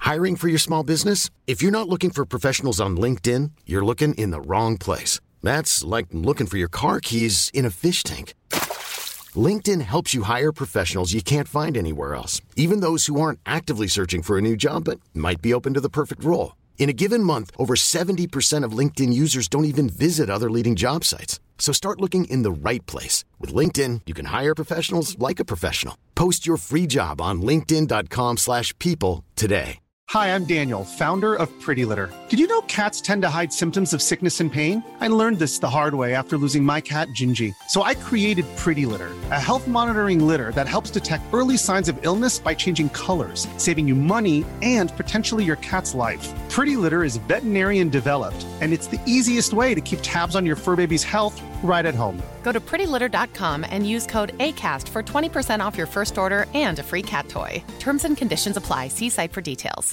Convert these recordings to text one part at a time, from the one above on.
Hiring for your small business? If you're not looking for professionals on LinkedIn, you're looking in the wrong place. That's like looking for your car keys in a fish tank. LinkedIn helps you hire professionals you can't find anywhere else, even those who aren't actively searching for a new job but might be open to the perfect role. In a given month, over 70% of LinkedIn users don't even visit other leading job sites. So start looking in the right place. With LinkedIn, you can hire professionals like a professional. Post your free job on linkedin.com/people today. Hi, I'm Daniel, founder of Pretty Litter. Did you know cats tend to hide symptoms of sickness and pain? I learned this the hard way after losing my cat, Gingy. So I created Pretty Litter, a health monitoring litter that helps detect early signs of illness by changing colors, saving you money and potentially your cat's life. Pretty Litter is veterinarian developed, and it's the easiest way to keep tabs on your fur baby's health right at home. Go to prettylitter.com and use code ACAST for 20% off your first order and a free cat toy. Terms and conditions apply. See site for details.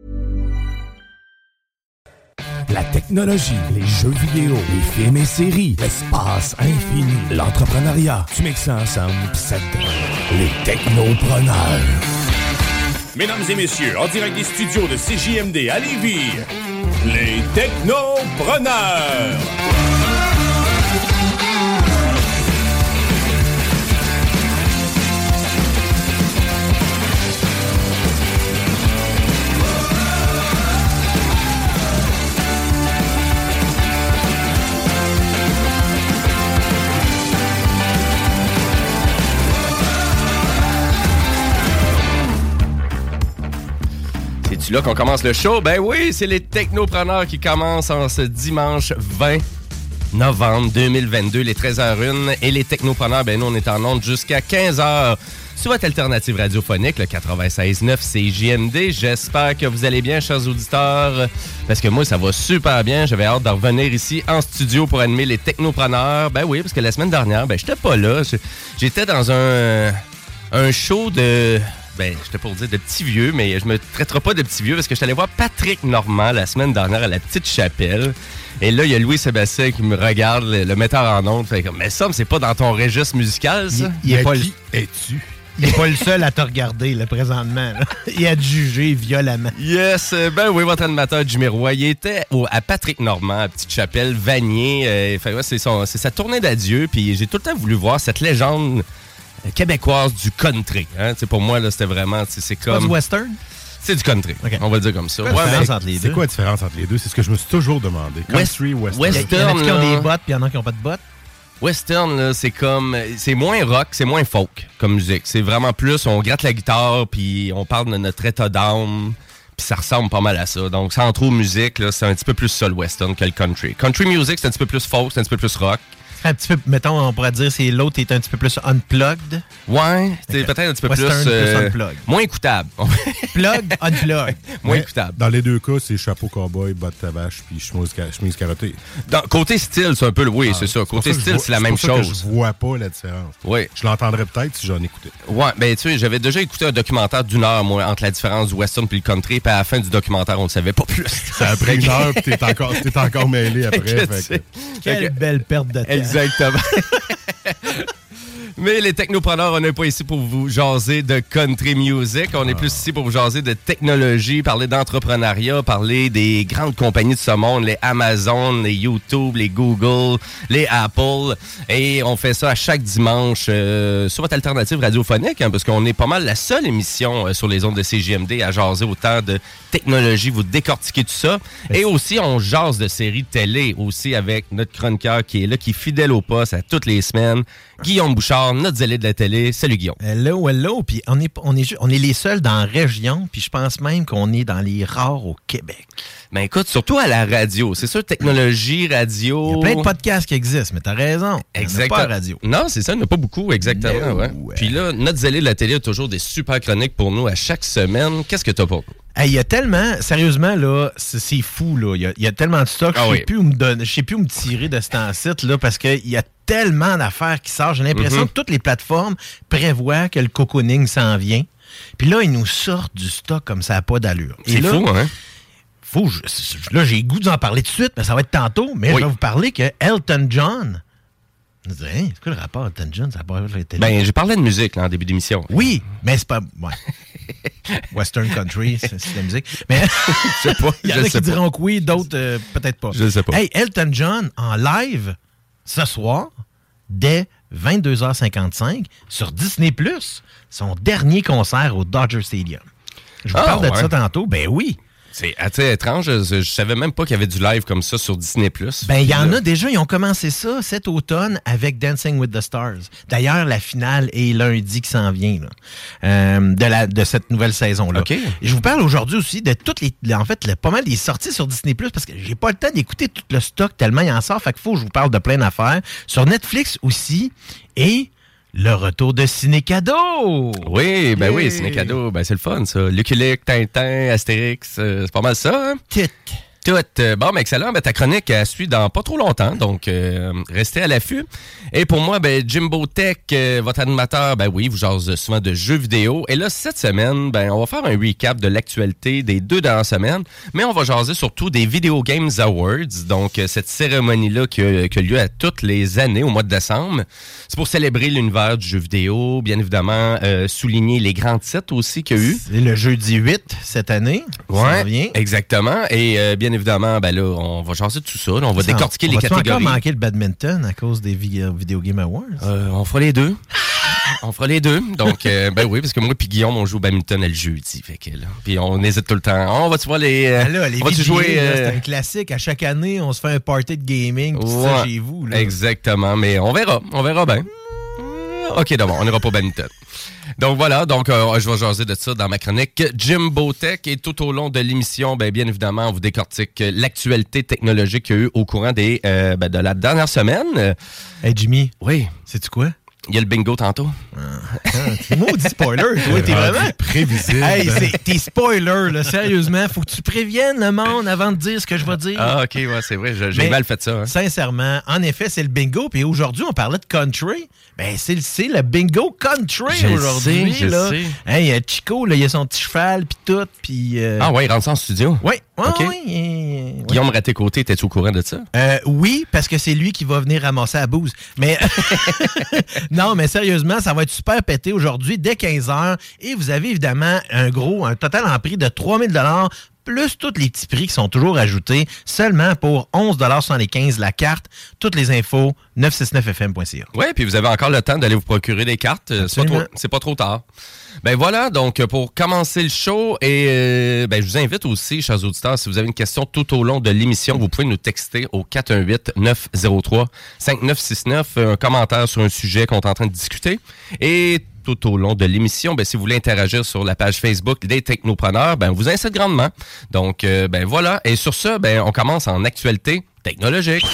La technologie, les jeux vidéo, les films et séries, l'espace infini, l'entrepreneuriat. Tu mixes ça ensemble pis ça te donne les technopreneurs. Mesdames et messieurs, en direct des studios de CJMD à Lévis, les technopreneurs. C'est là qu'on commence le show? Ben oui, c'est les technopreneurs qui commencent en ce dimanche 20 novembre 2022, les 13h01. Et les technopreneurs, ben nous, on est en onde jusqu'à 15h sur votre alternative radiophonique, le 96.9 CJMD. J'espère que vous allez bien, chers auditeurs, parce que moi, ça va super bien. J'avais hâte de revenir ici en studio pour animer les technopreneurs. Ben oui, parce que la semaine dernière, ben j'étais pas là. J'étais dans un show de... Ben, j'étais pour dire de petits vieux, mais je me traiterai pas de petits vieux parce que je suis allé voir Patrick Normand la semaine dernière à la Petite Chapelle. Et là, il y a Louis-Sébastien qui me regarde, le metteur en ondes. Fait comme, mais ça, c'est pas dans ton registre musical, ça? Il est pas qui es-tu? Il n'est pas le seul à te regarder, là, présentement. Là. Il a te jugé violemment. Yes, ben oui, votre animateur Jimmy Roy, il était à Patrick Normand, à Petite Chapelle, Vanier. Fait, ouais, c'est sa tournée d'adieu, puis j'ai tout le temps voulu voir cette légende québécoise du country. Hein? Pour moi, là, c'était vraiment... C'est comme... pas du western? C'est du country. Okay. On va le dire comme ça. C'est quoi la différence entre les deux? C'est ce que je me suis toujours demandé. Country, western. Western, il y en a qui ont des bottes, puis il y en a qui n'ont pas de bottes. Western, là, c'est comme... C'est moins rock, c'est moins folk comme musique. C'est vraiment plus, on gratte la guitare, puis on parle de notre état d'âme, puis ça ressemble pas mal à ça. Donc, sans trop musique, là, c'est un petit peu plus ça, le western, que le country. Country music, c'est un petit peu plus folk, c'est un petit peu plus rock. Un petit peu, mettons, on pourrait dire c'est l'autre est un petit peu plus unplugged. Ouais, c'est peut-être un petit peu western, plus unplugged. Moins écoutable. Plugged, unplugged. Moins écoutable. Dans les deux cas, c'est chapeau cowboy, bottes à vache puis chemise carottée. Côté style, c'est un peu c'est ça. Côté style, c'est la même chose. Je vois pas la différence. Oui. Je l'entendrais peut-être si j'en écoutais. Ouais, ben tu sais, j'avais déjà écouté un documentaire d'1 heure, moi, entre la différence du western puis le country, puis à la fin du documentaire, on ne savait pas plus. Ça a pris 1 heure, puis t'es encore mêlé après. Quelle belle perte de temps. Exactement. Mais les technopreneurs, on n'est pas ici pour vous jaser de country music. On est plus ici pour vous jaser de technologie, parler d'entrepreneuriat, parler des grandes compagnies de ce monde, les Amazon, les YouTube, les Google, les Apple. Et on fait ça à chaque dimanche sur votre alternative radiophonique, hein, parce qu'on est pas mal la seule émission sur les ondes de CJMD à jaser autant de technologie, vous décortiquer tout ça. Et aussi, on jase de séries télé aussi avec notre chroniqueur qui est là, qui est fidèle au poste à toutes les semaines. Guillaume Bouchard, notre zélé de la télé. Salut Guillaume. Hello. Puis on est les seuls dans la région, puis je pense même qu'on est dans les rares au Québec. Ben écoute, surtout à la radio. C'est sûr, technologie, radio... Il y a plein de podcasts qui existent, mais t'as raison. Exactement. Pas à radio. Non, c'est ça, il n'y en a pas beaucoup, exactement. Ouais. Puis là, notre zélé de la télé a toujours des super chroniques pour nous à chaque semaine. Qu'est-ce que t'as pour nous? Il y a tellement, sérieusement, là, c'est fou, là. Il y a tellement de stock, je sais plus où me tirer de cet site, là, parce qu'il y a tellement d'affaires qui sortent. J'ai l'impression que toutes les plateformes prévoient que le cocooning s'en vient. Puis là, ils nous sortent du stock comme ça n'a pas d'allure. C'est fou, hein? Là, j'ai le goût d'en parler tout de suite, mais ça va être tantôt. Mais je vais vous parler que Elton John Hey, c'est quoi le rapport Elton John? Ça part avec la télé? Ben, j'ai parlé de musique là, en début d'émission. Oui, mais c'est pas... Ouais. Western country, c'est de la musique. Mais je sais pas. Il y en a qui diront que oui, d'autres peut-être pas. Je sais pas. Hey, Elton John en live ce soir, dès 22h55, sur Disney+, son dernier concert au Dodger Stadium. Je vous parle de ça tantôt. Ben oui. C'est assez étrange. Je savais même pas qu'il y avait du live comme ça sur Disney+. Ben, il y en a déjà. Ils ont commencé ça cet automne avec Dancing with the Stars. D'ailleurs, la finale est lundi qui s'en vient là, de cette nouvelle saison-là. Okay. Et je vous parle aujourd'hui aussi de toutes pas mal des sorties sur Disney+, parce que j'ai pas le temps d'écouter tout le stock tellement il en sort. Fait qu'il faut que je vous parle de plein d'affaires. Sur Netflix aussi. Et... le retour de Ciné-Cadeau! Oui, ben oui, Ciné-Cadeau, ben c'est le fun, ça. Lucky Luke, Tintin, Astérix, c'est pas mal ça, hein? Tout. Bon, ben excellent. Ben, ta chronique, elle suit dans pas trop longtemps, donc restez à l'affût. Et pour moi, ben Jimbo Tech, votre animateur, ben oui, vous jase souvent de jeux vidéo. Et là, cette semaine, ben on va faire un recap de l'actualité des 2 dernières semaines, mais on va jaser surtout des Video Games Awards, donc cette cérémonie-là qui a lieu à toutes les années au mois de décembre. C'est pour célébrer l'univers du jeu vidéo, bien évidemment, souligner les grands titres aussi qu'il y a eu. C'est le jeudi 8 cette année. Ouais, exactement. Et bien évidemment, ben là, on va jaser de tout ça. Là, on va décortiquer les catégories. On va encore manquer le badminton à cause des Video Game Awards? On fera les deux. On fera les deux. Donc, ben oui, parce que moi et Guillaume, on joue au badminton le jeudi. Fait que, là, puis on hésite tout le temps. On va-tu voir les... les on va-tu jouer... c'est un classique. À chaque année, on se fait un party de gaming. Tout ça chez vous. Là. Exactement. Mais on verra. On verra bien. OK, d'abord, on n'ira pas au badminton. Donc voilà, je vais jaser de ça dans ma chronique Jimbo Tech et tout au long de l'émission, bien évidemment, on vous décortique l'actualité technologique qu'il y a eu au courant de la dernière semaine. Hey Jimmy. Oui. Sais-tu quoi? Il y a le bingo tantôt. Maudit spoiler, toi, t'es vraiment prévisible. Hey, t'es spoiler, là, sérieusement. Faut que tu préviennes le monde avant de dire ce que je vais dire. Ah, OK, ouais, c'est vrai, j'ai mal fait ça. Hein. Sincèrement, en effet, c'est le bingo. Puis aujourd'hui, on parlait de country. Ben, c'est le bingo country aujourd'hui. Je sais. Hey, Chico, là, il a son petit cheval, puis tout. Puis, Ah ouais, il rentre ça en studio? Oui. Okay. Oui. Guillaume Raté-Côté, étais-tu au courant de ça? Oui, parce que c'est lui qui va venir ramasser la bouse. Mais non, mais sérieusement, ça va être super pété aujourd'hui dès 15h. Et vous avez évidemment un total en prix de 3 000 $ plus tous les petits prix qui sont toujours ajoutés, seulement pour 11,75 $ la carte. Toutes les infos, 969fm.ca. Oui, puis vous avez encore le temps d'aller vous procurer des cartes. C'est pas trop tard. Ben voilà, donc pour commencer le show, et je vous invite aussi, chers auditeurs, si vous avez une question tout au long de l'émission, vous pouvez nous texter au 418-903-5969, un commentaire sur un sujet qu'on est en train de discuter. Et tout au long de l'émission, si vous voulez interagir sur la page Facebook des Technopreneurs, on vous incite grandement. Donc, voilà. Et sur ce, on commence en actualité technologique.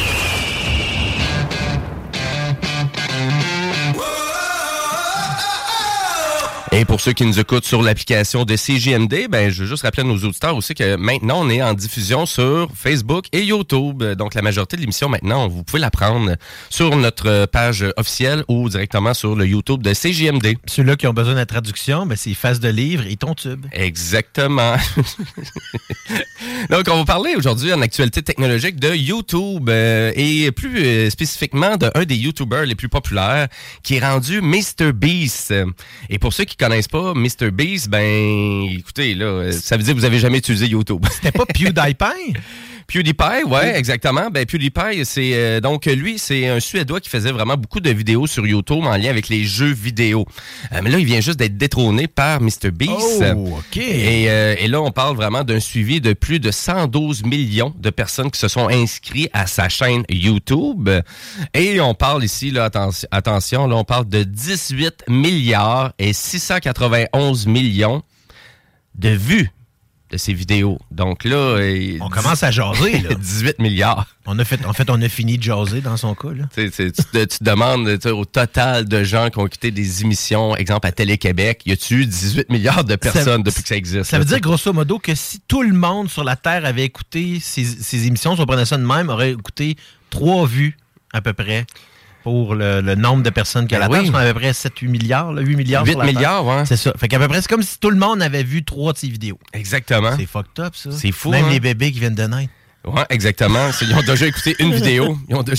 Et pour ceux qui nous écoutent sur l'application de CJMD, je veux juste rappeler à nos auditeurs aussi que maintenant, on est en diffusion sur Facebook et YouTube. Donc, la majorité de l'émission, maintenant, vous pouvez la prendre sur notre page officielle ou directement sur le YouTube de CJMD. Ceux-là qui ont besoin de la traduction, c'est Face de livre et ton tube. Exactement. Donc, on va parler aujourd'hui en actualité technologique de YouTube et plus spécifiquement d'un des YouTubers les plus populaires qui est rendu MrBeast. Et pour ceux qui connaissent pas MrBeast, écoutez, là, ça veut dire que vous avez jamais utilisé YouTube. C'était pas PewDiePie? PewDiePie, ouais, exactement. PewDiePie, c'est donc lui, c'est un Suédois qui faisait vraiment beaucoup de vidéos sur YouTube en lien avec les jeux vidéo. Mais là, il vient juste d'être détrôné par MrBeast. Oh, OK. Et là, on parle vraiment d'un suivi de plus de 112 millions de personnes qui se sont inscrits à sa chaîne YouTube. Et on parle ici, là, attention, là, on parle de 18 milliards et 691 millions de vues de ces vidéos. Donc là... on commence à jaser, là. 18 milliards. On a fini de jaser dans son cas, là. Tu te demandes au total de gens qui ont écouté des émissions, exemple à Télé-Québec, y a-tu eu 18 milliards de personnes depuis que ça existe? Ça veut dire, grosso modo, que si tout le monde sur la Terre avait écouté ces émissions, si on prenait ça de même, aurait écouté 3 vues, à peu près, pour le nombre de personnes qu'il y a là-dedans. On a à peu près 7-8 milliards, là, 8 milliards 8 sur la milliards, Terre. ouais. C'est ça. Fait qu'à peu près, c'est comme si tout le monde avait vu 3 de ces vidéos. Exactement. C'est fucked up, ça. C'est fou, Même hein? les bébés qui viennent de naître. Ouais, exactement. Ils ont déjà écouté une vidéo.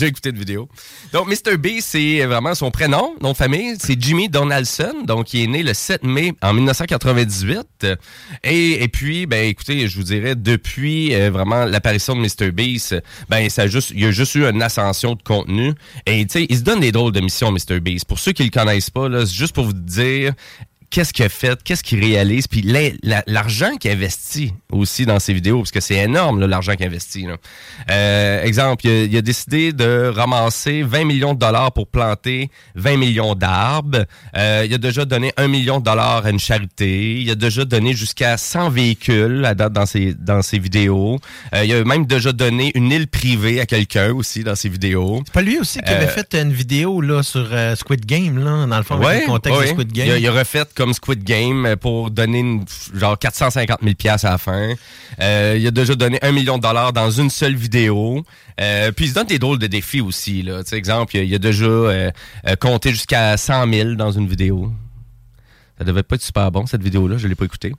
Donc, MrBeast, c'est vraiment son prénom, nom de famille. C'est Jimmy Donaldson. Donc, il est né le 7 mai en 1998. Et puis, ben, écoutez, je vous dirais, depuis vraiment l'apparition de MrBeast, ben, il y a juste eu une ascension de contenu. Et, tu sais, il se donne des drôles de missions, MrBeast. Pour ceux qui le connaissent pas, là, c'est juste pour vous dire qu'est-ce qu'il a fait, qu'est-ce qu'il réalise, puis l'argent qu'il investit aussi dans ses vidéos, parce que c'est énorme là, l'argent qu'il investit. Exemple, il a décidé de ramasser 20 millions de dollars pour planter 20 millions d'arbres. Il a déjà donné 1 million de dollars à une charité. Il a déjà donné jusqu'à 100 véhicules à date dans ses vidéos. Il a même déjà donné une île privée à quelqu'un aussi dans ses vidéos. C'est pas lui aussi qui avait fait une vidéo là, sur Squid Game, là, dans le fond, avec le contexte de Squid Game. Il a refait comme Squid Game pour donner genre 450 000 $ à la fin. Il a déjà donné 1 million de dollars dans une seule vidéo. Puis il se donne des drôles de défis aussi. Là. Exemple, il a déjà compté jusqu'à 100 000 dans une vidéo. Ça devait pas être super bon, cette vidéo-là. Je l'ai pas écoutée.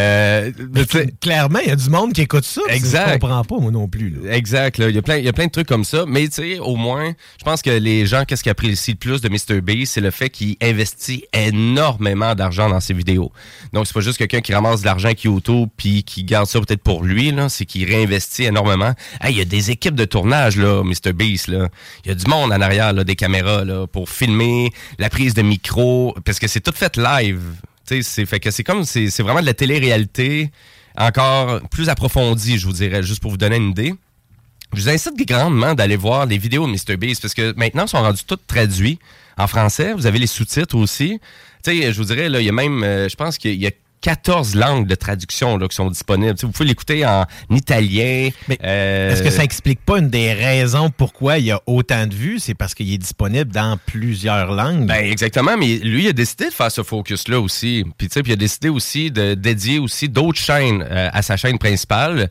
Clairement, il y a du monde qui écoute ça. Exact. Je comprends pas, moi non plus. Là. Exact. Là. Il y a plein de trucs comme ça. Mais tu sais, au moins, je pense que les gens, qu'est-ce qu'ils apprécient le plus de MrBeast, c'est le fait qu'il investit énormément d'argent dans ses vidéos. Donc, c'est pas juste quelqu'un qui ramasse de l'argent avec YouTube puis qui garde ça peut-être pour lui. Là. C'est qu'il réinvestit énormément. Hey, il y a des équipes de tournage, là, MrBeast. Là. Il y a du monde en arrière, là, des caméras, là, pour filmer la prise de micro. Parce que c'est tout fait live. C'est vraiment de la télé-réalité encore plus approfondie, je vous dirais, juste pour vous donner une idée. Je vous incite grandement d'aller voir les vidéos de MrBeast parce que maintenant, ils sont rendus tous traduits en français. Vous avez les sous-titres aussi. Je vous dirais, là, il y a même, je pense qu'il y a 14 langues de traduction là, qui sont disponibles. T'sais, vous pouvez l'écouter en italien. Mais est-ce que ça explique pas une des raisons pourquoi il y a autant de vues? C'est parce qu'il est disponible dans plusieurs langues. Ben exactement, mais lui, il a décidé de faire ce focus-là aussi. Puis il a décidé aussi de dédier aussi d'autres chaînes à sa chaîne principale.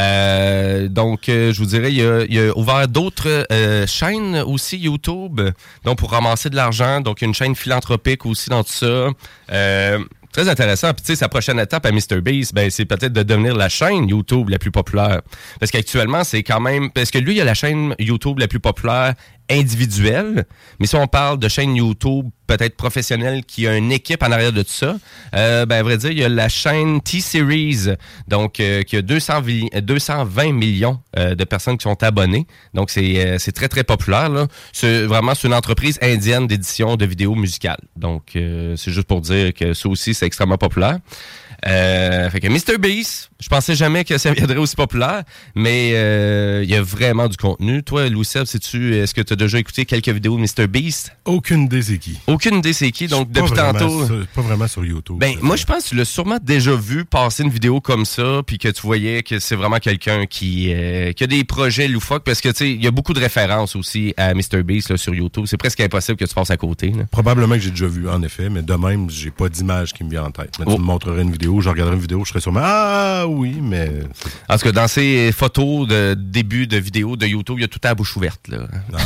Donc, je vous dirais, il a ouvert d'autres chaînes aussi YouTube, donc pour ramasser de l'argent. Donc, il y a une chaîne philanthropique aussi dans tout ça. Très intéressant. Puis, tu sais, sa prochaine étape à MrBeast, ben, c'est peut-être de devenir la chaîne YouTube la plus populaire. Parce qu'actuellement, c'est quand même... Parce que lui, il a la chaîne YouTube la plus populaire individuelle. Mais si on parle de chaîne YouTube peut-être professionnelle qui a une équipe en arrière de tout ça, ben, à vrai dire, il y a la chaîne T-Series, donc qui a 220 millions de personnes qui sont abonnées. Donc, c'est très, très populaire. Là. C'est une entreprise indienne d'édition de vidéos musicales. Donc, c'est juste pour dire que ça aussi, c'est extrêmement populaire. Fait que MrBeast, je pensais jamais que ça viendrait aussi populaire, mais il y a vraiment du contenu. Toi, Louis-Seb, est-ce que tu as déjà écouté quelques vidéos de MrBeast? Aucune idée c'est qui. Aucune idée c'est qui, donc depuis tantôt... Pas vraiment sur YouTube. Ben, moi, je pense que tu l'as sûrement déjà vu passer une vidéo comme ça, puis que tu voyais que c'est vraiment quelqu'un qui a des projets loufoques, parce que, tu sais, il y a beaucoup de références aussi à MrBeast là, sur YouTube. C'est presque impossible que tu passes à côté. Là. Probablement que j'ai déjà vu, en effet, mais de même, j'ai pas d'image qui me vient en tête. Mais tu me montrerais une vidéo, je regarderais une vidéo, je serais sûrement « Ah oui, mais... » En tout cas, dans ces photos de début de vidéo de YouTube, il y a tout à la bouche ouverte. Là.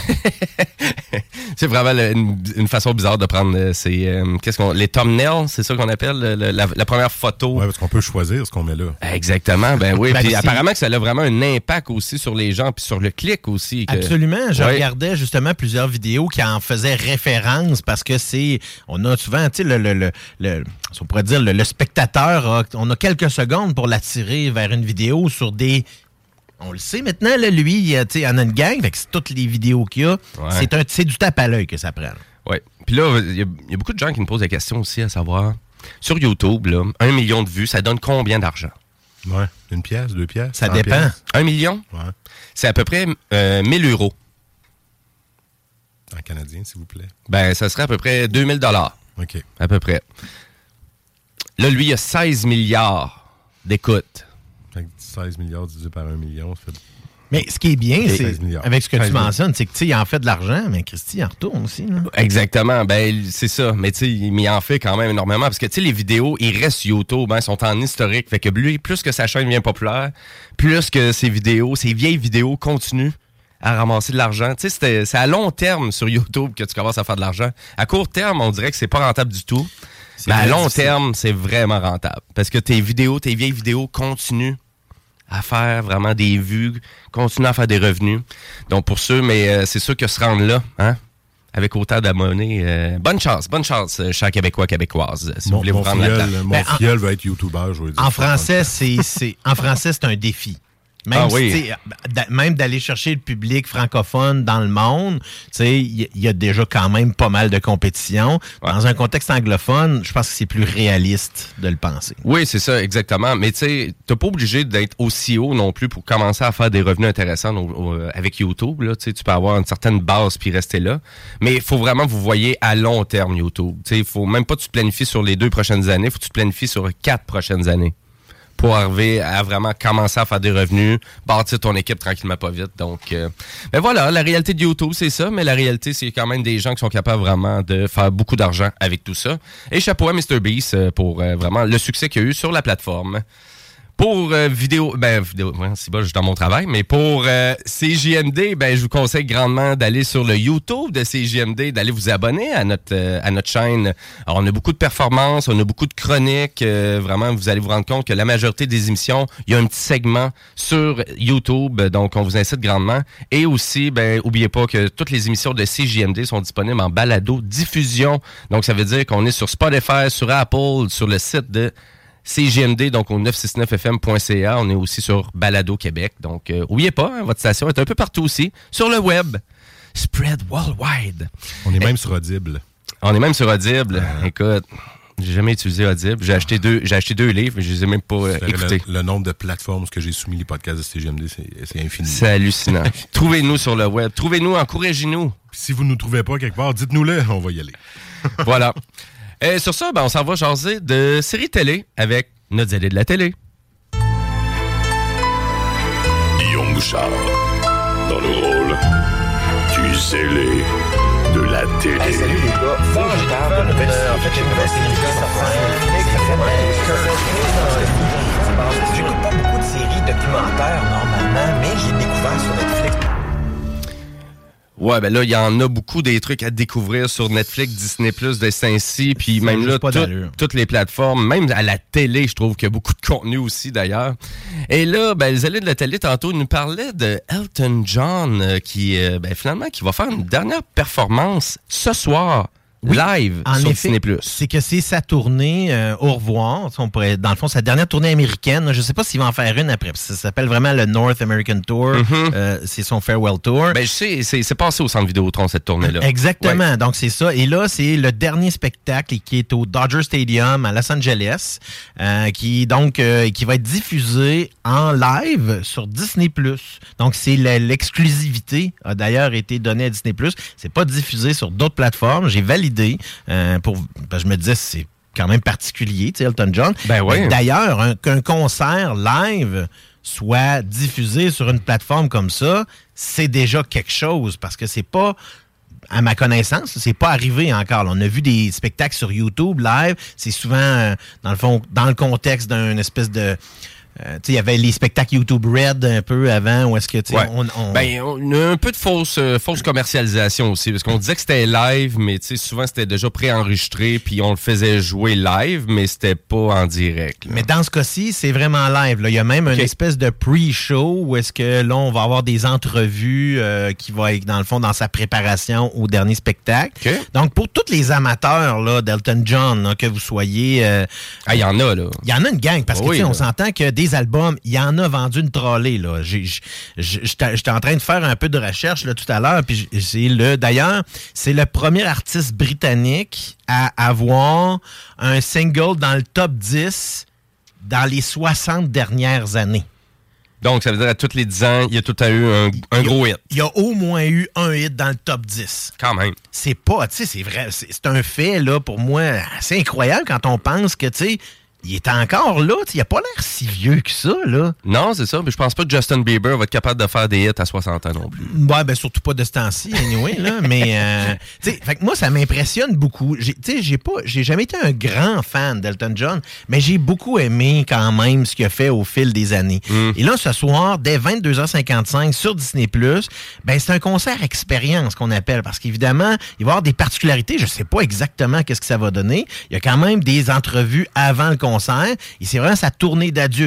C'est vraiment une façon bizarre de prendre les thumbnails, c'est ça qu'on appelle la première photo. Oui, parce qu'on peut choisir ce qu'on met là. Exactement, ben oui. Puis apparemment que ça a vraiment un impact aussi sur les gens, puis sur le clic aussi. Absolument. Je regardais justement plusieurs vidéos qui en faisaient référence parce que on a souvent, tu sais, on pourrait dire le spectateur, on a quelques secondes pour l'attirer vers une vidéo sur des... On le sait maintenant, là, lui, il en a une gang, fait que c'est toutes les vidéos qu'il y a. Ouais. C'est du tape à l'œil que ça prend. Oui. Puis là, il y a beaucoup de gens qui me posent la question aussi à savoir, sur YouTube, là, 1 million de vues, ça donne combien d'argent? Ouais. 1 pièce, 2 pièces? Ça dépend. Pièces. 1 million? Ouais. C'est à peu près 1 000 euros. En canadien, s'il vous plaît. Ben, ça serait à peu près 2 000 $. OK. À peu près. Là, lui, il a 16 milliards d'écoutes. 16 milliards divisé par 1 million, ça fait... Mais ce qui est bien, c'est avec ce que tu mentionnes, c'est que il en fait de l'argent, mais Christy en retourne aussi. Là. Exactement, ben c'est ça. Mais tu sais, il en fait quand même énormément parce que tu sais, les vidéos, ils restent sur YouTube, hein, sont en historique. Fait que lui, plus que sa chaîne devient populaire, plus que ses vieilles vidéos continuent à ramasser de l'argent. Tu sais, c'est à long terme sur YouTube que tu commences à faire de l'argent. À court terme, on dirait que c'est pas rentable du tout. Mais à long terme, c'est vraiment rentable parce que tes vieilles vidéos continuent à faire vraiment des vues, continuer à faire des revenus. Donc pour ceux, mais c'est sûr que se rendre là, hein, avec autant d'abonnés, bonne chance, chers Québécois, Québécoises, si vous voulez vous rendre là-dedans. Mon filleul va être YouTuber, je veux dire. En français, c'est un défi. Même, même d'aller chercher le public francophone dans le monde, il y a déjà quand même pas mal de compétition. Ouais. Dans un contexte anglophone, je pense que c'est plus réaliste de le penser. Oui, c'est ça, exactement. Mais tu sais, t'es pas obligé d'être aussi haut non plus pour commencer à faire des revenus intéressants avec YouTube. Là, tu peux avoir une certaine base puis rester là. Mais il faut vraiment vous voyez à long terme YouTube. Il faut même pas que tu te planifies sur les 2 prochaines années, il faut que tu te planifies sur 4 prochaines années. Pour arriver à vraiment commencer à faire des revenus, bâtir ton équipe tranquillement pas vite. Donc, ben voilà, la réalité de YouTube, c'est ça, mais la réalité, c'est quand même des gens qui sont capables vraiment de faire beaucoup d'argent avec tout ça. Et chapeau à MrBeast pour vraiment le succès qu'il y a eu sur la plateforme. Pour vidéo, c'est bon, je suis dans mon travail, mais pour CJMD, je vous conseille grandement d'aller sur le YouTube de CJMD, d'aller vous abonner à notre chaîne. Alors, on a beaucoup de performances, on a beaucoup de chroniques. Vraiment, vous allez vous rendre compte que la majorité des émissions, il y a un petit segment sur YouTube, donc on vous incite grandement. Et aussi, oubliez pas que toutes les émissions de CJMD sont disponibles en balado-diffusion. Donc, ça veut dire qu'on est sur Spotify, sur Apple, sur le site de CJMD, donc au 969fm.ca. On est aussi sur Balado Québec. Donc, oubliez pas, votre station est un peu partout aussi. Sur le web. Spread worldwide. On est même sur Audible. On est même sur Audible. Écoute, j'ai jamais utilisé Audible. J'ai acheté 2 livres, mais je les ai même pas écoutés. Le nombre de plateformes que j'ai soumis les podcasts de CJMD, c'est infini. C'est hallucinant. Trouvez-nous sur le web. Trouvez-nous, encouragez-nous. Si vous ne nous trouvez pas quelque part, dites-nous-le, on va y aller. Voilà. Et sur ça, on s'en va jaser de séries télé avec notre zélé de la télé. Guillaume Bouchard, dans le rôle du zélé de la télé. Hey, salut les gars, formidable. En fait, j'ai une nouvelle série qui sort. J'écoute pas beaucoup de séries documentaires normalement, mais j'ai découvert sur Netflix. Ouais, là, il y en a beaucoup des trucs à découvrir sur Netflix, Disney+, de Saint-Cy, puis même là, toutes les plateformes, même à la télé, je trouve qu'il y a beaucoup de contenu aussi, d'ailleurs. Et là, les allées de la télé, tantôt, nous parlaient de Elton John, qui finalement, qui va faire une dernière performance ce soir. Oui, live sur Disney+. C'est que c'est sa tournée au revoir. Dans le fond, sa dernière tournée américaine. Je ne sais pas s'il va en faire une après. Ça s'appelle vraiment le North American Tour. Mm-hmm. C'est son farewell tour. Je sais, c'est passé au Centre Vidéotron, cette tournée-là. Exactement. Ouais. Donc, c'est ça. Et là, c'est le dernier spectacle qui est au Dodger Stadium à Los Angeles, qui va être diffusé en live sur Disney+. Donc, c'est l'exclusivité a d'ailleurs été donnée à Disney+. C'est pas diffusé sur d'autres plateformes. J'ai validé je me disais, c'est quand même particulier, tu sais, Elton John. Ouais. D'ailleurs, qu'un concert live soit diffusé sur une plateforme comme ça, c'est déjà quelque chose, parce que c'est pas, à ma connaissance, c'est pas arrivé encore. On a vu des spectacles sur YouTube live, c'est souvent, dans le fond, dans le contexte d'un espèce de... il y avait les spectacles YouTube Red un peu avant, où est-ce que on a un peu de fausse commercialisation aussi, parce qu'on disait que c'était live, mais souvent c'était déjà préenregistré, puis on le faisait jouer live, mais c'était pas en direct. Là. Mais dans ce cas-ci, c'est vraiment live. Là. Il y a même une espèce de pre-show où est-ce que là, on va avoir des entrevues qui vont être, dans le fond, dans sa préparation au dernier spectacle. Okay. Donc, pour tous les amateurs là, d'Elton John, là, que vous soyez... il y en a, là. Il y en a une gang, parce que on s'entend que des albums, il y en a vendu une trolley, là. J'étais en train de faire un peu de recherche là, tout à l'heure, puis d'ailleurs, c'est le premier artiste britannique à avoir un single dans le top 10 dans les 60 dernières années. Donc, ça veut dire à tous les 10 ans, il y a tout eu un gros hit. Il y a au moins eu un hit dans le top 10. Quand même. C'est pas, c'est vrai, c'est un fait, là, pour moi, assez incroyable quand on pense que, il est encore là. Il n'a pas l'air si vieux que ça, là. Non, c'est ça. Mais je pense pas que Justin Bieber va être capable de faire des hits à 60 ans non plus. Ouais, surtout pas de ce temps-ci, anyway, là. Mais, fait que moi, ça m'impressionne beaucoup. J'ai jamais été un grand fan d'Elton John, mais j'ai beaucoup aimé quand même ce qu'il a fait au fil des années. Et là, ce soir, dès 22h55 sur Disney+, c'est un concert expérience qu'on appelle, parce qu'évidemment, il va y avoir des particularités. Je sais pas exactement qu'est-ce que ça va donner. Il y a quand même des entrevues avant le concert, et c'est vraiment sa tournée d'adieu. Donc,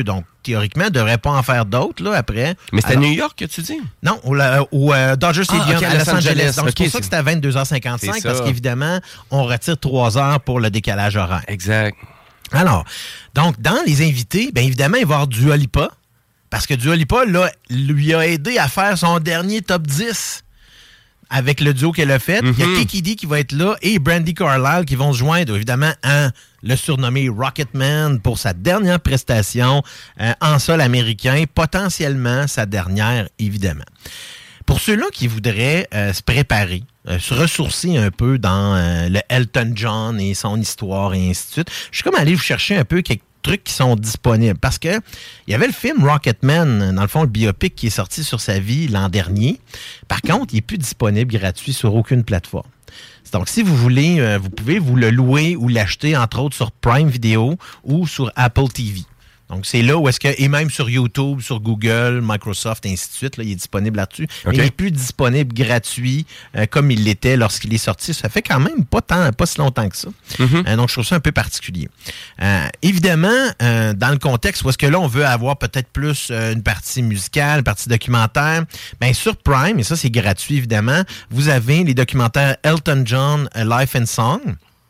théoriquement, ne devrait pas en faire d'autres là, après. Mais c'est à New York que tu dis? Non, au Dodger Stadium, à Los Angeles. Donc, c'est pour ça que c'est à 22h55, parce qu'évidemment, on retire 3 heures pour le décalage horaire. Exact. Alors, donc, dans les invités, bien évidemment, il va y avoir Dua Lipa, parce que Dua Lipa, là, lui a aidé à faire son dernier top 10 avec le duo qu'elle a fait. Il y a Kiki D qui va être là et Brandi Carlile qui vont se joindre, évidemment, à le surnommé Rocketman pour sa dernière prestation en sol américain, potentiellement sa dernière, évidemment. Pour ceux-là qui voudraient se préparer, se ressourcer un peu dans le Elton John et son histoire et ainsi de suite, je suis comme allé vous chercher un peu quelques trucs qui sont disponibles. Parce que il y avait le film Rocketman, dans le fond, le biopic qui est sorti sur sa vie l'an dernier. Par contre, il n'est plus disponible gratuit sur aucune plateforme. Donc, si vous voulez, vous pouvez vous le louer ou l'acheter, entre autres, sur Prime Video ou sur Apple TV. Donc, c'est là où est-ce que, et même sur YouTube, sur Google, Microsoft, et ainsi de suite, là, il est disponible là-dessus. Okay. Mais il n'est plus disponible gratuit comme il l'était lorsqu'il est sorti. Ça fait quand même pas si longtemps que ça. Donc, je trouve ça un peu particulier. Évidemment, dans le contexte où est-ce que là, on veut avoir peut-être plus une partie musicale, une partie documentaire, bien, sur Prime, et ça, c'est gratuit, évidemment, vous avez les documentaires Elton John, Life and Song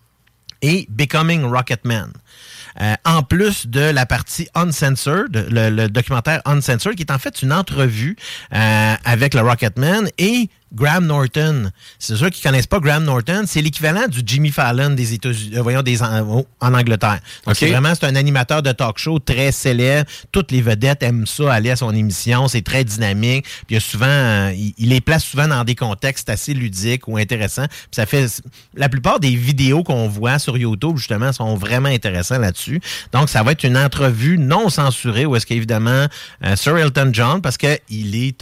et Becoming Rocketman. En plus de la partie Uncensored, le documentaire Uncensored, qui est en fait une entrevue avec le Rocketman et Graham Norton. C'est ceux qui ne connaissent pas Graham Norton, c'est l'équivalent du Jimmy Fallon des États-Unis, en Angleterre. Donc, c'est un animateur de talk show très célèbre. Toutes les vedettes aiment ça, aller à son émission. C'est très dynamique. Puis il y a souvent, il les place souvent dans des contextes assez ludiques ou intéressants. Puis ça fait, la plupart des vidéos qu'on voit sur YouTube, justement, sont vraiment intéressants là-dessus. Donc, ça va être une entrevue non censurée où est-ce qu'évidemment, Sir Elton John, parce que il est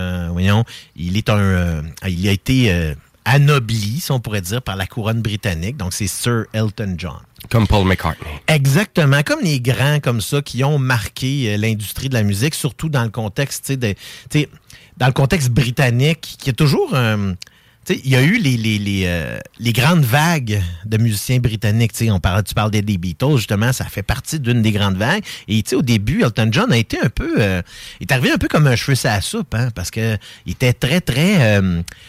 il a été anobli, si on pourrait dire, par la couronne britannique. Donc, c'est Sir Elton John. Comme Paul McCartney. Exactement. Comme les grands comme ça qui ont marqué l'industrie de la musique, surtout dans le contexte, dans le contexte britannique, qui est toujours... il y a eu les grandes vagues de musiciens britanniques. Tu parles des Beatles, justement, ça fait partie d'une des grandes vagues. Et au début, Elton John a été un peu... est arrivé un peu comme un cheveu sur la soupe, hein, parce qu'il était très, très...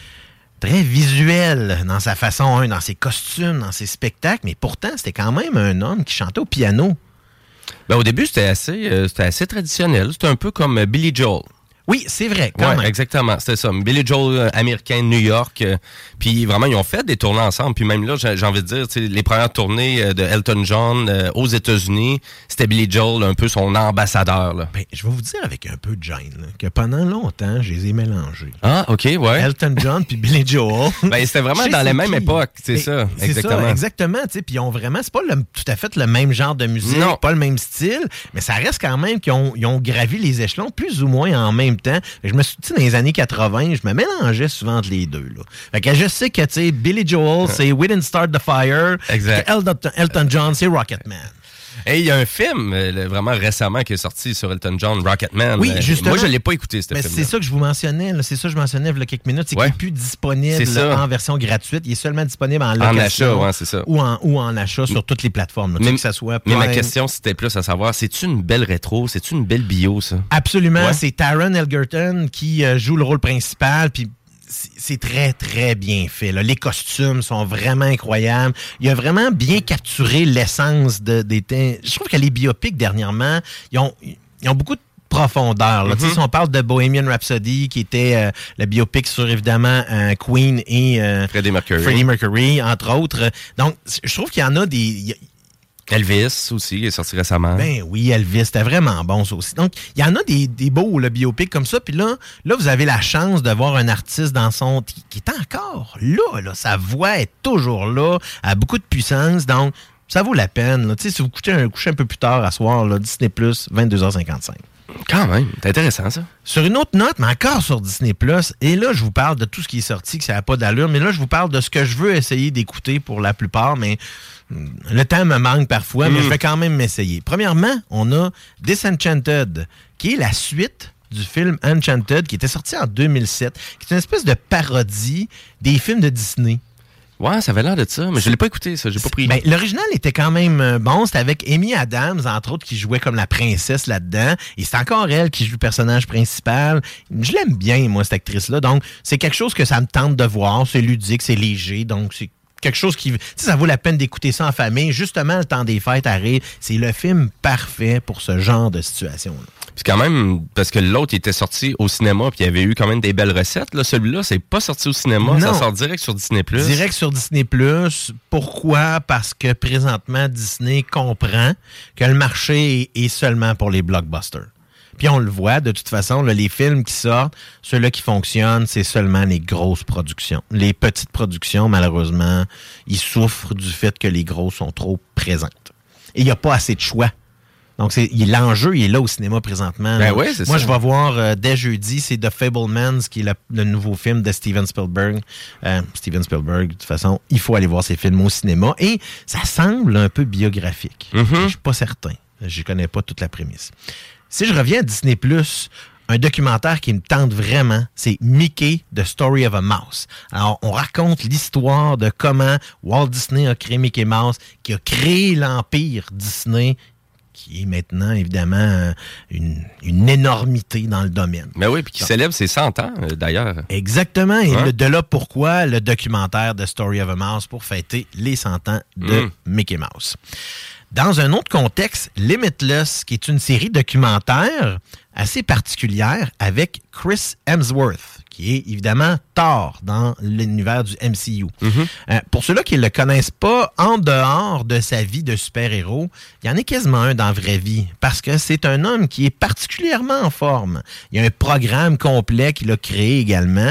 très visuel dans sa façon, dans ses costumes, dans ses spectacles, mais pourtant, c'était quand même un homme qui chantait au piano. Ben, au début, c'était assez traditionnel. C'était un peu comme Billy Joel. Oui, c'est vrai, quand même. Exactement, c'était ça. Billy Joel, américain, New York. Puis vraiment, ils ont fait des tournées ensemble. Puis même là, j'ai envie de dire, les premières tournées de Elton John aux États-Unis, c'était Billy Joel, un peu son ambassadeur. Là. Ben, je vais vous dire avec un peu de gêne, là, que pendant longtemps, je les ai mélangés. Ah, OK, ouais. Elton John puis Billy Joel. Ben, c'était vraiment dans la même époque, c'est ça. Exactement. Ça, exactement. Puis ils ont vraiment, c'est pas tout à fait le même genre de musique, pas le même style, mais ça reste quand même qu'ils ont gravi les échelons plus ou moins en même temps. Je me suis dit, dans les années 80, je me mélangeais souvent entre les deux. Là. Fait que je sais que, Billy Joel, c'est We Didn't Start the Fire. Exact. Elton John, c'est Rocketman. Et il y a un film vraiment récemment qui est sorti sur Elton John, Rocketman. Oui, justement. Moi, je ne l'ai pas écouté, ce film-là. C'est ça que je vous mentionnais. Là. C'est ça que je mentionnais il y a quelques minutes. C'est qu'il n'est plus disponible en version gratuite. Il est seulement disponible en location. En achat, c'est ça. Ou en achat sur toutes les plateformes. Mais, que ça soit mais ma question, c'était plus à savoir, c'est-tu une belle rétro? C'est-tu une belle bio, ça? Absolument. Ouais. C'est Taron Egerton qui joue le rôle principal. Puis c'est très, très bien fait. Là. Les costumes sont vraiment incroyables. Il a vraiment bien capturé l'essence des temps. Je trouve que les biopics, dernièrement, ils ont beaucoup de profondeur. Là. Si on parle de Bohemian Rhapsody, qui était le biopic sur, évidemment, Queen et Freddie Mercury, entre autres. Donc, je trouve qu'il y en a des... Elvis aussi, est sorti récemment. Ben oui, Elvis, c'était vraiment bon ça aussi. Donc, il y en a des beaux biopics comme ça. Puis là, vous avez la chance de voir un artiste dans son... qui est encore là. Sa voix est toujours là, a beaucoup de puissance. Donc, ça vaut la peine. Là. Si vous couchez un peu plus tard à soir, là, Disney+, 22h55. Quand même, c'est intéressant ça. Sur une autre note, mais encore sur Disney+, et là, je vous parle de tout ce qui est sorti, que ça n'a pas d'allure, mais là, je vous parle de ce que je veux essayer d'écouter pour la plupart, mais le temps me manque parfois, mais je vais quand même m'essayer. Premièrement, on a Disenchanted, qui est la suite du film Enchanted, qui était sorti en 2007, qui est une espèce de parodie des films de Disney. Ouais, ça avait l'air de ça, mais je l'ai pas écouté, ça. J'ai pas pris. Ben, l'original était quand même bon. C'était avec Amy Adams, entre autres, qui jouait comme la princesse là-dedans. Et c'est encore elle qui joue le personnage principal. Je l'aime bien, moi, cette actrice-là. Donc, c'est quelque chose que ça me tente de voir. C'est ludique, c'est léger. Donc, c'est quelque chose qui... Tu sais, ça vaut la peine d'écouter ça en famille. Justement, le temps des fêtes arrive. C'est le film parfait pour ce genre de situation-là. Puis quand même, parce que l'autre, il était sorti au cinéma, puis il y avait eu quand même des belles recettes. Là, celui-là, c'est pas sorti au cinéma, non. Ça sort direct sur Disney+. Direct sur Disney+. Pourquoi? Parce que présentement, Disney comprend que le marché est seulement pour les blockbusters. Puis on le voit, de toute façon, là, les films qui sortent, ceux-là qui fonctionnent, c'est seulement les grosses productions. Les petites productions, malheureusement, ils souffrent du fait que les grosses sont trop présentes. Et il n'y a pas assez de choix. Donc, l'enjeu, il est là au cinéma présentement. Ben ouais, c'est Moi, ça. je vais voir dès jeudi, c'est The Fabelmans, qui est le nouveau film de Steven Spielberg. Steven Spielberg, de toute façon, il faut aller voir ses films au cinéma. Et ça semble un peu biographique. Je suis pas certain. Je connais pas toute la prémisse. Si je reviens à Disney+, un documentaire qui me tente vraiment, c'est Mickey, The Story of a Mouse. Alors, on raconte l'histoire de comment Walt Disney a créé Mickey Mouse, qui a créé l'empire Disney, qui est maintenant, évidemment, une énormité dans le domaine. Mais oui, puis qui célèbre ses 100 ans, d'ailleurs. Exactement. Et de là, pourquoi le documentaire The Story of a Mouse pour fêter les 100 ans de Mickey Mouse. Dans un autre contexte, Limitless, qui est une série documentaire assez particulière avec Chris Hemsworth, qui est évidemment Thor dans l'univers du MCU. Pour ceux-là qui ne le connaissent pas, en dehors de sa vie de super-héros, il y en a quasiment un dans la vraie vie, parce que c'est un homme qui est particulièrement en forme. Il y a un programme complet qu'il a créé également.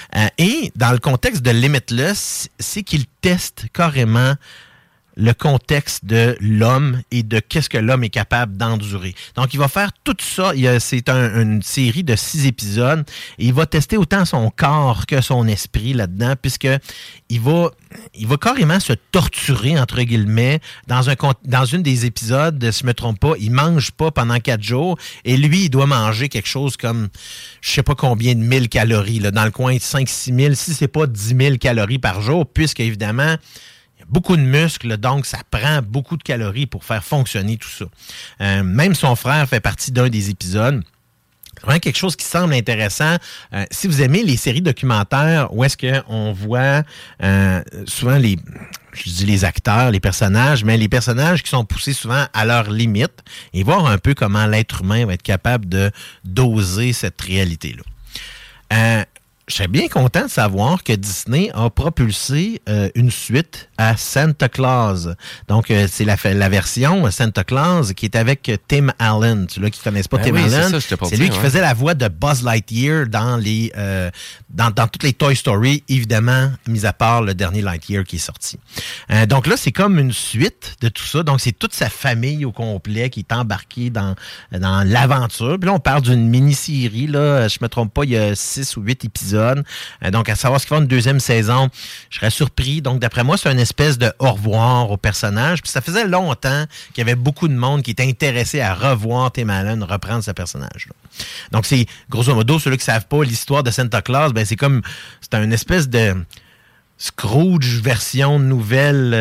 Et dans le contexte de Limitless, c'est qu'il teste carrément le contexte de l'homme et de qu'est-ce que l'homme est capable d'endurer. Donc, il va faire tout ça. C'est une série de 6 épisodes et il va tester autant son corps que son esprit là-dedans, puisque il va carrément se torturer, entre guillemets, dans une des épisodes, si je ne me trompe pas, il mange pas pendant 4 jours et lui, il doit manger quelque chose comme, je sais pas combien de 1000 calories, là, dans le coin de 5-6 000, si c'est pas 10 000 calories par jour, puisque, évidemment, beaucoup de muscles, donc ça prend beaucoup de calories pour faire fonctionner tout ça. Même son frère fait partie d'un des épisodes. Vraiment quelque chose qui semble intéressant. Si vous aimez les séries documentaires où est-ce qu'on voit souvent les acteurs, les personnages, mais les personnages qui sont poussés souvent à leurs limites et voir un peu comment l'être humain va être capable de doser cette réalité-là. Je serais bien content de savoir que Disney a propulsé une suite à Santa Claus. Donc, c'est la version Santa Claus qui est avec Tim Allen. Ceux-là qui ne connaissent pas Tim Allen, c'est lui qui faisait la voix de Buzz Lightyear dans dans toutes les Toy Story, évidemment, mis à part le dernier Lightyear qui est sorti. Donc là, c'est comme une suite de tout ça. Donc, c'est toute sa famille au complet qui est embarquée dans l'aventure. Puis là, on parle d'une mini-série. Là, je me trompe pas, il y a 6 ou 8 épisodes. Donc, à savoir ce qu'il va une deuxième saison, je serais surpris. Donc, d'après moi, c'est une espèce de au revoir au personnage. Puis ça faisait longtemps qu'il y avait beaucoup de monde qui était intéressé à revoir Tim Allen reprendre ce personnage-là. Donc, c'est grosso modo, ceux-là qui ne savent pas l'histoire de Santa Claus, ben c'est une espèce de Scrooge version nouvel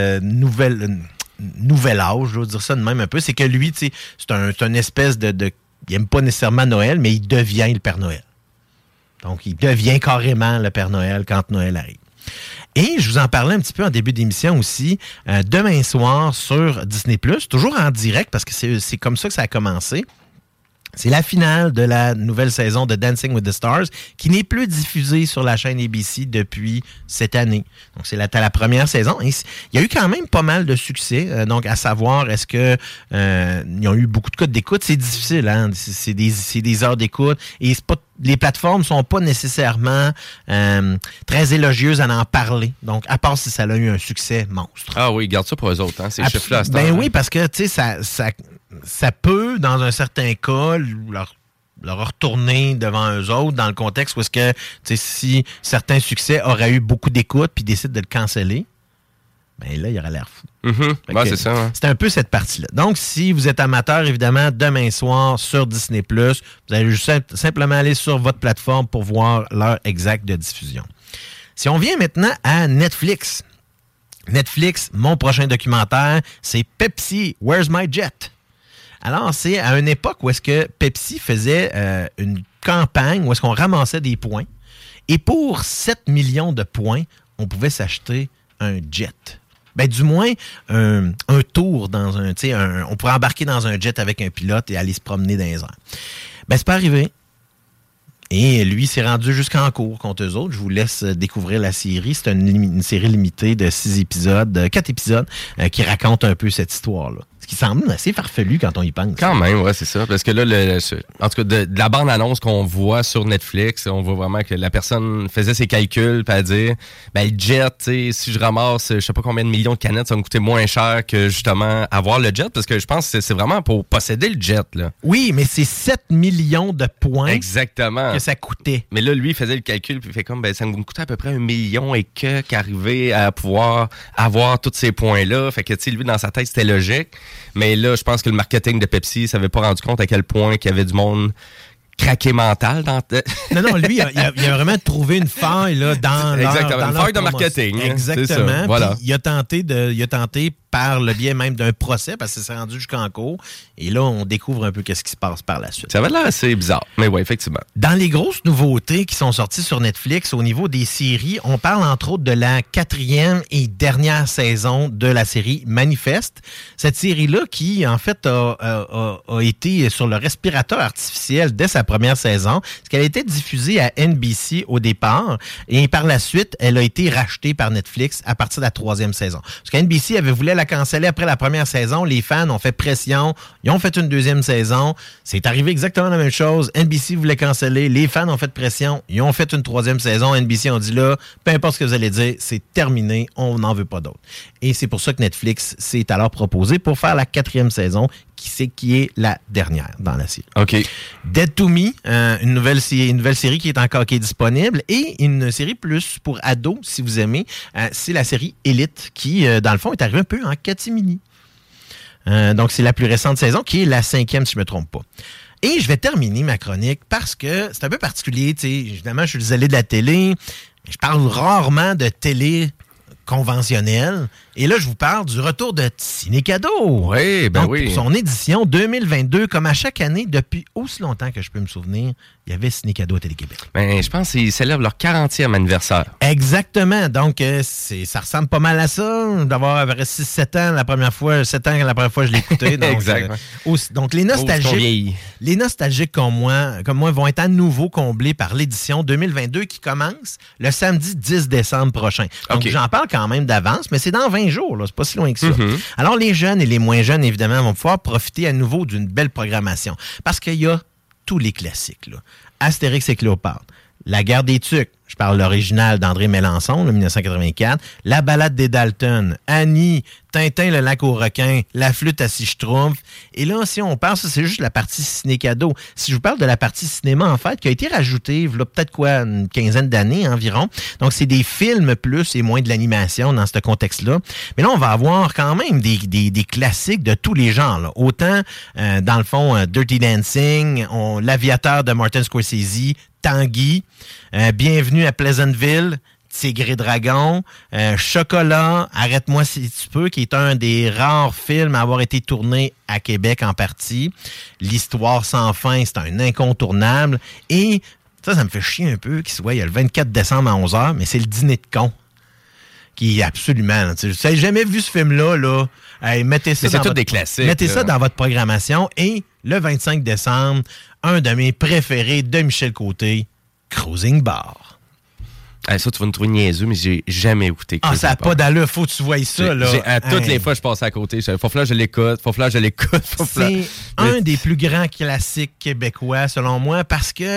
âge, je veux dire ça de même un peu. C'est que lui, tu sais, c'est une espèce de il n'aime pas nécessairement Noël, mais il devient le Père Noël. Donc, il devient carrément le Père Noël quand Noël arrive. Et je vous en parlais un petit peu en début d'émission aussi, demain soir sur Disney+, toujours en direct, parce que c'est comme ça que ça a commencé. C'est la finale de la nouvelle saison de Dancing with the Stars, qui n'est plus diffusée sur la chaîne ABC depuis cette année. Donc, c'est la première saison. Et il y a eu quand même pas mal de succès. Donc, à savoir, est-ce que ils ont eu beaucoup de codes d'écoute? C'est difficile, hein? C'est des heures d'écoute. Et c'est pas, les plateformes sont pas nécessairement très élogieuses à en parler. Donc, à part si ça a eu un succès monstre. Ah oui, garde ça pour eux autres, hein? Ces chiffres-là. Ben oui, parce que, tu sais, ça peut, dans un certain cas, leur retourner devant eux autres dans le contexte où est-ce que, tu sais, si certains succès auraient eu beaucoup d'écoute puis décident de le canceller, ben là, il aurait l'air fou. Ouais, c'est ça. Hein. C'est un peu cette partie-là. Donc, si vous êtes amateur, évidemment, demain soir sur Disney+, vous allez juste simplement aller sur votre plateforme pour voir l'heure exacte de diffusion. Si on vient maintenant à Netflix, mon prochain documentaire, c'est Pepsi, Where's My Jet? Alors, c'est à une époque où est-ce que Pepsi faisait une campagne où est-ce qu'on ramassait des points. Et pour 7 millions de points, on pouvait s'acheter un jet. Ben, du moins, un tour dans on pourrait embarquer dans un jet avec un pilote et aller se promener dans les airs. Ben, c'est pas arrivé. Et lui s'est rendu jusqu'en cours contre eux autres. Je vous laisse découvrir la série. C'est une série limitée de 4 épisodes qui raconte un peu cette histoire-là. Ce qui semble assez farfelu quand on y pense. Quand même, ouais, c'est ça. Parce que là, en tout cas, de la bande-annonce qu'on voit sur Netflix, on voit vraiment que la personne faisait ses calculs, puis à dire, ben, le jet, tu sais, si je ramasse, je sais pas combien de millions de canettes, ça va me coûter moins cher que, justement, avoir le jet, parce que je pense que c'est vraiment pour posséder le jet, là. Oui, mais c'est 7 millions de points. Exactement. Que ça coûtait. Mais là, lui, il faisait le calcul, puis il fait comme, ben, ça me coûtait à peu près 1 million et qu'arriver à pouvoir avoir tous ces points-là. Fait que, tu sais, lui, dans sa tête, c'était logique. Mais là, je pense que le marketing de Pepsi ne s'avait pas rendu compte à quel point qu'il y avait du monde craqué mental. Non, lui, il a vraiment trouvé une faille là, dans Exactement, une faille de marketing. Exactement. C'est ça, voilà. Il a tenté par le biais même d'un procès, parce que c'est rendu jusqu'en cours. Et là, on découvre un peu qu'est-ce qui se passe par la suite. Ça va l'air assez bizarre, mais oui, effectivement. Dans les grosses nouveautés qui sont sorties sur Netflix au niveau des séries, on parle entre autres de la 4e et dernière saison de la série Manifeste. Cette série-là qui, en fait, a été sur le respirateur artificiel dès sa première saison, parce qu'elle a été diffusée à NBC au départ, et par la suite, elle a été rachetée par Netflix à partir de la 3e saison. Parce qu'NBC avait voulu la canceller après la première saison, les fans ont fait pression, ils ont fait une 2e saison, c'est arrivé exactement la même chose, NBC voulait canceller, les fans ont fait pression, ils ont fait une 3e saison, NBC ont dit là, peu importe ce que vous allez dire, c'est terminé, on n'en veut pas d'autres. Et c'est pour ça que Netflix s'est alors proposé pour faire la 4e saison, qui est la dernière dans la série. OK. Dead to Me, une nouvelle série qui est disponible, et une série plus pour ados, si vous aimez, c'est la série Elite, qui, dans le fond, est arrivée un peu en catimini. Donc, c'est la plus récente saison, qui est la 5e, si je ne me trompe pas. Et je vais terminer ma chronique parce que c'est un peu particulier. Évidemment, je suis le zélé de la télé. Je parle rarement de télé conventionnelle. Et là, je vous parle du retour de Ciné Cadeau. Oui, ben donc, oui. Pour son édition 2022, comme à chaque année, depuis aussi longtemps que je peux me souvenir, il y avait Ciné Cadeau à Télé-Québec. Ben, je pense qu'ils célèbrent leur 40e anniversaire. Exactement. Donc, ça ressemble pas mal à ça, d'avoir 6-7 ans la première fois, 7 ans la première fois que je l'ai écouté. Donc, exactement. Donc, les nostalgiques comme moi vont être à nouveau comblés par l'édition 2022 qui commence le samedi 10 décembre prochain. Donc, J'en parle quand même d'avance, mais c'est dans 20 jours, là. C'est pas si loin que ça. Mm-hmm. Alors, les jeunes et les moins jeunes, évidemment, vont pouvoir profiter à nouveau d'une belle programmation. Parce qu'il y a tous les classiques, là. Astérix et Cléopâtre, La guerre des Tucs, je parle de l'original d'André Mélenchon, 1984, La balade des Dalton, Annie, Tintin le lac aux requins, La flûte à six schtroumpfs. Et là, si on parle, ça, c'est juste la partie ciné-cadeau. Si je vous parle de la partie cinéma, en fait, qui a été rajoutée, là, peut-être une quinzaine d'années environ. Donc, c'est des films plus et moins de l'animation dans ce contexte-là. Mais là, on va avoir quand même des classiques de tous les genres, là. Autant, dans le fond, Dirty Dancing, L'Aviateur de Martin Scorsese, Tanguy, Bienvenue à Pleasantville, Tigre et Dragon, Chocolat, Arrête-moi si tu peux, qui est un des rares films à avoir été tourné à Québec en partie. L'Histoire sans fin, c'est un incontournable. Et ça me fait chier un peu qu'il soit, il y a le 24 décembre à 11h, mais c'est le Dîner de con. Qui est absolument... Tu n'avez jamais vu ce film-là, là. Hey, mettez ça, des classiques, mettez ça dans votre programmation. Et le 25 décembre, un de mes préférés de Michel Côté, Cruising Bar. Ah, ça, tu vas me trouver niaiseux, mais j'ai jamais écouté Cruising Bar. Ça n'a pas d'allure, faut que tu voyes ça, là. Toutes les fois, je passe à côté. Faut que je l'écoute. C'est un des plus grands classiques québécois, selon moi, parce que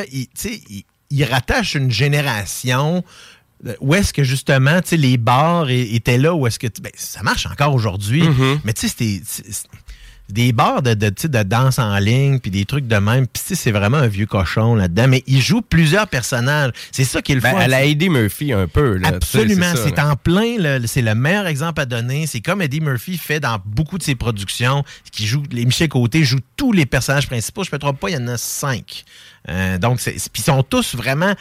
il rattache une génération... Où est-ce que, justement, les bars étaient là, où est-ce que... ça marche encore aujourd'hui, mais tu sais, c'était des bars de danse en ligne, puis des trucs de même, puis c'est vraiment un vieux cochon là-dedans, mais il joue plusieurs personnages. C'est ça qui est le fun. À la Eddie Murphy, un peu. Là, absolument, c'est en plein, c'est le meilleur exemple à donner. C'est comme Eddie Murphy fait dans beaucoup de ses productions, les Michel Côté joue tous les personnages principaux. Je ne me trompe pas, il y en a 5. Donc, puis ils sont tous vraiment...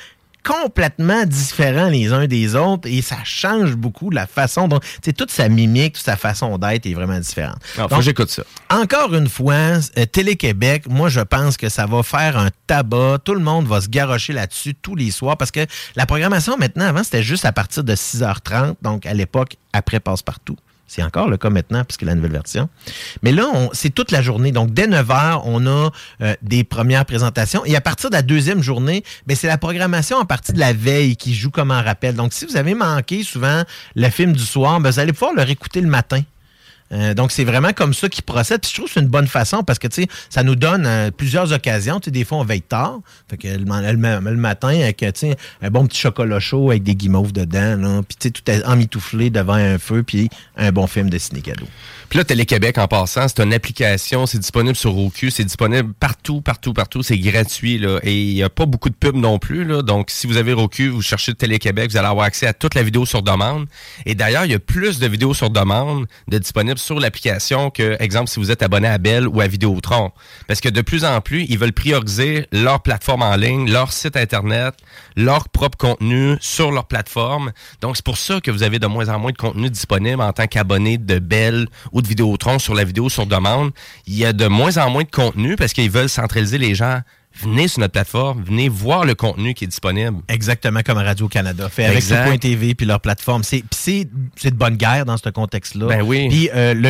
complètement différents les uns des autres et ça change beaucoup la façon dont... toute sa mimique, toute sa façon d'être est vraiment différente. Alors, faut que j'écoute ça. Encore une fois, Télé-Québec, moi, je pense que ça va faire un tabac. Tout le monde va se garrocher là-dessus tous les soirs parce que la programmation, maintenant, avant, c'était juste à partir de 6h30, donc à l'époque, après Passe-Partout. C'est encore le cas maintenant, puisque la nouvelle version. Mais là, c'est toute la journée. Donc, dès 9h, on a des premières présentations. Et à partir de la deuxième journée, c'est la programmation à partir de la veille qui joue comme un rappel. Donc, si vous avez manqué souvent le film du soir, vous allez pouvoir le réécouter le matin. Donc, c'est vraiment comme ça qu'ils procèdent. Puis je trouve que c'est une bonne façon parce que, ça nous donne plusieurs occasions. Des fois, on veille tard. Fait que le matin, avec, un bon petit chocolat chaud avec des guimauves dedans, là. Puis, tout est emmitouflé devant un feu, puis un bon film de ciné-cadeau. Puis là, Télé-Québec, en passant, c'est une application, c'est disponible sur Roku, c'est disponible partout, c'est gratuit, là. Et il n'y a pas beaucoup de pubs non plus, là. Donc, si vous avez Roku, vous cherchez Télé-Québec, vous allez avoir accès à toute la vidéo sur demande. Et d'ailleurs, il y a plus de vidéos sur demande disponibles sur l'application que, exemple, si vous êtes abonné à Bell ou à Vidéotron. Parce que de plus en plus, ils veulent prioriser leur plateforme en ligne, leur site Internet, leur propre contenu sur leur plateforme. Donc, c'est pour ça que vous avez de moins en moins de contenu disponible en tant qu'abonné de Bell ou de Vidéotron sur la vidéo sur demande. Il y a de moins en moins de contenu parce qu'ils veulent centraliser les gens. Venez sur notre plateforme, venez voir le contenu qui est disponible. Exactement comme Radio-Canada fait avec ce.tv puis leur plateforme. C'est de bonne guerre dans ce contexte-là. Ben oui. Puis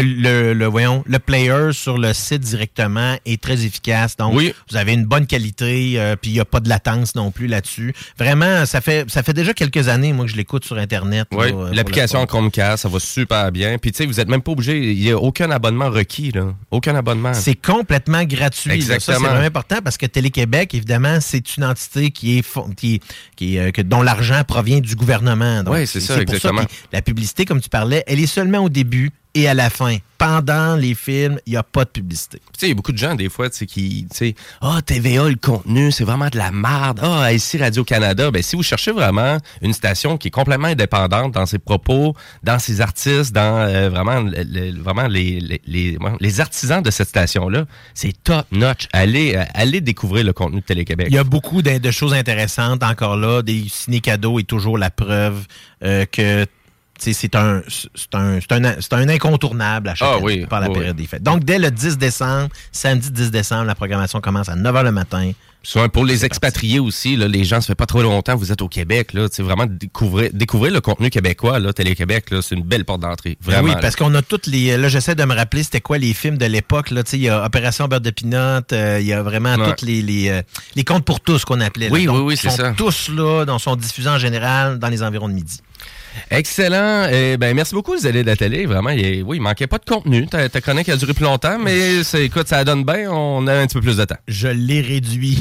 le player sur le site directement est très efficace. Donc, vous avez une bonne qualité puis il n'y a pas de latence non plus là-dessus. Vraiment, ça fait déjà quelques années, moi, que je l'écoute sur Internet. Oui, l'application Chromecast, ça va super bien. Puis, tu sais, vous n'êtes même pas obligé, il n'y a aucun abonnement requis, là. Aucun abonnement. C'est complètement gratuit. Exactement. Ça, c'est vraiment important parce que Télé-Québec, évidemment, c'est une entité dont l'argent provient du gouvernement. Oui, c'est ça, exactement. Ça, la publicité, comme tu parlais, elle est seulement au début et à la fin. Pendant les films, il n'y a pas de publicité. Tu sais, il y a beaucoup de gens, des fois, qui, TVA, le contenu, c'est vraiment de la merde. Ici, Radio-Canada. Ben, si vous cherchez vraiment une station qui est complètement indépendante dans ses propos, dans ses artistes, dans vraiment les artisans de cette station-là, c'est top-notch. Allez découvrir le contenu de Télé-Québec. Il y a beaucoup de choses intéressantes encore là. Des ciné-cadeaux est toujours la preuve que c'est un incontournable à chaque année par la période des fêtes. Donc, dès le 10 décembre, samedi 10 décembre, la programmation commence à 9h le matin. Pour les expatriés aussi, là, les gens, ça fait pas trop longtemps que vous êtes au Québec. Là, vraiment découvrir le contenu québécois, là, Télé-Québec, là, c'est une belle porte d'entrée. Vraiment. Oui, parce qu'on a toutes les... Là, j'essaie de me rappeler c'était quoi les films de l'époque. Il y a Opération Beurre de Pinot, il y a vraiment toutes les contes pour tous qu'on appelait. Là. Oui, donc, oui, c'est ça. Ils sont tous là, sont diffusés en général dans les environs de midi. Excellent. Merci beaucoup, les allées de la télé. Vraiment, il manquait pas de contenu. Ta chronique a duré plus longtemps, mais écoute, ça donne bien. On a un petit peu plus de temps. Je l'ai réduit.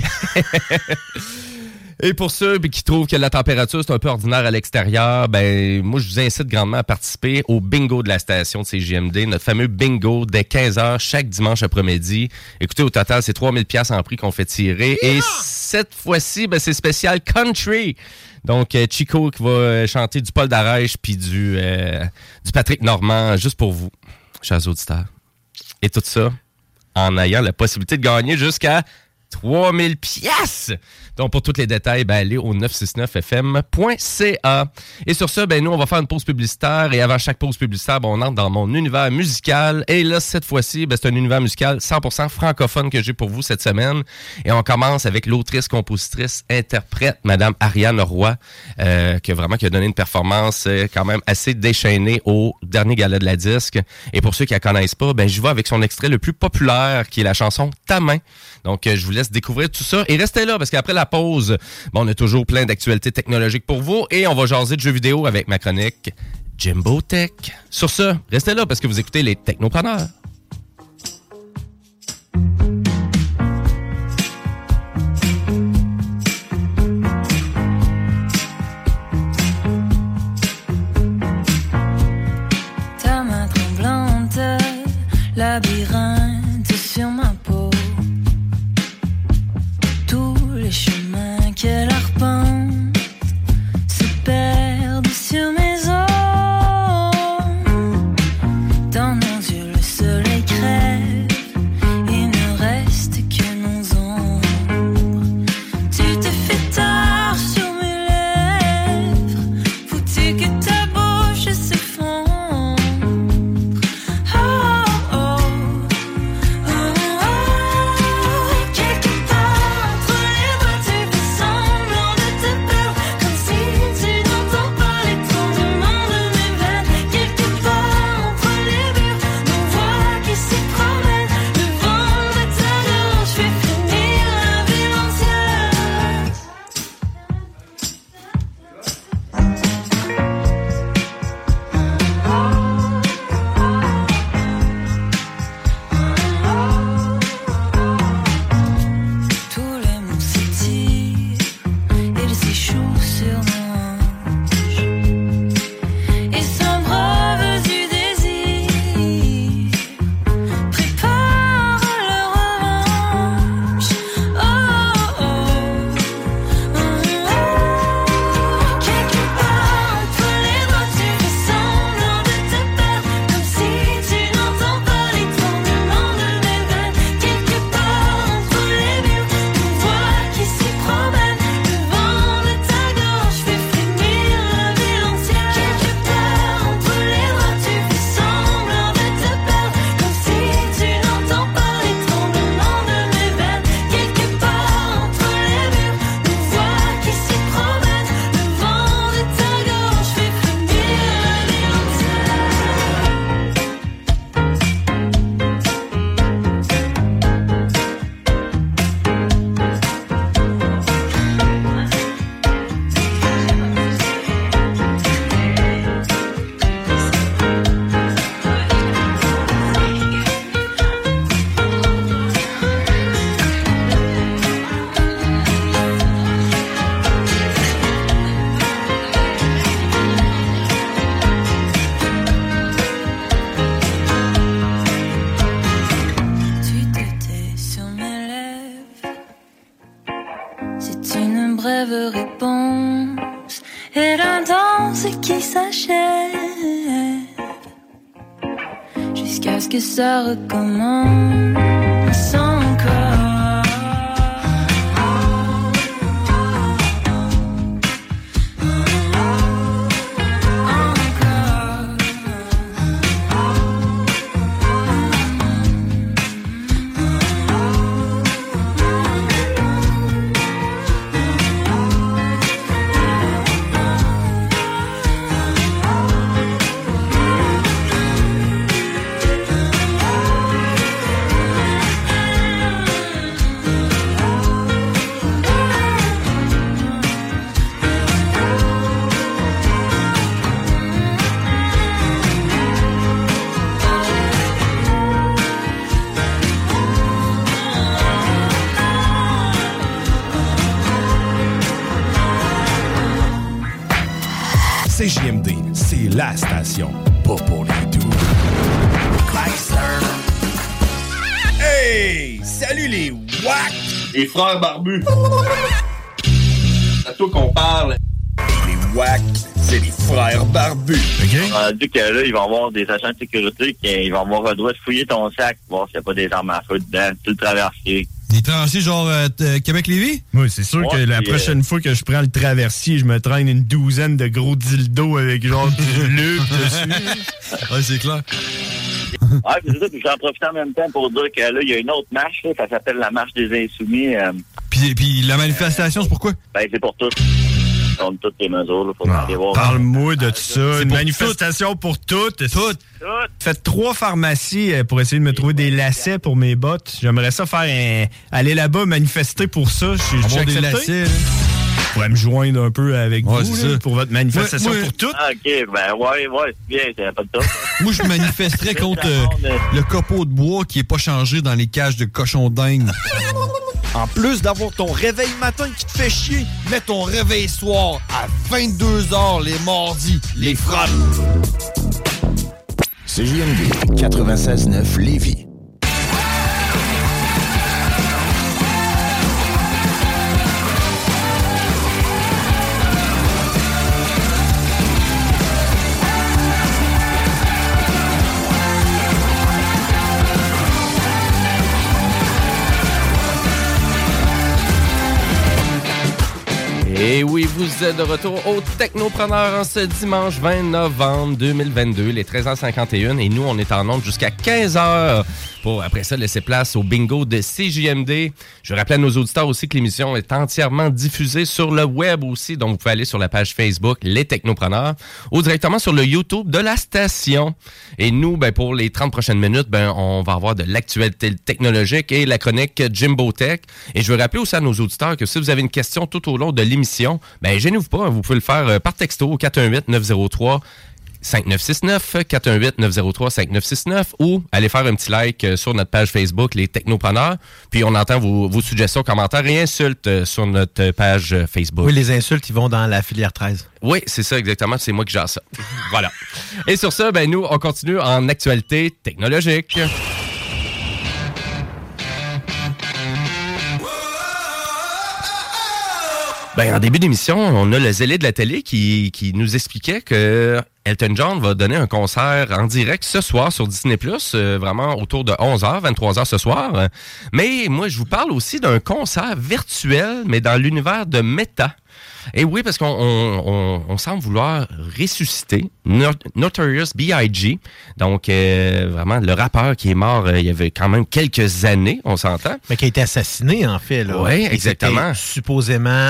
Et pour ceux qui trouvent que la température c'est un peu ordinaire à l'extérieur, moi je vous incite grandement à participer au bingo de la station de CJMD, notre fameux bingo dès 15h chaque dimanche après-midi. Écoutez, au total, c'est 3000 $ en prix qu'on fait tirer. Et cette fois-ci, c'est spécial country. Donc, Chico qui va chanter du Paul Darèche puis du Patrick Normand juste pour vous, chers auditeurs. Et tout ça en ayant la possibilité de gagner jusqu'à 3000 $. Donc, pour tous les détails, allez au 969fm.ca. Et sur ça, nous, on va faire une pause publicitaire. Et avant chaque pause publicitaire, on entre dans mon univers musical. Et là, cette fois-ci, c'est un univers musical 100% francophone que j'ai pour vous cette semaine. Et on commence avec l'autrice, compositrice, interprète, Madame Ariane Roy, qui a donné une performance quand même assez déchaînée au dernier gala de la disque. Et pour ceux qui la connaissent pas, j'y vais avec son extrait le plus populaire, qui est la chanson « Ta main ». Donc, je vous laisse découvrir tout ça. Et restez là, parce qu'après la pause, on a toujours plein d'actualités technologiques pour vous. Et on va jaser de jeux vidéo avec ma chronique Jimbo Tech. Sur ce, restez là, parce que vous écoutez les Technopreneurs. Ta main tremblante, labyrinthe sur ma peau. Les chemins qu'elle arpente se perdent sur mes os. Dans nos yeux, le seul C'est une brève réponse et la danse qui s'achève jusqu'à ce que ça recommence encore. CJMD, c'est la station, pas pour les doux. Hey! Salut les WAC! Les frères barbus! C'est à toi qu'on parle. Les WAC, c'est les frères barbus. OK? On a dit que là, ils vont avoir des agents de sécurité qui vont avoir le droit de fouiller ton sac, voir s'il n'y a pas des armes à feu dedans, tout le traversier. Des traversiers genre Québec-Lévis? Oui, c'est sûr que la prochaine fois que je prends le traversier, je me traîne une douzaine de gros dildos avec genre du lube dessus. Ouais, c'est clair. Ouais, c'est ça, puis j'en profite en même temps pour dire que là, il y a une autre marche, là, ça s'appelle la marche des Insoumis. Puis la manifestation, c'est pourquoi? Ben, c'est pour tous. Contre toutes les mesures, là, faut aller voir. Parle-moi de ça. Une manifestation pour toutes. Toutes. Faites 3 pharmacies pour essayer de me trouver des lacets pour mes bottes. J'aimerais ça faire aller là-bas manifester pour ça. Avoir des lacets, là. Je pourrais me joindre un peu avec vous là, pour votre manifestation pour toutes. Ah, OK, ben ouais, c'est bien, c'est pas de temps. Moi, je manifesterais contre le copeau de bois qui est pas changé dans les cages de cochons dingues. En plus d'avoir ton réveil matin qui te fait chier, mets ton réveil soir à 22h les mardis. Les frappes. CJMD 96.9 Lévis. Et oui, vous êtes de retour au Technopreneur en ce dimanche 20 novembre 2022, les 13h51. Et nous, on est en onde jusqu'à 15h pour, après ça, laisser place au bingo de CJMD. Je rappelle à nos auditeurs aussi que l'émission est entièrement diffusée sur le web aussi. Donc, vous pouvez aller sur la page Facebook Les Technopreneurs ou directement sur le YouTube de la station. Et nous, ben, pour les 30 prochaines minutes, ben, on va avoir de l'actualité technologique et la chronique Jimbo Tech. Et je veux rappeler aussi à nos auditeurs que si vous avez une question tout au long de l'émission, ben, gênez-vous pas, vous pouvez le faire par texto au 418-903-5969, 418-903-5969 ou allez faire un petit like sur notre page Facebook, Les Technopreneurs. Puis on entend vos suggestions, commentaires et insultes sur notre page Facebook. Oui, les insultes, ils vont dans la filière 13. Oui, c'est ça exactement, c'est moi qui gère ça. Voilà. Et sur ça, ben, nous, on continue en actualité technologique. Ben, en début d'émission, on a le zélé de la télé qui nous expliquait que Elton John va donner un concert en direct ce soir sur Disney+, vraiment autour de 11h, 23h ce soir. Mais moi, je vous parle aussi d'un concert virtuel, mais dans l'univers de Meta. Et oui, parce qu'on semble vouloir ressusciter Notorious B.I.G., donc vraiment le rappeur qui est mort il y avait quand même quelques années, on s'entend. Mais qui a été assassiné, en fait. Oui, exactement. Supposément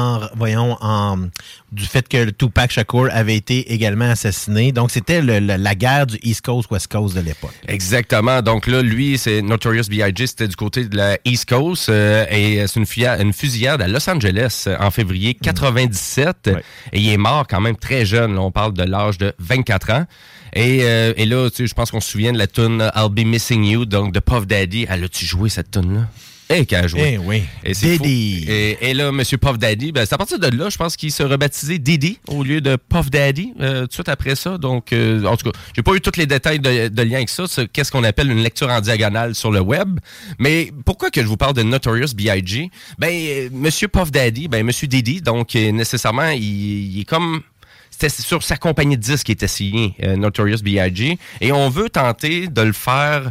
du fait que le Tupac Shakur avait été également assassiné. Donc, c'était la guerre du East Coast-West Coast de l'époque. Exactement. Donc là, lui, c'est Notorious B.I.G., c'était du côté de la East Coast et c'est une fusillade à Los Angeles en février 97. Ouais. Et il est mort quand même très jeune. Là, on parle de l'âge de 24 ans. Et là, tu sais, je pense qu'on se souvient de la tune I'll Be Missing You, donc de Puff Daddy. Elle a-tu joué cette tune-là? qu'à jouer. Oui. Et c'est Diddy. Et là, M. Puff Daddy, ben, c'est à partir de là, je pense qu'il s'est rebaptisé Diddy au lieu de Puff Daddy tout de suite après ça. Donc, en tout cas, j'ai pas eu tous les détails de lien avec ça. C'est qu'est-ce qu'on appelle une lecture en diagonale sur le web. Mais pourquoi que je vous parle de Notorious B.I.G.? Ben, M. Puff Daddy, M. Diddy, donc nécessairement, il est comme... C'était sur sa compagnie de disques qui était signé, Notorious B.I.G. Et on veut tenter de le faire...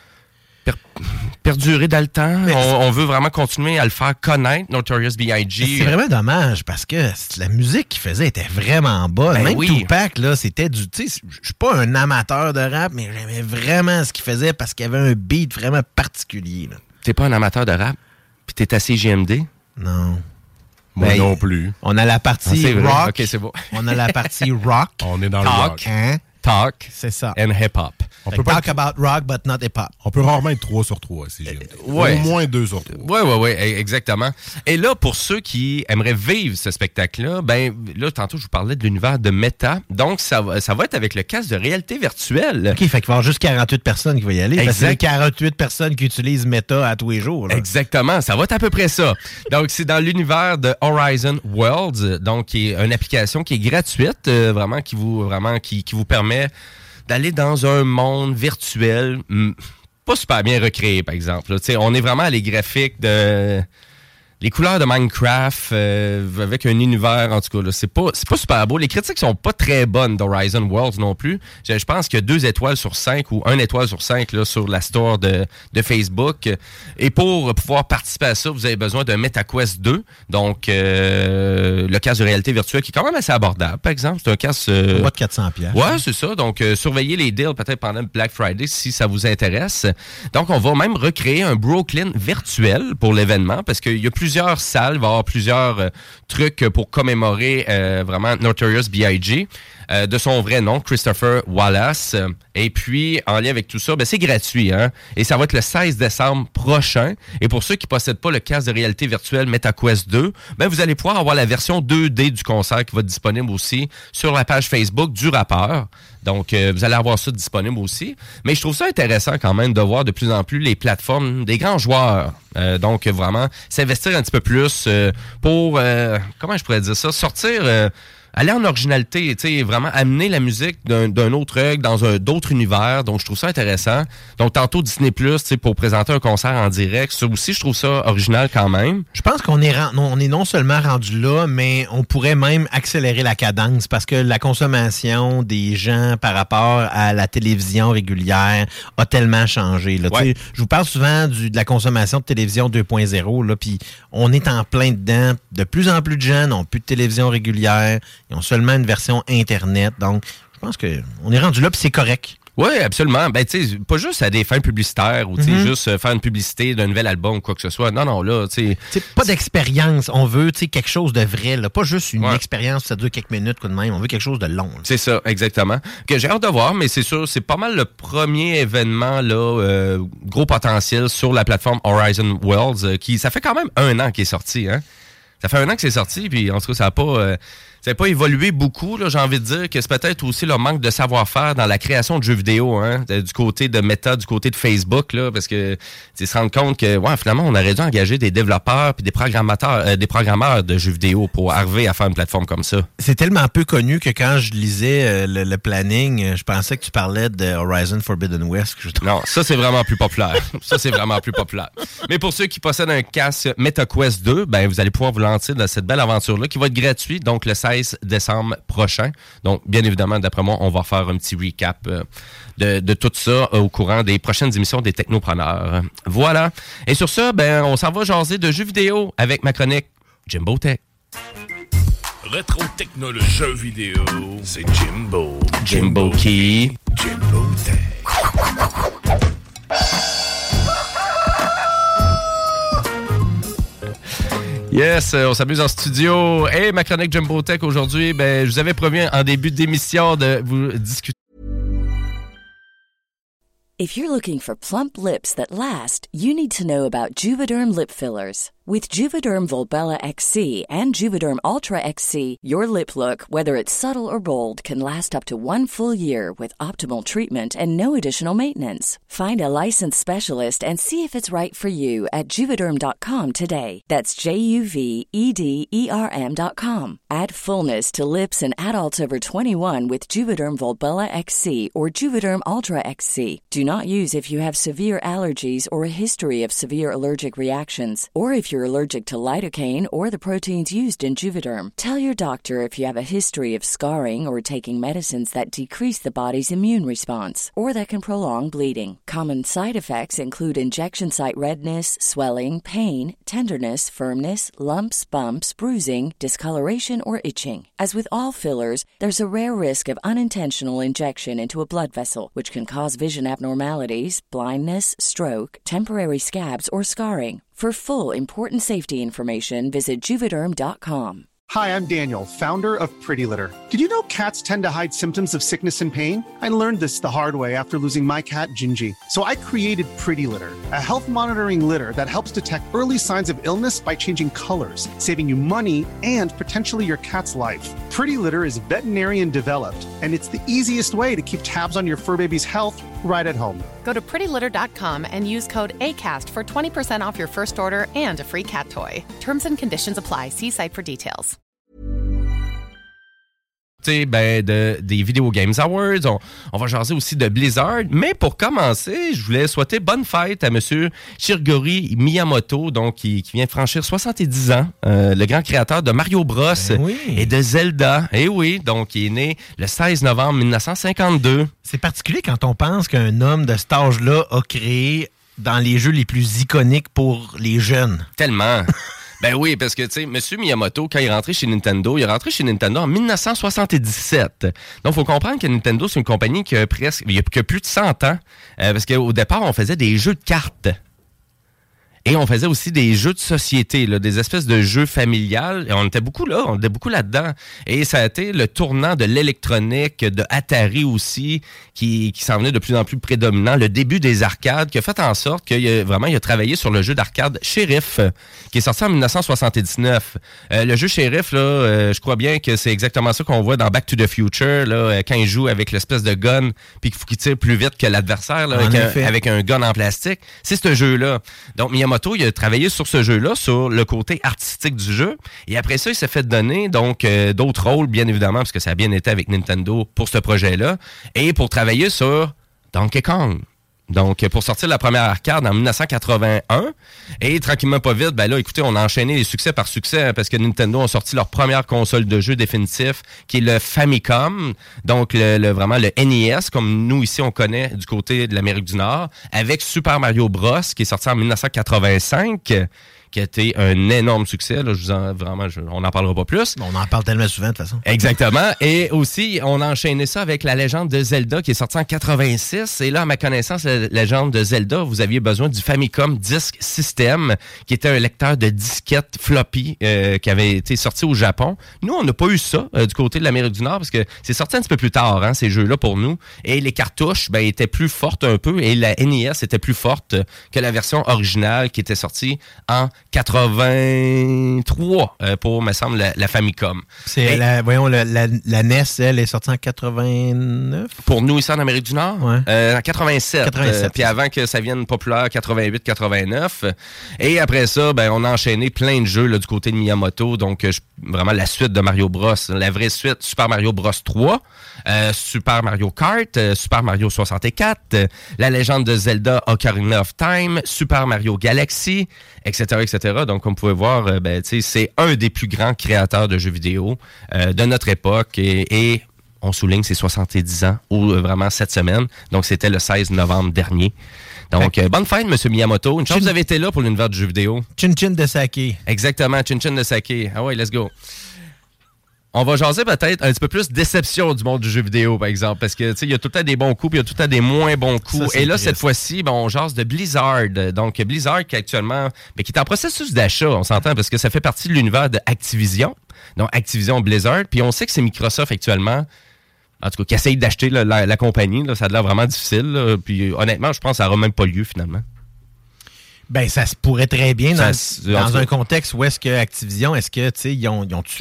perdurer dans le temps. On veut vraiment continuer à le faire connaître, Notorious B.I.G. C'est vraiment dommage parce que la musique qu'il faisait était vraiment bonne. Même Tupac, là, c'était du... Tu sais, je suis pas un amateur de rap, mais j'aimais vraiment ce qu'il faisait parce qu'il y avait un beat vraiment particulier. T'es pas un amateur de rap? Puis t'es à CGMD? Non. Moi non plus. On a la partie rock. OK, c'est bon. On a la partie rock. On est dans le rock. Hein? Talk. C'est ça. And hip-hop. On peut talk about rock, but not hip-hop. On peut rarement être 3 sur 3, si j'aime. Ouais. Au moins 2 sur 3. Oui, exactement. Et là, pour ceux qui aimeraient vivre ce spectacle-là, ben là, tantôt, je vous parlais de l'univers de Meta. Donc, ça va être avec le casque de réalité virtuelle. OK, fait qu'il va y avoir juste 48 personnes qui vont y aller. Exact. Parce que c'est 48 personnes qui utilisent Meta à tous les jours. Là. Exactement, ça va être à peu près ça. Donc, c'est dans l'univers de Horizon Worlds, donc qui est une application qui est gratuite, vraiment, qui vous permet d'aller dans un monde virtuel pas super bien recréé, par exemple. Là, on est vraiment à les graphiques de... Les couleurs de Minecraft avec un univers, en tout cas, là, c'est pas super beau. Les critiques sont pas très bonnes d'Horizon Worlds non plus. Je pense qu'il y a 2 étoiles sur 5 ou 1 étoile sur 5 là, sur la store de Facebook. Et pour pouvoir participer à ça, vous avez besoin d'un MetaQuest 2. Donc, le casque de réalité virtuelle qui est quand même assez abordable, par exemple. C'est un casque... Pas de 400$. Ouais, c'est ça. Donc, surveillez les deals peut-être pendant Black Friday si ça vous intéresse. Donc, on va même recréer un Brooklyn virtuel pour l'événement parce qu'il y a plusieurs salles, il va y avoir plusieurs trucs pour commémorer vraiment Notorious B.I.G. De son vrai nom, Christopher Wallace. Et puis, en lien avec tout ça, c'est gratuit. Hein? Et ça va être le 16 décembre prochain. Et pour ceux qui ne possèdent pas le casque de réalité virtuelle MetaQuest 2, vous allez pouvoir avoir la version 2D du concert qui va être disponible aussi sur la page Facebook du rappeur. Donc, vous allez avoir ça disponible aussi. Mais je trouve ça intéressant quand même de voir de plus en plus les plateformes des grands joueurs. Donc, vraiment, s'investir un petit peu plus pour, comment je pourrais dire ça, sortir... aller en originalité, tu sais, vraiment amener la musique d'un autre œil dans d'autres univers. Donc, je trouve ça intéressant. Donc, tantôt Disney+, tu sais, pour présenter un concert en direct. Ça aussi, je trouve ça original quand même. Je pense qu'on est non seulement rendu là, mais on pourrait même accélérer la cadence parce que la consommation des gens par rapport à la télévision régulière a tellement changé. Là. Ouais. Je vous parle souvent de la consommation de télévision 2.0, là, puis on est en plein dedans. De plus en plus de gens n'ont plus de télévision régulière. Ils ont seulement une version Internet. Donc, je pense qu'on est rendu là, puis c'est correct. Oui, absolument. Tu sais, pas juste à des fins publicitaires ou juste faire une publicité d'un nouvel album ou quoi que ce soit. Non, là, tu sais. Pas d'expérience. On veut, quelque chose de vrai, là. Pas juste une expérience, ça dure quelques minutes, quoi de même. On veut quelque chose de long. Là. C'est ça, exactement. Que j'ai hâte de voir, mais c'est sûr, c'est pas mal le premier événement, là, gros potentiel sur la plateforme Horizon Worlds, ça fait quand même 1 an qu'il est sorti, hein. Ça fait 1 an que c'est sorti, puis en tout cas, ça n'a pas évolué beaucoup. Là, j'ai envie de dire que c'est peut-être aussi le manque de savoir-faire dans la création de jeux vidéo, hein, du côté de Meta, du côté de Facebook, là, parce que tu se rends compte que finalement, on aurait dû engager des développeurs puis des programmeurs de jeux vidéo pour arriver à faire une plateforme comme ça. C'est tellement peu connu que quand je lisais le planning, je pensais que tu parlais de Horizon Forbidden West. Non, ça, c'est vraiment plus populaire. Mais pour ceux qui possèdent un casque MetaQuest 2, vous allez pouvoir vous lancer dans cette belle aventure-là qui va être gratuite, donc le 16 décembre prochain. Donc, bien évidemment, d'après moi, on va faire un petit recap de tout ça au courant des prochaines émissions des Technopreneurs. Voilà. Et sur ça, on s'en va jaser de jeux vidéo avec ma chronique Jimbo Tech. Rétro technologie jeux vidéo, c'est Jimbo. Jimbo Key. Jimbo Tech. Yes, on s'amuse en studio. Et ma chronique Jumbo Tech aujourd'hui, je vous avais promis en début d'émission de vous discuter. If you're looking for plump lips that last, you need to know about Juvederm lip fillers. With Juvederm Volbella XC and Juvederm Ultra XC, your lip look, whether it's subtle or bold, can last up to 1 full year with optimal treatment and no additional maintenance. Find a licensed specialist and see if it's right for you at Juvederm.com today. That's JUVEDERM.com. Add fullness to lips in adults over 21 with Juvederm Volbella XC or Juvederm Ultra XC. Do not use if you have severe allergies or a history of severe allergic reactions, or if you're allergic to lidocaine or the proteins used in Juvederm. Tell your doctor if you have a history of scarring or taking medicines that decrease the body's immune response or that can prolong bleeding. Common side effects include injection site redness, swelling, pain, tenderness, firmness, lumps, bumps, bruising, discoloration, or itching. As with all fillers, there's a rare risk of unintentional injection into a blood vessel, which can cause vision abnormalities, blindness, stroke, temporary scabs, or scarring. For full, important safety information, visit Juvederm.com. Hi, I'm Daniel, founder of Pretty Litter. Did you know cats tend to hide symptoms of sickness and pain? I learned this the hard way after losing my cat, Gingy. So I created Pretty Litter, a health monitoring litter that helps detect early signs of illness by changing colors, saving you money and potentially your cat's life. Pretty Litter is veterinarian developed, and it's the easiest way to keep tabs on your fur baby's health right at home. Go to prettylitter.com and use code ACAST for 20% off your first order and a free cat toy. Terms and conditions apply. See site for details. Des Video Games Awards. On va jaser aussi de Blizzard. Mais pour commencer, je voulais souhaiter bonne fête à M. Shigeru Miyamoto, donc qui vient de franchir 70 ans, le grand créateur de Mario Bros et de Zelda. Et oui, donc il est né le 16 novembre 1952. C'est particulier quand on pense qu'un homme de cet âge-là a créé dans les jeux les plus iconiques pour les jeunes. Tellement. Ben oui, parce que, tu sais, M. Miyamoto, quand il est rentré chez Nintendo, en 1977. Donc, il faut comprendre que Nintendo, c'est une compagnie qui a plus de 100 ans. Parce qu'au départ, on faisait des jeux de cartes. Et on faisait aussi des jeux de société, là, des espèces de jeux familiales. Et on était beaucoup là-dedans. Et ça a été le tournant de l'électronique, de Atari aussi, qui s'en venait de plus en plus prédominant. Le début des arcades, qui a fait en sorte qu'il a travaillé sur le jeu d'arcade Sheriff, qui est sorti en 1979. Le jeu Sheriff, là, je crois bien que c'est exactement ça qu'on voit dans Back to the Future, là, quand il joue avec l'espèce de gun, puis qu'il faut qu'il tire plus vite que l'adversaire, là, avec un gun en plastique. C'est ce jeu-là. Donc, Miyamoto, il a travaillé sur ce jeu-là, sur le côté artistique du jeu. Et après ça, il s'est fait donner donc d'autres rôles, bien évidemment, parce que ça a bien été avec Nintendo pour ce projet-là. Et pour travailler sur Donkey Kong. Donc, pour sortir la première arcade en 1981. Et tranquillement pas vite, ben là, écoutez, on a enchaîné les succès par succès, parce que Nintendo a sorti leur première console de jeu définitif, qui est le Famicom. Donc, vraiment le NES, comme nous ici on connaît du côté de l'Amérique du Nord, avec Super Mario Bros, qui est sorti en 1985. Qui a été un énorme succès. Là, on n'en parlera pas plus. On en parle tellement souvent, de toute façon. Exactement. Et aussi, on a enchaîné ça avec la légende de Zelda qui est sortie en 86. Et là, à ma connaissance, la légende de Zelda, vous aviez besoin du Famicom Disk System, qui était un lecteur de disquettes floppy qui avait été sorti au Japon. Nous, on n'a pas eu ça du côté de l'Amérique du Nord parce que c'est sorti un petit peu plus tard, hein, ces jeux-là, pour nous. Et les cartouches étaient plus fortes un peu et la NES était plus forte que la version originale qui était sortie en 83 pour, me semble, la Famicom. La NES, elle est sortie en 89? Pour nous, ici en Amérique du Nord? Ouais. En 87. Puis avant que ça vienne populaire, 88-89. Et après ça, on a enchaîné plein de jeux là, du côté de Miyamoto. Donc, vraiment la suite de Mario Bros. La vraie suite, Super Mario Bros 3, Super Mario Kart, Super Mario 64, la légende de Zelda Ocarina of Time, Super Mario Galaxy, etc., etc. Donc, comme vous pouvez voir, c'est un des plus grands créateurs de jeux vidéo de notre époque et on souligne ses 70 ans ou vraiment cette semaine. Donc, c'était le 16 novembre dernier. Donc, bonne fête, M. Miyamoto. Une chance que vous avez été là pour l'univers du jeu vidéo. Chin-chin de sake. Exactement, chin-chin de sake. Ah ouais, let's go. On va jaser peut-être un petit peu plus déception du monde du jeu vidéo, par exemple, parce que il y a tout le temps des bons coups, puis il y a tout le temps des moins bons coups. Et là, triste. Cette fois-ci, on jase de Blizzard. Donc, Blizzard qui actuellement, qui est en processus d'achat, on s'entend, parce que ça fait partie de l'univers de Activision. Donc, Activision Blizzard. Puis on sait que c'est Microsoft actuellement En tout cas, qui essayent d'acheter là, la compagnie. Là, ça a l'air vraiment difficile. Là, puis honnêtement, je pense que ça n'aura même pas lieu finalement. Ben, ça se pourrait très bien dans un contexte où est-ce que Activision, est-ce que, tu sais, ils ont-tu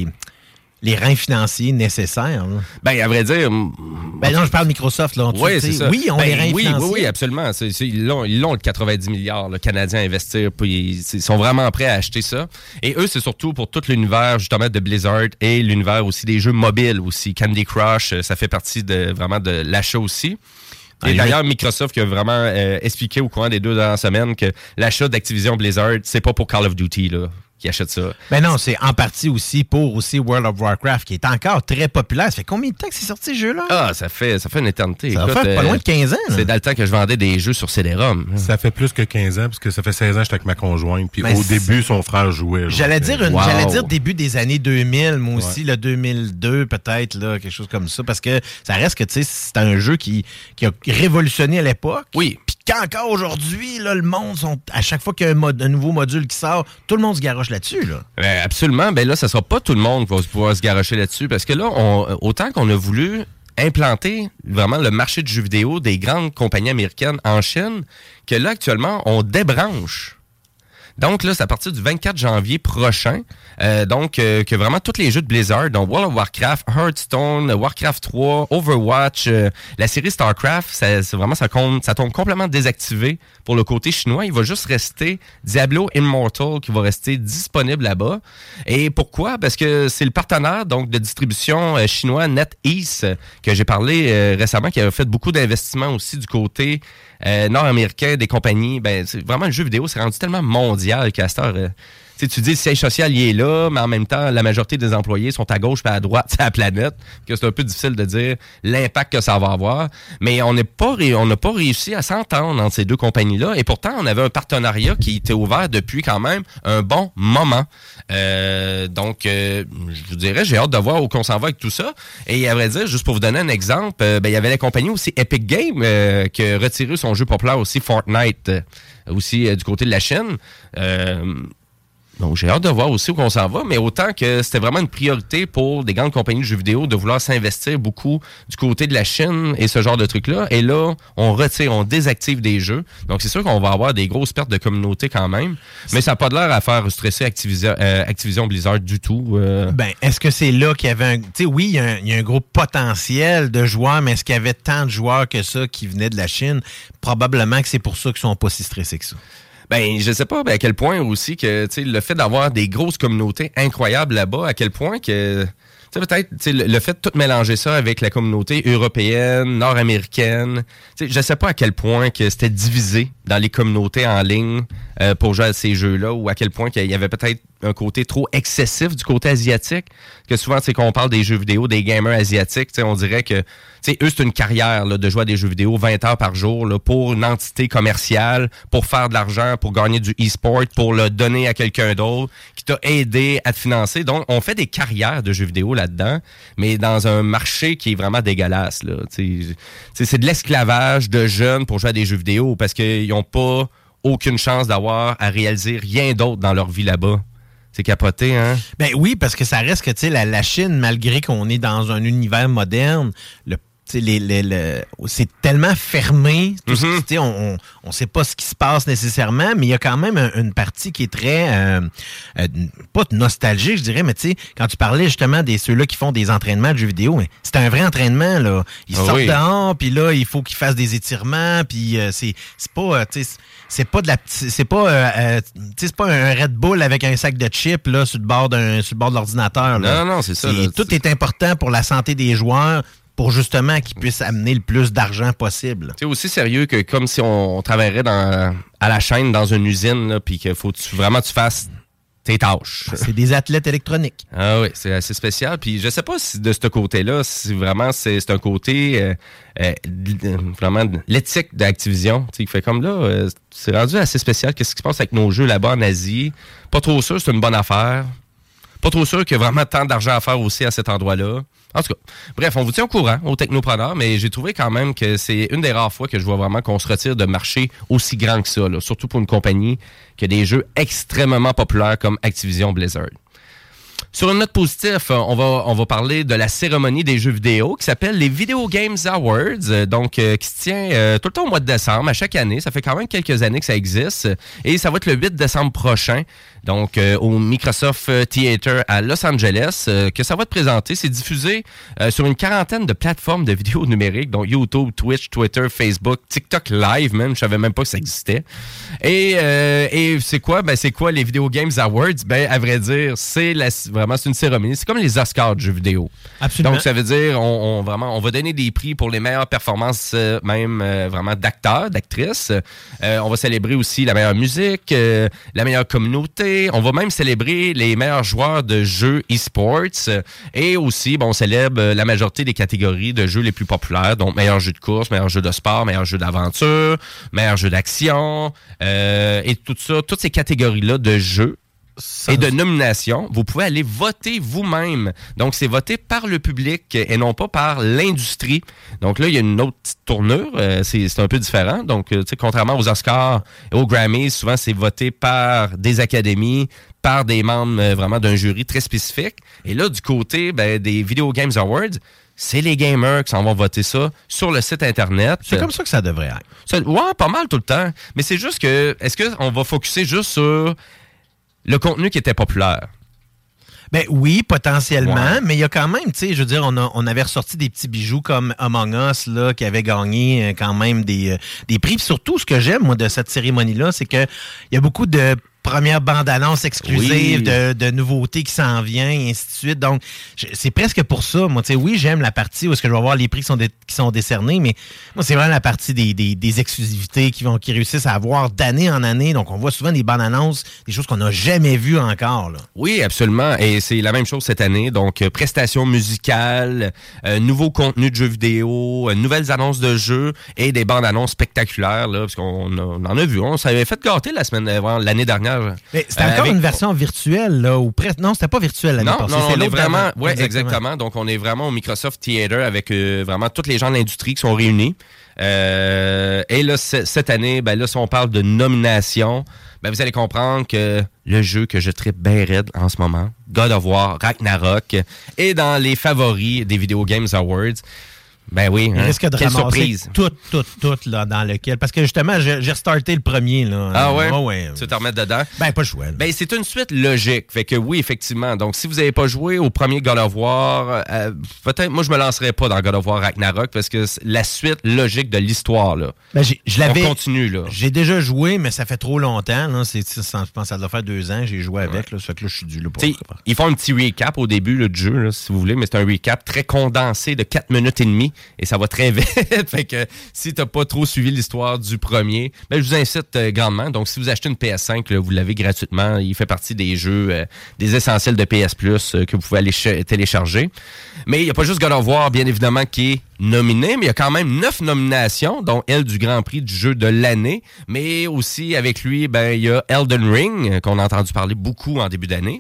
les reins financiers nécessaires? Là? Ben, à vrai dire... Ben non, je parle de Microsoft, là. Oui, c'est ça. Oui, ils ont les reins financiers. Oui, absolument. Ils l'ont le 90 milliards là, canadiens à investir. Puis ils sont vraiment prêts à acheter ça. Et eux, c'est surtout pour tout l'univers, justement, de Blizzard et l'univers aussi des jeux mobiles aussi. Candy Crush, ça fait partie vraiment de l'achat aussi. Et d'ailleurs, Microsoft qui a vraiment expliqué au courant des 2 dernières semaines que l'achat d'Activision Blizzard, c'est pas pour Call of Duty, là. Qui achète ça. Ben non, c'est en partie aussi pour World of Warcraft, qui est encore très populaire. Ça fait combien de temps que c'est sorti, ce jeu-là? Ah, ça fait une éternité. Ça fait pas loin de 15 ans. Là. C'est dans le temps que je vendais des jeux sur CD-ROM. Ça fait plus que 15 ans, parce que ça fait 16 ans que j'étais avec ma conjointe. Puis au début, son frère jouait. J'allais dire début des années 2000, moi aussi, le 2002 peut-être, là, quelque chose comme ça. Parce que ça reste que, tu sais, c'est un jeu qui a révolutionné à l'époque. Oui. Puis qu'encore aujourd'hui, là, le monde, à chaque fois qu'il y a un nouveau module qui sort, tout le monde se garoche là-dessus. Là. Ben, absolument. Ben là, ça sera pas tout le monde qui va pouvoir se garocher là-dessus. Parce que là, autant qu'on a voulu implanter vraiment le marché du jeu vidéo des grandes compagnies américaines en Chine, que là, actuellement, on débranche. Donc là, c'est à partir du 24 janvier prochain. Que vraiment tous les jeux de Blizzard, donc World of Warcraft, Hearthstone, Warcraft 3, Overwatch, la série StarCraft, ça tombe complètement désactivé pour le côté chinois. Il va juste rester Diablo Immortal qui va rester disponible là-bas. Et pourquoi? Parce que c'est le partenaire donc de distribution chinois NetEase que j'ai parlé récemment, qui a fait beaucoup d'investissements aussi du côté nord-américain des compagnies. Ben, c'est vraiment le jeu vidéo, c'est rendu tellement mondial qu'à cette heure, tu dis le siège social il est là, mais en même temps, la majorité des employés sont à gauche et à droite de la planète, que c'est un peu difficile de dire l'impact que ça va avoir. Mais on n'a pas réussi à s'entendre entre ces deux compagnies-là. Et pourtant, on avait un partenariat qui était ouvert depuis quand même un bon moment. Je vous dirais, j'ai hâte de voir où on s'en va avec tout ça. Et à vrai dire, juste pour vous donner un exemple, il y avait la compagnie aussi Epic Games qui a retiré son jeu populaire aussi, Fortnite, aussi du côté de la Chine. Donc, j'ai hâte de voir aussi où on s'en va, mais autant que c'était vraiment une priorité pour des grandes compagnies de jeux vidéo de vouloir s'investir beaucoup du côté de la Chine et ce genre de trucs-là. Et là, on désactive des jeux. Donc, c'est sûr qu'on va avoir des grosses pertes de communauté quand même, mais ça n'a pas de l'air à faire stresser Activision Blizzard du tout. Ben, est-ce que c'est là qu'il y avait tu sais, oui, il y a un gros potentiel de joueurs, mais est-ce qu'il y avait tant de joueurs que ça qui venaient de la Chine? Probablement que c'est pour ça qu'ils sont pas si stressés que ça. Ben, je sais pas à quel point aussi que le fait d'avoir des grosses communautés incroyables là-bas, à quel point que peut-être le fait de tout mélanger ça avec la communauté européenne, nord-américaine, je sais pas à quel point que c'était divisé dans les communautés en ligne pour jouer à ces jeux-là, ou à quel point qu'il y avait peut-être un côté trop excessif du côté asiatique, que souvent quand on parle des jeux vidéo, des gamers asiatiques, on dirait que eux, c'est une carrière là, de jouer à des jeux vidéo 20 heures par jour là, pour une entité commerciale, pour faire de l'argent, pour gagner du e-sport, pour le donner à quelqu'un d'autre qui t'a aidé à te financer. Donc, on fait des carrières de jeux vidéo là-dedans, mais dans un marché qui est vraiment dégueulasse. Là. C'est de l'esclavage de jeunes pour jouer à des jeux vidéo parce qu'ils n'ont pas aucune chance d'avoir à réaliser rien d'autre dans leur vie là-bas. C'est capoté, hein? Ben oui, parce que ça reste que, tu sais, la Chine, malgré qu'on est dans un univers moderne, c'est tellement fermé. On ne sait pas ce qui se passe nécessairement, mais il y a quand même une partie qui est très, pas nostalgique, je dirais, mais tu sais, quand tu parlais justement de ceux-là qui font des entraînements de jeux vidéo, c'est un vrai entraînement, là. Ils sortent dehors, puis là, il faut qu'ils fassent des étirements, puis c'est pas, c'est pas de la, c'est pas un Red Bull avec un sac de chips, là, sur le bord de l'ordinateur, là. Non, c'est ça. Tout est important pour la santé des joueurs, pour justement qu'ils puissent amener le plus d'argent possible. C'est aussi sérieux que comme si on travaillerait à la chaîne dans une usine, puis qu'il faut que tu fasses tes tâches. C'est des athlètes électroniques. Ah oui, c'est assez spécial. Puis je sais pas si de ce côté-là, si vraiment c'est un côté vraiment l'éthique d'Activision, qui fait comme là, c'est rendu assez spécial. Qu'est-ce qui se passe avec nos jeux là-bas en Asie? Pas trop sûr, c'est une bonne affaire. Pas trop sûr qu'il y a vraiment tant d'argent à faire aussi à cet endroit-là. En tout cas, bref, on vous tient au courant, aux technopreneurs, mais j'ai trouvé quand même que c'est une des rares fois que je vois vraiment qu'on se retire de marché aussi grand que ça, là, surtout pour une compagnie qui a des jeux extrêmement populaires comme Activision Blizzard. Sur une note positive, on va parler de la cérémonie des jeux vidéo qui s'appelle les Video Games Awards, donc qui se tient tout le temps au mois de décembre, à chaque année. Ça fait quand même quelques années que ça existe et ça va être le 8 décembre prochain, donc au Microsoft Theater à Los Angeles, que ça va être présenté. C'est diffusé sur une quarantaine de plateformes de vidéos numériques, donc YouTube, Twitch, Twitter, Facebook, TikTok Live même. Je savais même pas que ça existait. Et c'est quoi? Ben, c'est quoi les Video Games Awards? Ben, à vrai dire, c'est une cérémonie. C'est comme les Oscars de jeux vidéo. Absolument. Donc, ça veut dire, on va donner des prix pour les meilleures performances, vraiment d'acteurs, d'actrices. On va célébrer aussi la meilleure musique, la meilleure communauté. On va même célébrer les meilleurs joueurs de jeux e-sports. Et aussi, on célèbre la majorité des catégories de jeux les plus populaires. Donc, meilleur jeu de course, meilleur jeu de sport, meilleur jeu d'aventure, meilleur jeu d'action. Et tout ça, toutes ces catégories-là de jeux et de nomination, vous pouvez aller voter vous-même. Donc, c'est voté par le public et non pas par l'industrie. Donc là, il y a une autre petite tournure. C'est un peu différent. Donc, tu sais, contrairement aux Oscars et aux Grammys, souvent, c'est voté par des académies, par des membres vraiment d'un jury très spécifique. Et là, du côté des Video Games Awards, c'est les gamers qui s'en vont voter ça sur le site Internet. C'est comme ça que ça devrait être. Ouais, pas mal tout le temps. Mais c'est juste que, est-ce qu'on va focusser juste sur le contenu qui était populaire? Ben oui, potentiellement, mais il y a quand même, tu sais, je veux dire, on avait ressorti des petits bijoux comme Among Us, là, qui avait gagné quand même des prix. Puis surtout, ce que j'aime, moi, de cette cérémonie-là, c'est que il y a beaucoup de première bande-annonce exclusive, de nouveautés qui s'en vient, et ainsi de suite. Donc, c'est presque pour ça. Moi, tu sais, oui, j'aime la partie où est-ce que je vais voir les prix qui sont décernés, mais moi, c'est vraiment la partie des exclusivités qui réussissent à avoir d'année en année. Donc, on voit souvent des bandes-annonces, des choses qu'on n'a jamais vues encore, là. Oui, absolument. Et c'est la même chose cette année. Donc, prestations musicales, nouveaux contenus de jeux vidéo, nouvelles annonces de jeux et des bandes-annonces spectaculaires, là, parce qu'on en a vu. On s'avait fait gâter l'année dernière. Mais c'était encore une version virtuelle, là, ou presque. Non, c'était pas virtuel l'année passée. Non, on est vraiment. Oui, exactement. Donc, on est vraiment au Microsoft Theater avec vraiment tous les gens de l'industrie qui sont réunis. Et là, cette année, là, si on parle de nomination, vous allez comprendre que le jeu que je trippe bien raide en ce moment, God of War, Ragnarok, est dans les favoris des Video Games Awards. Ben oui, il risque de quelle ramasser surprise. Tout là, dans lequel. Parce que justement, j'ai restarté le premier. Là. Ah ouais? Ouais. Tu veux te remettre dedans? Ben, pas le choix. Ben, c'est une suite logique. Fait que oui, effectivement. Donc, si vous n'avez pas joué au premier God of War, peut-être, moi, je me lancerais pas dans God of War Ragnarok parce que c'est la suite logique de l'histoire, là. Ben, on continue, là. J'ai déjà joué, mais ça fait trop longtemps. Là. Je pense que ça doit faire 2 ans que j'ai joué avec. Là. Ça fait que là, je suis dû là pour. Ils font un petit recap au début là, du jeu, là, si vous voulez, mais c'est un recap très condensé de 4 minutes et demie et ça va très vite. Fait que si t'as pas trop suivi l'histoire du premier, je vous incite grandement. Donc, si vous achetez une PS5, là, vous l'avez gratuitement. Il fait partie des jeux, des essentiels de PS Plus que vous pouvez aller télécharger. Mais il n'y a pas juste God of War, bien évidemment, qui est nominé, mais il y a quand même 9 nominations, dont elle du Grand Prix du jeu de l'année. Mais aussi, avec lui, il y a Elden Ring, qu'on a entendu parler beaucoup en début d'année.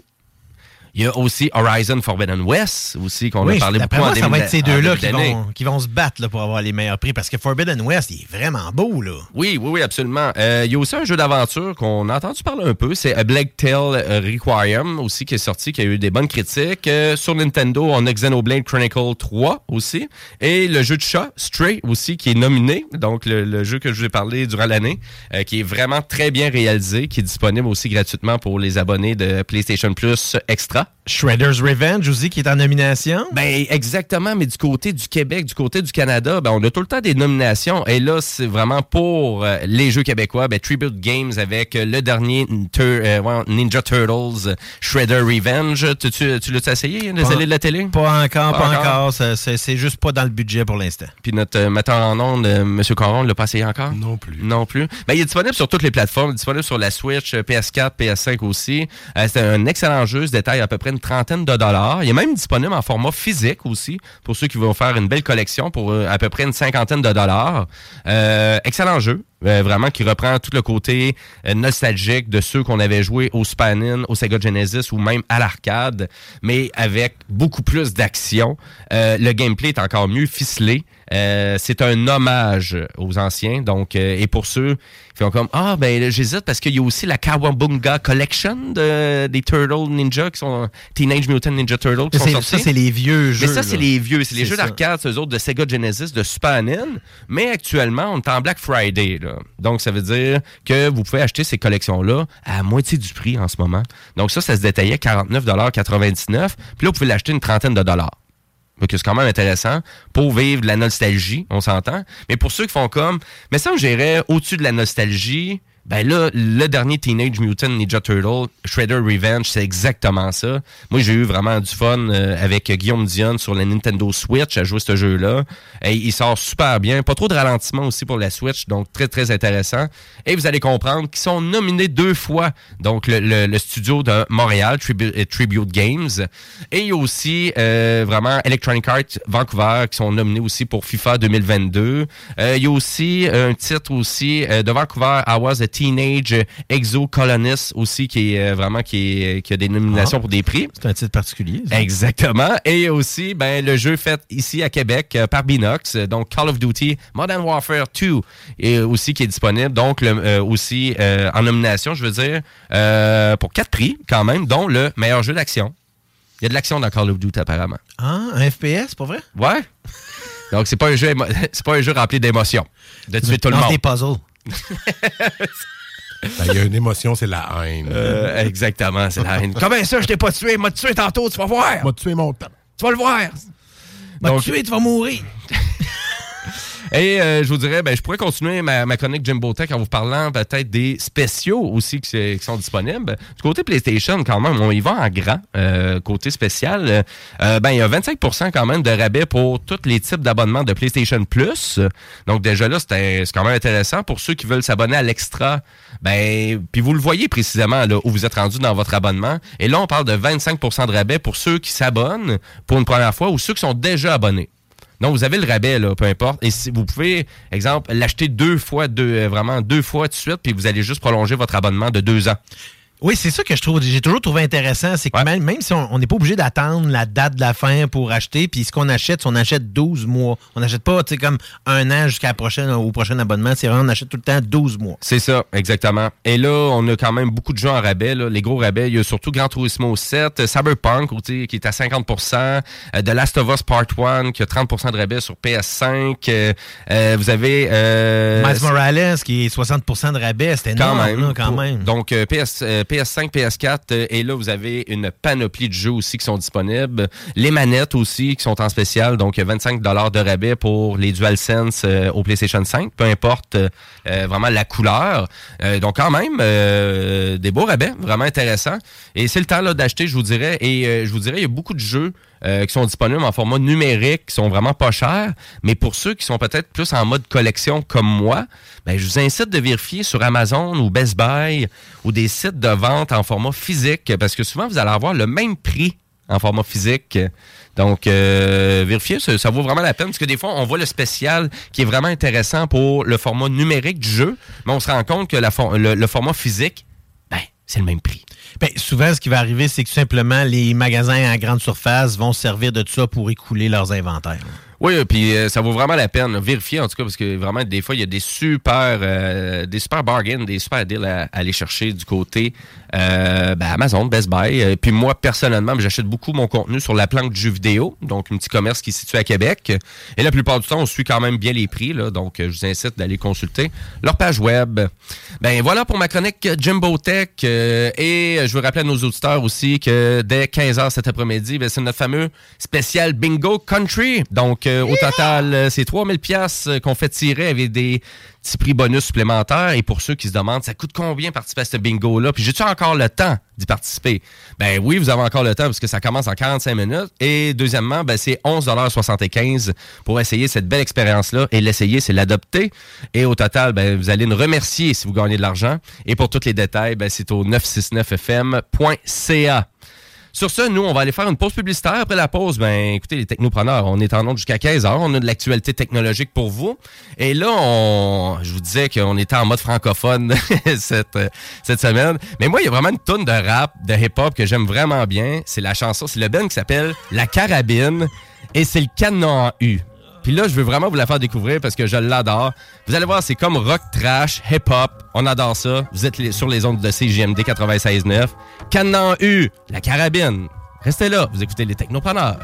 Il y a aussi Horizon Forbidden West, aussi, qu'on a parlé beaucoup en début d'année. Ça va être ces deux-là qui vont se battre là, pour avoir les meilleurs prix, parce que Forbidden West, il est vraiment beau, là. Oui, absolument. Il y a aussi un jeu d'aventure qu'on a entendu parler un peu, c'est A Plague Tale Requiem, aussi, qui est sorti, qui a eu des bonnes critiques. Sur Nintendo, on a Xenoblade Chronicle 3, aussi. Et le jeu de chat, Stray, aussi, qui est nominé. Donc, le jeu que je vous ai parlé durant l'année, qui est vraiment très bien réalisé, qui est disponible aussi gratuitement pour les abonnés de PlayStation Plus Extra. Shredder's Revenge aussi qui est en nomination. Exactement, mais du côté du Québec, du côté du Canada, on a tout le temps des nominations. Et là, c'est vraiment pour les jeux québécois. Tribute Games avec le dernier Ninja Turtles, Shredder Revenge. Tu l'as essayé, les allées de la télé? Pas encore. C'est juste pas dans le budget pour l'instant. Puis notre metteur en ondes, M. Caron, ne l'a pas essayé encore? Non plus. Il est disponible sur toutes les plateformes. Il est disponible sur la Switch, PS4, PS5 aussi. C'est un excellent jeu. Ce détail à peu près une trentaine de dollars. Il est même disponible en format physique aussi, pour ceux qui vont faire une belle collection pour à peu près une cinquantaine de dollars. Excellent jeu. vraiment qui reprend tout le côté nostalgique de ceux qu'on avait joué au Super NES, au Sega Genesis ou même à l'arcade, mais avec beaucoup plus d'action. Le gameplay est encore mieux ficelé. C'est un hommage aux anciens. Donc, et pour ceux qui font comme j'hésite parce qu'il y a aussi la Kawabunga Collection des Turtle Ninja qui sont Teenage Mutant Ninja Turtle qui sont sortis. Ça, c'est les vieux jeux. Mais ça, c'est les vieux. C'est les jeux d'arcade, c'est eux autres de Sega Genesis, de Super NES. Mais actuellement, on est en Black Friday. Là. Donc, ça veut dire que vous pouvez acheter ces collections-là à moitié du prix en ce moment. Donc, ça se détaillait $49,99. Puis là, vous pouvez l'acheter une trentaine de dollars. Donc, c'est quand même intéressant pour vivre de la nostalgie, on s'entend. Mais pour ceux qui font comme, mais ça, j'irais au-dessus de la nostalgie. Ben là, le dernier Teenage Mutant Ninja Turtle, Shredder Revenge, c'est exactement ça. Moi, j'ai eu vraiment du fun avec Guillaume Dion sur la Nintendo Switch à jouer ce jeu-là. Et il sort super bien. Pas trop de ralentissement aussi pour la Switch, donc très, très intéressant. Et vous allez comprendre qu'ils sont nominés 2 fois. Donc, le studio de Montréal, Tribute Games. Et il y a aussi vraiment Electronic Arts Vancouver qui sont nominés aussi pour FIFA 2022. Il y a aussi un titre aussi de Vancouver, I Was a Teenage Exocolonist aussi qui est vraiment qui a des nominations pour des prix. C'est un titre particulier. Ça. Exactement. Et aussi le jeu fait ici à Québec par Binox, donc Call of Duty Modern Warfare 2 et aussi qui est disponible donc aussi en nomination, je veux dire pour 4 prix quand même, dont le meilleur jeu d'action. Il y a de l'action dans Call of Duty apparemment. Ah, un FPS, pas vrai? Ouais. Donc c'est pas un jeu rempli d'émotions, de tuer tout le monde. Des puzzles. Il y a une émotion, c'est la haine. Exactement, c'est la haine. Comment ça, je t'ai pas tué? M'a tué tantôt, tu vas voir. M'a tué mon temps. Tu vas le voir. M'a tué, tu vas mourir. Et je vous dirais, je pourrais continuer ma chronique Jimbo Tech en vous parlant peut-être des spéciaux aussi qui sont disponibles. Du côté PlayStation, quand même, on y va en grand. Côté spécial, il y a 25% quand même de rabais pour tous les types d'abonnements de PlayStation Plus. Donc déjà là, c'est quand même intéressant pour ceux qui veulent s'abonner à l'extra. Puis vous le voyez précisément là où vous êtes rendu dans votre abonnement. Et là, on parle de 25% de rabais pour ceux qui s'abonnent pour une première fois ou ceux qui sont déjà abonnés. Donc, vous avez le rabais, là, peu importe. Et si vous pouvez, exemple, l'acheter 2 fois de suite, puis vous allez juste prolonger votre abonnement de 2 ans. Oui, c'est ça que j'ai toujours trouvé intéressant. C'est que même si on n'est pas obligé d'attendre la date de la fin pour acheter, puis ce qu'on achète, on achète 12 mois. On n'achète pas, comme 1 an jusqu'à au prochain abonnement. C'est vraiment, on achète tout le temps 12 mois. C'est ça, exactement. Et là, on a quand même beaucoup de jeux en rabais. Là. Les gros rabais, il y a surtout Gran Turismo 7, Cyberpunk, qui est à 50%, The Last of Us Part 1, qui a 30% de rabais sur PS5. Vous avez... Miles Morales, qui est 60% de rabais. C'était énorme, quand même. Donc, PS5, PS4, et là, vous avez une panoplie de jeux aussi qui sont disponibles. Les manettes aussi qui sont en spécial, donc $25 de rabais pour les DualSense au PlayStation 5, peu importe vraiment la couleur. Donc quand même, des beaux rabais, vraiment intéressants. Et c'est le temps là d'acheter, je vous dirais. Et je vous dirais, il y a beaucoup de jeux qui sont disponibles en format numérique, qui sont vraiment pas chers. Mais pour ceux qui sont peut-être plus en mode collection comme moi, je vous incite de vérifier sur Amazon ou Best Buy ou des sites de vente en format physique, parce que souvent, vous allez avoir le même prix en format physique. Donc, vérifiez, ça vaut vraiment la peine, parce que des fois, on voit le spécial qui est vraiment intéressant pour le format numérique du jeu, mais on se rend compte que le format physique, c'est le même prix. Souvent, ce qui va arriver, c'est que tout simplement, les magasins à grande surface vont se servir de ça pour écouler leurs inventaires. Oui, puis ça vaut vraiment la peine. Vérifier, en tout cas, parce que vraiment, des fois, il y a des super bargains, des super deals à aller chercher du côté Amazon, Best Buy. Puis moi, personnellement, j'achète beaucoup mon contenu sur La Planque du jeu vidéo, donc un petit commerce qui est situé à Québec. Et la plupart du temps, on suit quand même bien les prix, là, donc je vous incite d'aller consulter leur page web. Voilà pour ma chronique Jimbo Tech. Et je veux rappeler à nos auditeurs aussi que dès 15h cet après-midi, c'est notre fameux spécial Bingo Country. Donc, au total, c'est 3000 $ qu'on fait tirer avec des petits prix bonus supplémentaires. Et pour ceux qui se demandent, ça coûte combien participer à ce bingo-là? Puis j'ai-tu encore le temps d'y participer? Oui, vous avez encore le temps parce que ça commence en 45 minutes. Et deuxièmement, c'est $11,75 pour essayer cette belle expérience-là. Et l'essayer, c'est l'adopter. Et au total, vous allez nous remercier si vous gagnez de l'argent. Et pour tous les détails, c'est au 969fm.ca. Sur ce, nous, on va aller faire une pause publicitaire. Après la pause, ben, écoutez, les technopreneurs, on est en onde jusqu'à 15h. On a de l'actualité technologique pour vous. Et là, je vous disais qu'on était en mode francophone cette semaine. Mais moi, il y a vraiment une tonne de rap, de hip-hop que j'aime vraiment bien. C'est la chanson, c'est le band qui s'appelle La Carabine. Et c'est le canon U. Puis là, je veux vraiment vous la faire découvrir parce que je l'adore. Vous allez voir, c'est comme rock trash, hip-hop. On adore ça. Vous êtes sur les ondes de CJMD 96.9. Canon U, La Carabine. Restez là, vous écoutez les technopreneurs.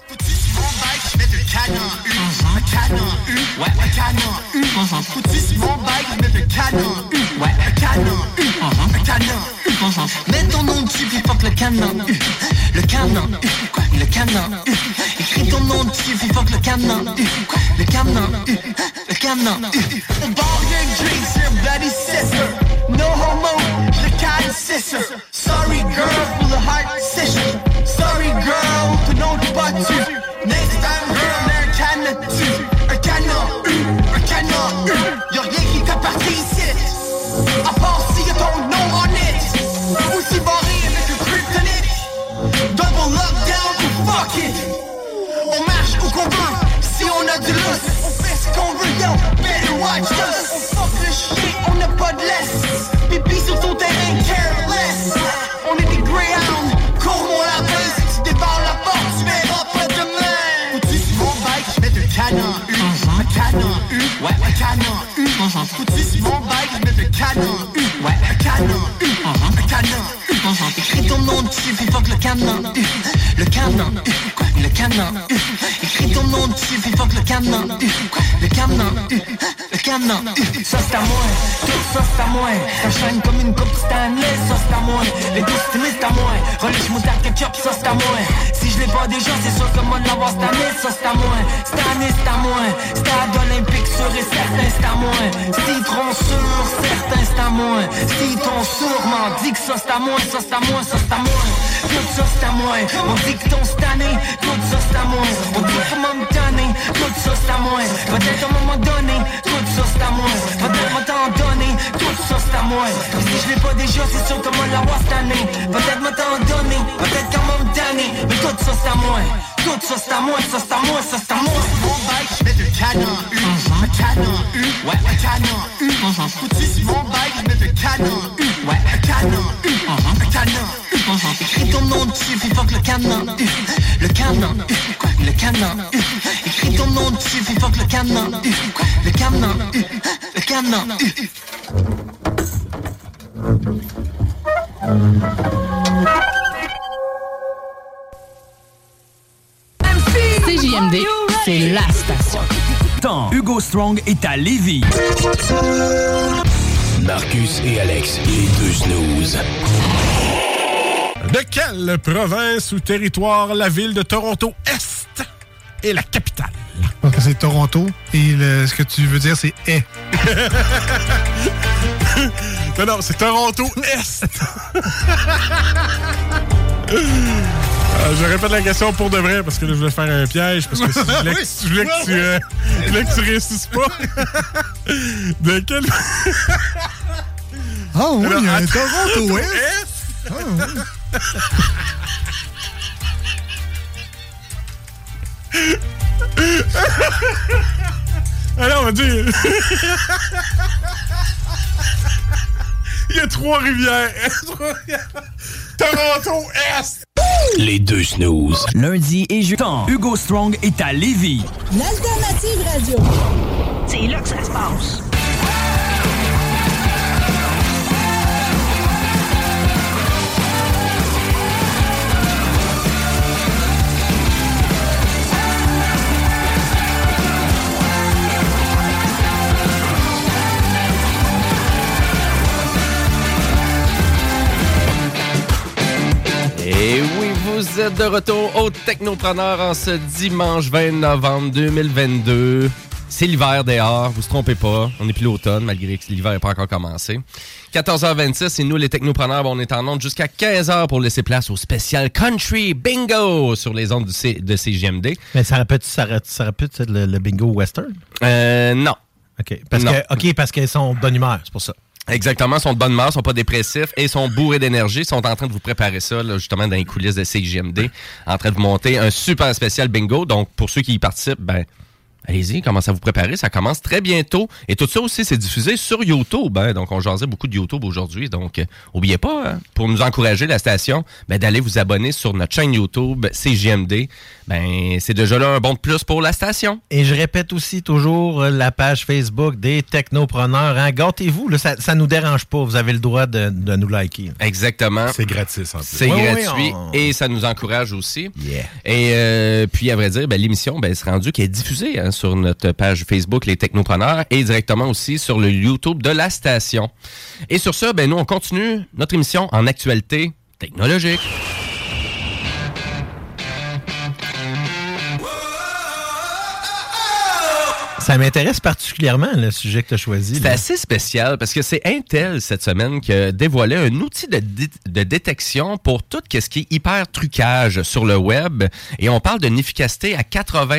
Mets ton nom dessus, puis fuck le canon. Le canon, le canon. Écris ton nom dessus, puis fuck le canon. Le canon, le canon. Ball game drinks, your bloody sister. No homo, le canon sister. Sorry girl, pour le heart session. Sorry girl, ton nom n'est pas dessus. Next time girl, mets un canon dessus. Un canon, y'a rien qui t'appartient ici. À part si y'a ton nom en it. Aussi barré avec le kryptonite. Double lockdown ou fuck it. On marche ou qu'on veut. Si on a du lousse, on fait ce qu'on veut, yo. Better watch us. On fuck le chien, on n'a pas de laisse. Pipi sur ton terrain, careless. On est des greyhounds. Cours mon lapin, si tu débarres la porte, tu verras pas demain. Faut-tu sur mon bike, je mets de canon U. Un canon U, ouais, un canon U. Faut-tu sur mon bike, je mets de canon U. Ouais, un canon U. Un canon U. Écris ton nom dessus, puis fuck le canon U. Le canon U. Le canon U. Écris ton nom dessus, puis fuck le canon U. Le canon U. Le canon U. Ça c'est à moi, tout ça c'est à moi. Ça shine comme une coupe Stanley, ça c'est à moi. Les deux stylistes c'est à moi. Relish moutarde ketchup, ça c'est à moi. Si je l'ai pas déjà, c'est sûr que moi de l'avoir cette année, ça c'est à moi. Cette année c'est à moi. Stade olympique sûr et certain c'est à moi. Citron sûr, certain c'est à moi. Citron sûrement dit que ça c'est à moi, ça c'est à moi, ça c'est à moi. Tout ça c'est à moi. On dit que ton cette année, tout ça c'est à moi. On dit que m'en donner, tout ça c'est à moi. Peut-être à un moment donné, tout ça c'est à moi. Peut-être m'en t'en donner, tout ça c'est à moi. Si je l'ai pas déjà, c'est sûr que moi l'avoir cette année. Peut-être m'en t'en donner, peut-être qu'à m'en donner. Mais tout ça c'est à moi. Tout ça c'est à moi, ça c'est à moi, ça c'est à moi. Mon bike, je mets de canon U. Un canon U, ouais, un canon U. Faut-tu sur mon bike, je mets de canon U. Ouais, un canon U. Un canon U. Écris ton nom dessus, puis fuck le canon U. Le canon U. Le canon U. Écris ton nom dessus, puis fuck le canon U. Le canon U. Le canon U. CJMD, c'est la station. Hugo Strong est à Lévis. Marcus et Alex, les deux snooze. De quelle province ou territoire la ville de Toronto Est est la capitale? Donc c'est Toronto et ce que tu veux dire c'est est. Non, c'est Toronto Est. Je répète la question pour de vrai parce que là, je voulais faire un piège parce que si je voulais que tu réussisses pas. De quel... Ah oui, il y a un Toronto Est. Ah oui. Alors, on va dire... Il y a Trois-Rivières. Toronto Est. Les deux snooze. Lundi et jeudi, Hugo Strong est à Lévis. L'alternative radio. C'est là que ça se passe. Et oui, vous êtes de retour au Technopreneur en ce dimanche 20 novembre 2022. C'est l'hiver dehors, vous ne se trompez pas. On n'est plus l'automne, malgré que l'hiver n'est pas encore commencé. 14h26, et nous, les Technopreneurs, on est en onde jusqu'à 15h pour laisser place au spécial Country Bingo sur les ondes de CJMD. Mais ça répète être le bingo western? Non. OK. Parce qu'elles sont de bonne humeur, c'est pour ça. Exactement, sont de bonne humeur, sont pas dépressifs et sont bourrés d'énergie. Ils sont en train de vous préparer ça, là, justement, dans les coulisses de CJMD, en train de vous monter un super spécial bingo. Donc, pour ceux qui y participent, ben, allez-y, commencez à vous préparer. Ça commence très bientôt. Et tout ça aussi, c'est diffusé sur YouTube. Hein? Donc, on jasait beaucoup de YouTube aujourd'hui. Donc, oubliez pas, hein, pour nous encourager, la station, ben, d'aller vous abonner sur notre chaîne YouTube CJMD. Ben, c'est déjà là un bon de plus pour la station. Et je répète aussi toujours la page Facebook des technopreneurs. Hein? Gâtez-vous, là, ça nous dérange pas. Vous avez le droit de nous liker. Exactement. C'est gratis en plus. C'est gratuit et ça nous encourage aussi. Yeah. Et puis, à vrai dire, ben, l'émission, ben, c'est rendu qu'elle est diffusée, hein, sur notre page Facebook, Les Technopreneurs, et directement aussi sur le YouTube de la station. Et sur ça, ben, nous, on continue notre émission en actualité technologique. Ça m'intéresse particulièrement, le sujet que tu as choisi. C'est assez spécial parce que c'est Intel cette semaine qui a dévoilé un outil de détection pour tout ce qui est hyper trucage sur le web. Et on parle d'une efficacité à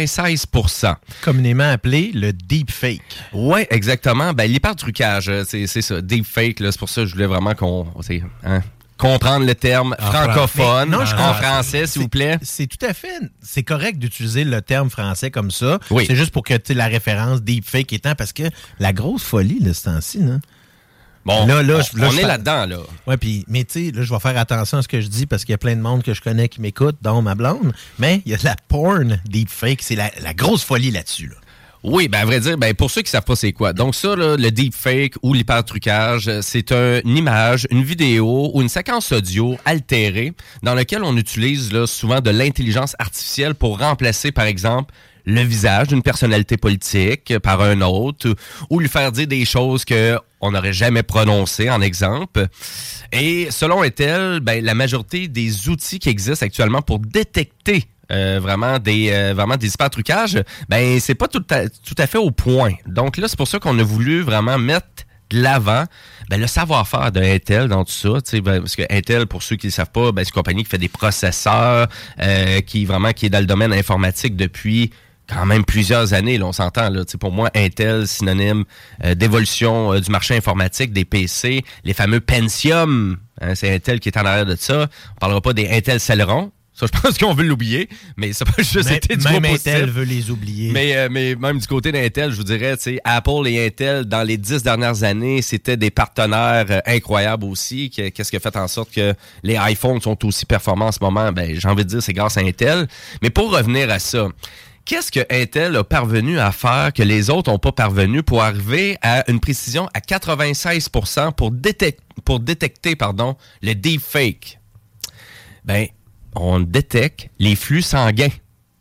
96%. Communément appelé le deepfake. Oui, exactement. Ben, l'hyper trucage, c'est ça, deepfake. Là, c'est pour ça que je voulais vraiment qu'on... comprendre le terme francophone en français, s'il vous plaît. C'est tout à fait... C'est correct d'utiliser le terme français comme ça. Oui. C'est juste pour que tu aies la référence deepfake étant... Parce que la grosse folie, là, ce temps-ci, là... Bon, là, on est là-dedans, là. Oui, mais tu sais, là, je vais faire attention à ce que je dis parce qu'il y a plein de monde que je connais qui m'écoute, dont ma blonde. Mais il y a de la porn deepfake. C'est la grosse folie là-dessus, là. Oui, ben à vrai dire, ben pour ceux qui savent pas c'est quoi. Donc ça, là, le deepfake ou l'hypertrucage, c'est une image, une vidéo ou une séquence audio altérée dans laquelle on utilise là, souvent de l'intelligence artificielle pour remplacer, par exemple, le visage d'une personnalité politique par un autre ou lui faire dire des choses qu'on n'aurait jamais prononcées, en exemple. Et selon Intel, ben, la majorité des outils qui existent actuellement pour détecter vraiment des hypertrucages, ben c'est pas tout à fait au point. Donc là, c'est pour ça qu'on a voulu vraiment mettre de l'avant le savoir-faire de Intel dans tout ça, parce que Intel, pour ceux qui ne le savent pas, ben, c'est une compagnie qui fait des processeurs, qui est dans le domaine informatique depuis quand même plusieurs années, là, on s'entend. Là, pour moi, Intel, synonyme d'évolution du marché informatique, des PC, les fameux Pentium, hein, c'est Intel qui est en arrière de ça. On parlera pas des Intel Celeron. Ça, je pense qu'on veut l'oublier, mais ça peut juste être du même positif. Intel veut les oublier. Mais même du côté d'Intel, je vous dirais, Apple et Intel, dans les 10 dernières années, c'était des partenaires incroyables aussi. Qu'est-ce qui a fait en sorte que les iPhones sont aussi performants en ce moment? Ben, j'ai envie de dire, c'est grâce à Intel. Mais pour revenir à ça, qu'est-ce que Intel a parvenu à faire que les autres n'ont pas parvenu pour arriver à une précision à 96% pour détecter le deepfake? Ben, on détecte les flux sanguins.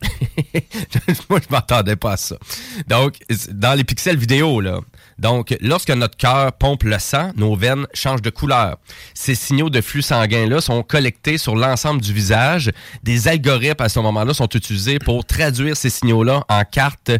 Moi, je m'attendais pas à ça. Donc, dans les pixels vidéo, là. Donc, lorsque notre cœur pompe le sang, nos veines changent de couleur. Ces signaux de flux sanguins-là sont collectés sur l'ensemble du visage. Des algorithmes, à ce moment-là, sont utilisés pour traduire ces signaux-là en cartes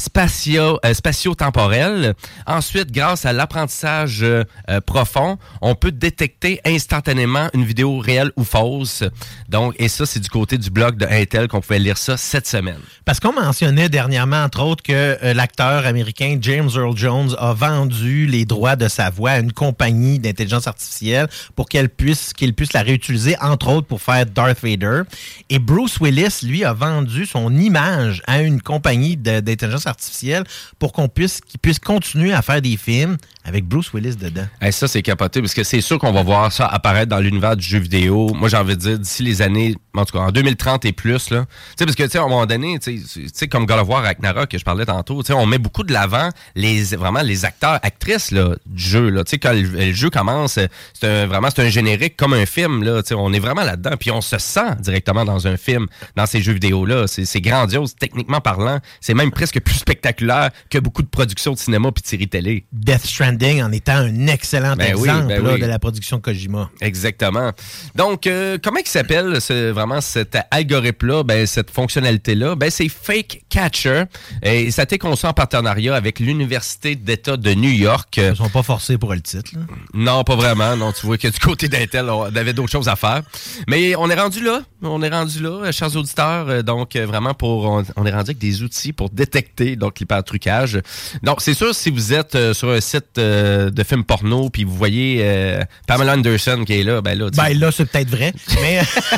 spatio-temporelles. Ensuite, grâce à l'apprentissage profond, on peut détecter instantanément une vidéo réelle ou fausse. Donc, et ça, c'est du côté du blog de Intel qu'on pouvait lire ça cette semaine. Parce qu'on mentionnait dernièrement, entre autres, que l'acteur américain James Earl Jones a vendu les droits de sa voix à une compagnie d'intelligence artificielle pour qu'il puisse la réutiliser, entre autres, pour faire Darth Vader. Et Bruce Willis, lui, a vendu son image à une compagnie d'intelligence artificielle pour qu'il puisse continuer à faire des films avec Bruce Willis dedans. Hey, ça, c'est capoté, parce que c'est sûr qu'on va voir ça apparaître dans l'univers du jeu vidéo. Moi, j'ai envie de dire, d'ici les années, en tout cas, en 2030 et plus, là. Tu sais, parce que, tu sais, à un moment donné, tu sais, comme God of War Ragnarok, que je parlais tantôt, tu sais, on met beaucoup de l'avant vraiment les acteurs, actrices, là, du jeu, là. Tu sais, quand le jeu commence, c'est un générique comme un film, là. Tu sais, on est vraiment là-dedans, puis on se sent directement dans un film, dans ces jeux vidéo-là. C'est grandiose, techniquement parlant. C'est même presque plus spectaculaire que beaucoup de productions de cinéma puis de séries télé. Death Stranding en étant un excellent exemple de la production Kojima. Exactement. Donc, comment il s'appelle vraiment cet algorithme-là, ben, cette fonctionnalité-là, ben, c'est Fake Catcher. Et ça a été conçu en partenariat avec l'Université d'État de New York. Ils ne sont pas forcés pour le titre. Là. Non, pas vraiment. Non, tu vois que du côté d'Intel, on avait d'autres choses à faire. Mais on est rendu là. Chers auditeurs. Donc, vraiment, on est rendu avec des outils pour détecter donc l'hypertrucage. Donc, c'est sûr, si vous êtes sur un site de films porno puis vous voyez Pamela Anderson qui est là, ben là... Là, c'est peut-être vrai, mais...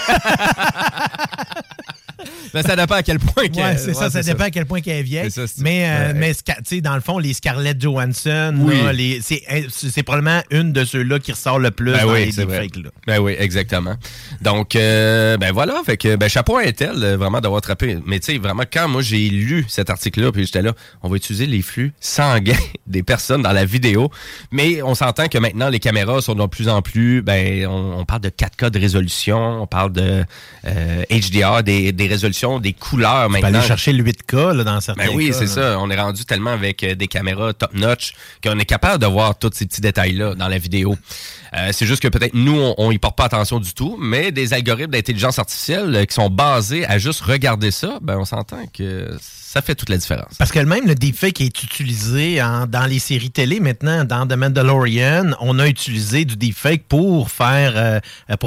Ben, ça dépend à quel point qu'elle... Ouais, ça dépend à quel point qu'elle est vieille. Ça, mais tu sais, dans le fond, les Scarlett Johansson, oui. là, c'est probablement une de ceux-là qui ressort le plus dans les deepfakes. Ben oui, exactement. Donc, ben voilà, fait que chapeau à Intel, vraiment, d'avoir attrapé. Mais tu sais, vraiment, quand moi, j'ai lu cet article-là, puis j'étais là, on va utiliser les flux sanguins des personnes dans la vidéo. Mais on s'entend que maintenant, les caméras sont de plus en plus, on parle de 4K de résolution, on parle de HDR, des résolutions, des couleurs maintenant. Tu peux aller chercher le 8K là, dans certains cas. Oui, c'est ça. On est rendu tellement avec des caméras top-notch qu'on est capable de voir tous ces petits détails-là dans la vidéo. C'est juste que peut-être nous, on y porte pas attention du tout, mais des algorithmes d'intelligence artificielle qui sont basés à juste regarder ça, ben on s'entend que ça fait toute la différence. Parce que même le deepfake est utilisé dans les séries télé maintenant. Dans The Mandalorian, on a utilisé du deepfake pour faire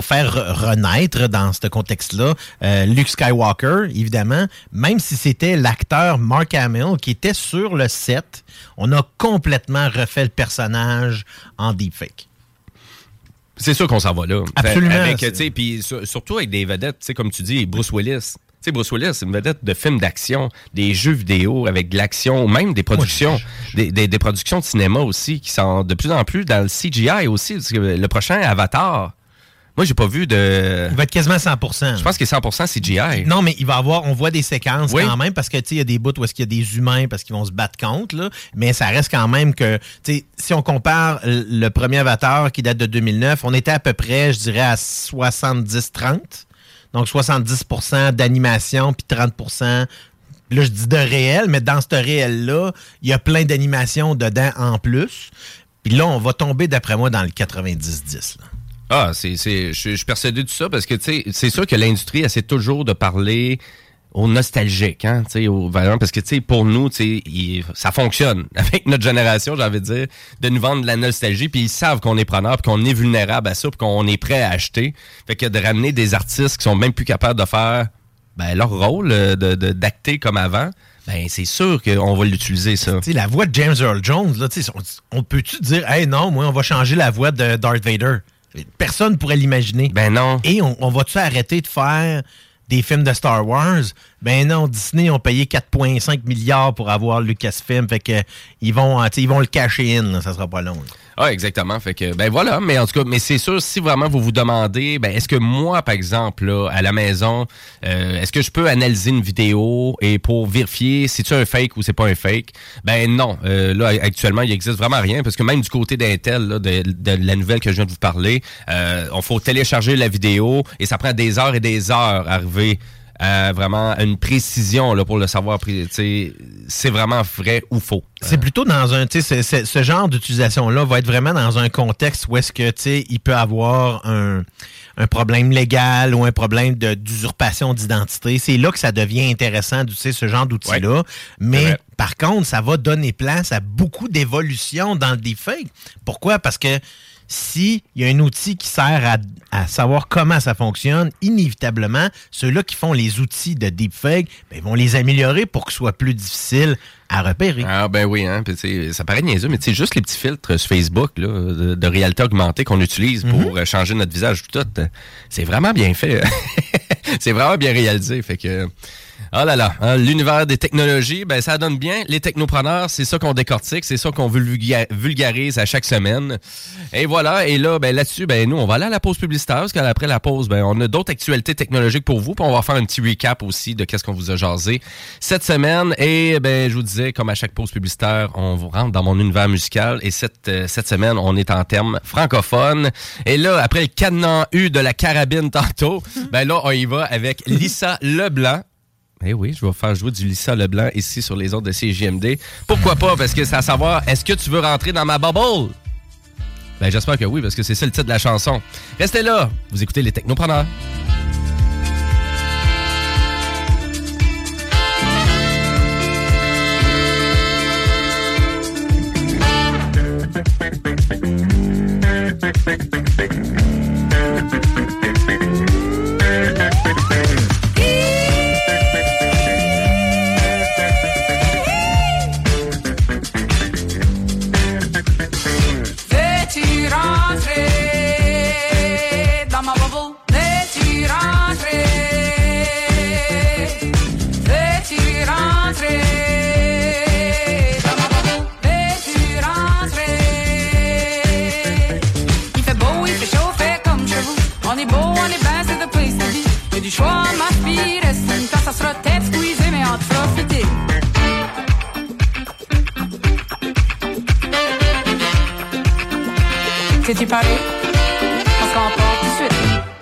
renaître dans ce contexte-là Luke Skywalker, évidemment. Même si c'était l'acteur Mark Hamill qui était sur le set, on a complètement refait le personnage en deepfake. C'est sûr qu'on s'en va là. Absolument. Puis surtout avec des vedettes, comme tu dis, Bruce Willis. Tu sais, Bruce Willis, c'est une vedette de films d'action, des jeux vidéo avec de l'action, même des productions, des productions de cinéma aussi, qui sont de plus en plus dans le CGI aussi. Parce que le prochain Avatar, moi, j'ai pas vu de... Il va être quasiment 100%. Je pense qu'il est 100% CGI. Non, mais on voit des séquences quand même, parce que, tu sais, il y a des bouts où est-ce qu'il y a des humains, parce qu'ils vont se battre contre, là. Mais ça reste quand même que, tu sais, si on compare le premier Avatar qui date de 2009, on était à peu près, je dirais, à 70-30. Donc, 70% d'animation, puis 30%, là, je dis de réel, mais dans ce réel-là, il y a plein d'animations dedans en plus. Puis là, on va tomber, d'après moi, dans le 90-10, là. Ah, je suis persuadé de ça parce que, tu sais, c'est sûr que l'industrie essaie toujours de parler aux nostalgiques, hein, tu sais, aux valeurs, parce que, tu sais, pour nous, tu sais, ça fonctionne. Avec notre génération, j'ai envie de dire, de nous vendre de la nostalgie, puis ils savent qu'on est preneur, puis qu'on est vulnérable à ça, puis qu'on est prêt à acheter. Fait que de ramener des artistes qui sont même plus capables de faire, leur rôle, d'acter comme avant, c'est sûr qu'on va l'utiliser, ça. Tu sais, la voix de James Earl Jones, là, tu sais, on peut-tu dire, hey, non, moi, on va changer la voix de Darth Vader? Personne ne pourrait l'imaginer. Ben non. Et on va-tu arrêter de faire des films de Star Wars? Ben non, Disney ont payé 4,5 milliards pour avoir Lucasfilm. Fait que ils vont le cacher in, ça sera pas long. Ah, exactement. Fait que, voilà. Mais en tout cas, mais c'est sûr, si vraiment vous vous demandez, est-ce que moi, par exemple, là, à la maison, est-ce que je peux analyser une vidéo et pour vérifier si c'est un fake ou c'est pas un fake? Ben non. Là, actuellement, il existe vraiment rien parce que même du côté d'Intel, là, de la nouvelle que je viens de vous parler, on faut télécharger la vidéo et ça prend des heures et des heures à arriver vraiment une précision là, pour le savoir, c'est vraiment vrai ou faux. C'est plutôt dans un, ce genre d'utilisation-là va être vraiment dans un contexte où est-ce que, il peut avoir un problème légal ou un problème d'usurpation d'identité. C'est là que ça devient intéressant d'utiliser ce genre d'outil-là. Ouais. Mais par contre, ça va donner place à beaucoup d'évolutions dans le deepfake. Pourquoi? Parce que s'il y a un outil qui sert à savoir comment ça fonctionne, inévitablement, ceux-là qui font les outils de deepfake, vont les améliorer pour que ce soit plus difficile à repérer. Ah ben oui, hein. Puis, ça paraît niaiseux, mais juste les petits filtres sur Facebook là, de réalité augmentée qu'on utilise pour changer notre visage tout, c'est vraiment bien fait. C'est vraiment bien réalisé. Fait que... Oh là là, hein, l'univers des technologies, ça donne bien. Les technopreneurs, c'est ça qu'on décortique, c'est ça qu'on vulgarise à chaque semaine. Et voilà, et là, là-dessus, nous, on va aller à la pause publicitaire, parce qu'après la pause, on a d'autres actualités technologiques pour vous, puis on va faire un petit recap aussi de qu'est-ce qu'on vous a jasé cette semaine. Et je vous disais, comme à chaque pause publicitaire, on vous rentre dans mon univers musical, et cette semaine, on est en termes francophones. Et là, après le cadenas U de la carabine tantôt, là, on y va avec Lisa Leblanc. Eh oui, je vais faire jouer du Lisa Leblanc ici sur les ondes de CJMD. Pourquoi pas? Parce que c'est à savoir, est-ce que tu veux rentrer dans ma bubble? J'espère que oui, parce que c'est ça le titre de la chanson. Restez là, vous écoutez les Technopreneurs. préparé? Parce qu'on part tout de suite.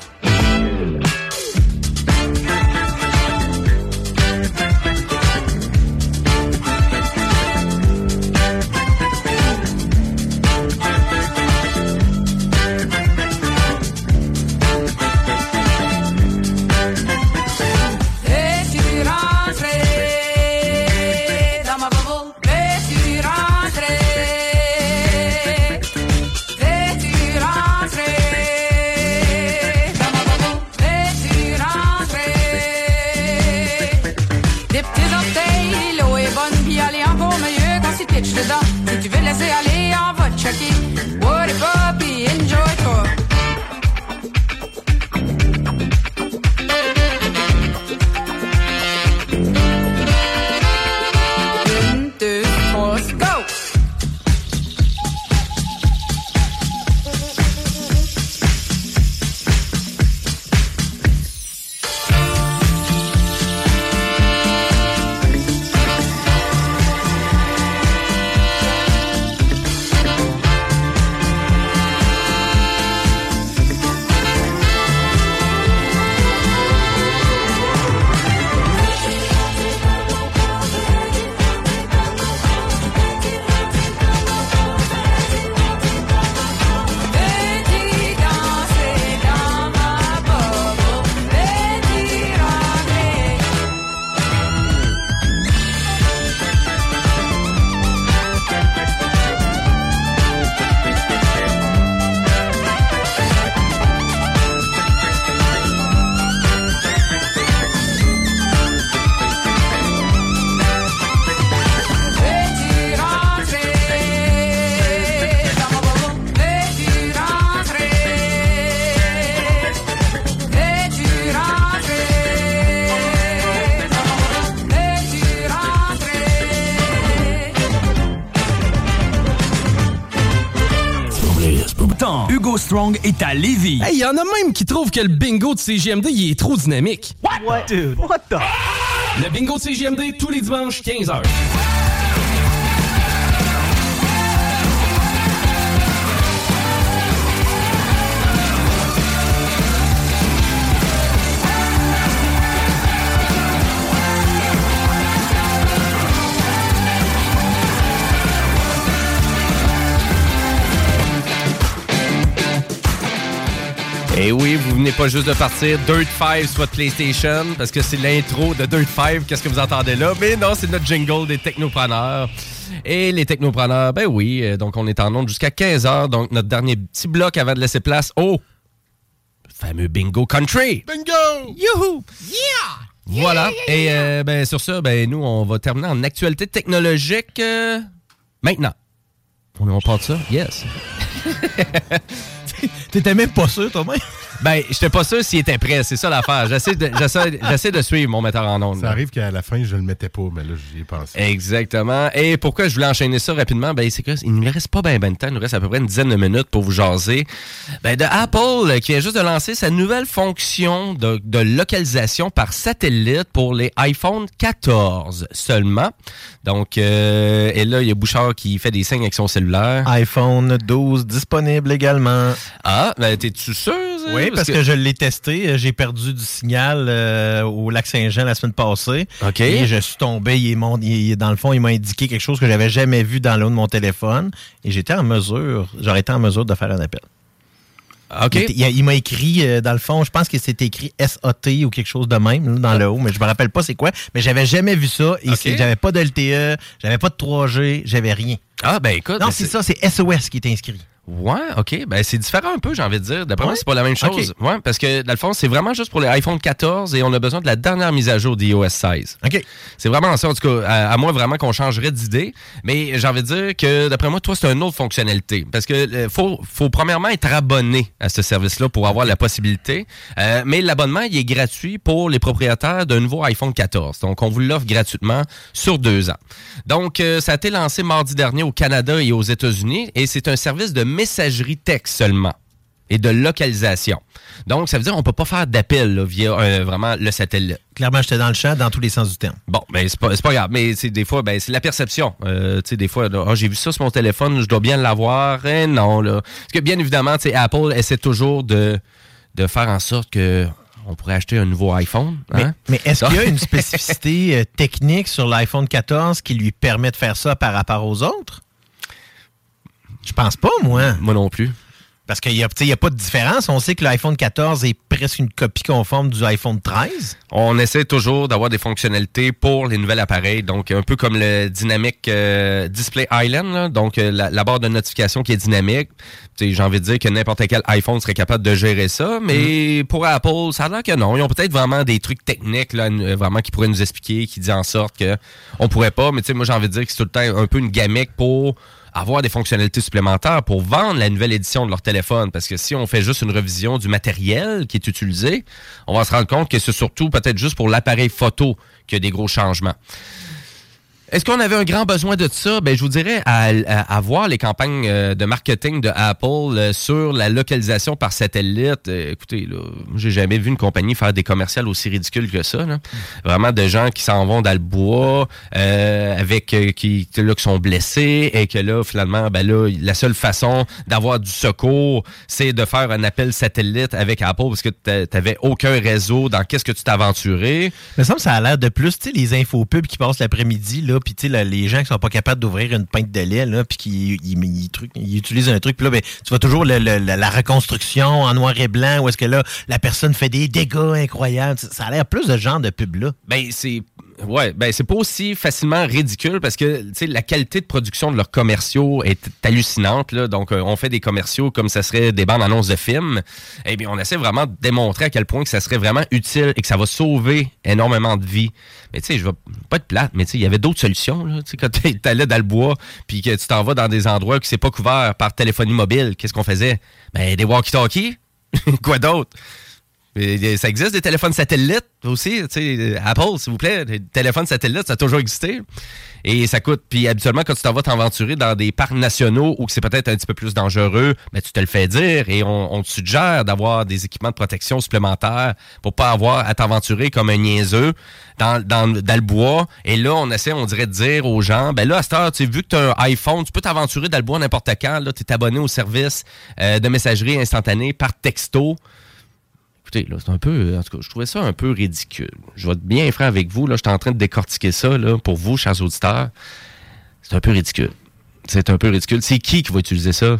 Dedans. Si tu veux laisser aller, on va te checker. What it up et enjoy-toi. 1, 2, 3, go! Hugo Strong est à Lévis. Hey, y en a même qui trouvent que le bingo de CJMD, il est trop dynamique. What? Dude, what the? Le bingo de CJMD, tous les dimanches, 15h. Et oui, vous venez pas juste de partir Dirt 5 sur votre PlayStation, parce que c'est l'intro de Dirt 5, qu'est-ce que vous entendez là? Mais non, c'est notre jingle des technopreneurs. Et les technopreneurs, ben oui, donc on est en onde jusqu'à 15h, donc notre dernier petit bloc avant de laisser place au fameux Bingo Country. Bingo! Youhou! Yeah! Voilà, et ben sur ça, ben nous, on va terminer en actualité technologique maintenant. On part de ça? Yes! T'étais même pas sûr, toi-même? Ben, j'étais pas sûr s'il était prêt, c'est ça l'affaire. J'essaie de suivre mon metteur en ondes. Ça arrive qu'à la fin, je le mettais pas, mais là, j'y ai pensé. Exactement. Et pourquoi je voulais enchaîner ça rapidement? Ben, c'est qu'il ne nous reste pas ben de temps. Il nous reste à peu près une dizaine de minutes pour vous jaser. Ben, de Apple, qui vient juste de lancer sa nouvelle fonction de localisation par satellite pour les iPhone 14 seulement. Donc, et là, il y a Bouchard qui fait des signes avec son cellulaire. iPhone 12 disponible également. Ah, ben, t'es-tu sûr? Oui, parce que je l'ai testé. J'ai perdu du signal au Lac-Saint-Jean la semaine passée. OK. Et je suis tombé. Dans le fond, il m'a indiqué quelque chose que j'avais jamais vu dans le haut de mon téléphone. Et j'aurais été en mesure de faire un appel. OK. Il m'a écrit, dans le fond, je pense que c'était écrit SAT ou quelque chose de même là, dans le haut, mais je me rappelle pas c'est quoi. Mais j'avais jamais vu ça. Et j'avais pas de LTE, j'avais pas de 3G, j'avais rien. Ah, ben écoute. Non, c'est ça, c'est SOS qui est inscrit. Ouais, OK. Ben, c'est différent un peu, j'ai envie de dire. D'après moi, c'est pas la même chose. Okay. Ouais, parce que, dans le fond, c'est vraiment juste pour les iPhone 14 et on a besoin de la dernière mise à jour d'iOS 16. OK. C'est vraiment ça, en tout cas, à moi, vraiment qu'on changerait d'idée. Mais j'ai envie de dire que, d'après moi, toi, c'est une autre fonctionnalité. Parce que faut premièrement être abonné à ce service-là pour avoir la possibilité. Mais l'abonnement, il est gratuit pour les propriétaires d'un nouveau iPhone 14. Donc, on vous l'offre gratuitement sur 2 ans. Donc, ça a été lancé mardi dernier au Canada et aux États-Unis et c'est un service de messagerie texte seulement. et de localisation. Donc, ça veut dire qu'on ne peut pas faire d'appel là, via vraiment le satellite. Clairement, j'étais dans le champ dans tous les sens du terme. Bon, ben c'est pas grave, mais des fois, ben c'est la perception. Tu sais, des fois, j'ai vu ça sur mon téléphone, je dois bien l'avoir. Non, là. Parce que bien évidemment, tu sais, Apple essaie toujours de faire en sorte que on pourrait acheter un nouveau iPhone. Hein? Mais est-ce qu'il y a une spécificité technique sur l'iPhone 14 qui lui permet de faire ça par rapport aux autres? Je pense pas, moi. Moi non plus. Parce qu'il n'y a pas de différence. On sait que l'iPhone 14 est presque une copie conforme du iPhone 13. On essaie toujours d'avoir des fonctionnalités pour les nouveaux appareils. Donc, un peu comme le Dynamic Display Island. Là. Donc, la barre de notification qui est dynamique. J'ai envie de dire que n'importe quel iPhone serait capable de gérer ça. Mais pour Apple, ça a l'air que non. Ils ont peut-être vraiment des trucs techniques là, vraiment qui pourraient nous expliquer, qui disent en sorte qu'on pourrait pas. Mais moi, j'ai envie de dire que c'est tout le temps un peu une gamique pour avoir des fonctionnalités supplémentaires pour vendre la nouvelle édition de leur téléphone. Parce que si on fait juste une revision du matériel qui est utilisé, on va se rendre compte que c'est surtout peut-être juste pour l'appareil photo qu'il y a des gros changements. Est-ce qu'on avait un grand besoin de ça? Ben, je vous dirais à voir les campagnes de marketing de Apple sur la localisation par satellite. Écoutez, là, j'ai jamais vu une compagnie faire des commerciales aussi ridicules que ça. Là. Vraiment de gens qui s'en vont dans le bois, qui sont blessés et que là, finalement, ben là, la seule façon d'avoir du secours, c'est de faire un appel satellite avec Apple parce que t'avais aucun réseau dans qu'est-ce que tu t'es aventuré. Il me semble que ça a l'air de plus, tu sais, les infopubs qui passent l'après-midi, là, puis tu sais, les gens qui sont pas capables d'ouvrir une pinte de lait, là, puis qui ils utilisent un truc, puis là, ben, tu vois toujours la reconstruction en noir et blanc, où est-ce que là, la personne fait des dégâts incroyables. Ça a l'air plus de ce genre de pub-là. Ben, c'est pas aussi facilement ridicule parce que, tu sais, la qualité de production de leurs commerciaux est hallucinante, là. Donc, on fait des commerciaux comme ça serait des bandes annonces de films. Eh bien, on essaie vraiment de démontrer à quel point que ça serait vraiment utile et que ça va sauver énormément de vies. Mais tu sais, je vais pas être plate, mais tu sais, il y avait d'autres solutions, là. Tu sais, quand t'allais dans le bois puis que tu t'en vas dans des endroits que c'est pas couvert par téléphonie mobile, qu'est-ce qu'on faisait? Ben, des walkie-talkies. Quoi d'autre? Ça existe des téléphones satellites aussi, tu sais, Apple, s'il vous plaît, des téléphones satellites, ça a toujours existé. Et ça coûte, puis habituellement, quand tu t'en vas t'aventurer dans des parcs nationaux où c'est peut-être un petit peu plus dangereux, ben tu te le fais dire et on te suggère d'avoir des équipements de protection supplémentaires pour pas avoir à t'aventurer comme un niaiseux dans le bois. Et là, on dirait de dire aux gens, ben là, à cette heure, tu sais, vu que tu as un iPhone, tu peux t'aventurer dans le bois n'importe quand, là, tu es abonné au service de messagerie instantanée par texto. Écoutez, là, c'est un peu... En tout cas, je trouvais ça un peu ridicule. Je vais être bien franc avec vous. Là, je suis en train de décortiquer ça là, pour vous, chers auditeurs. C'est un peu ridicule. C'est un peu ridicule. C'est qui va utiliser ça?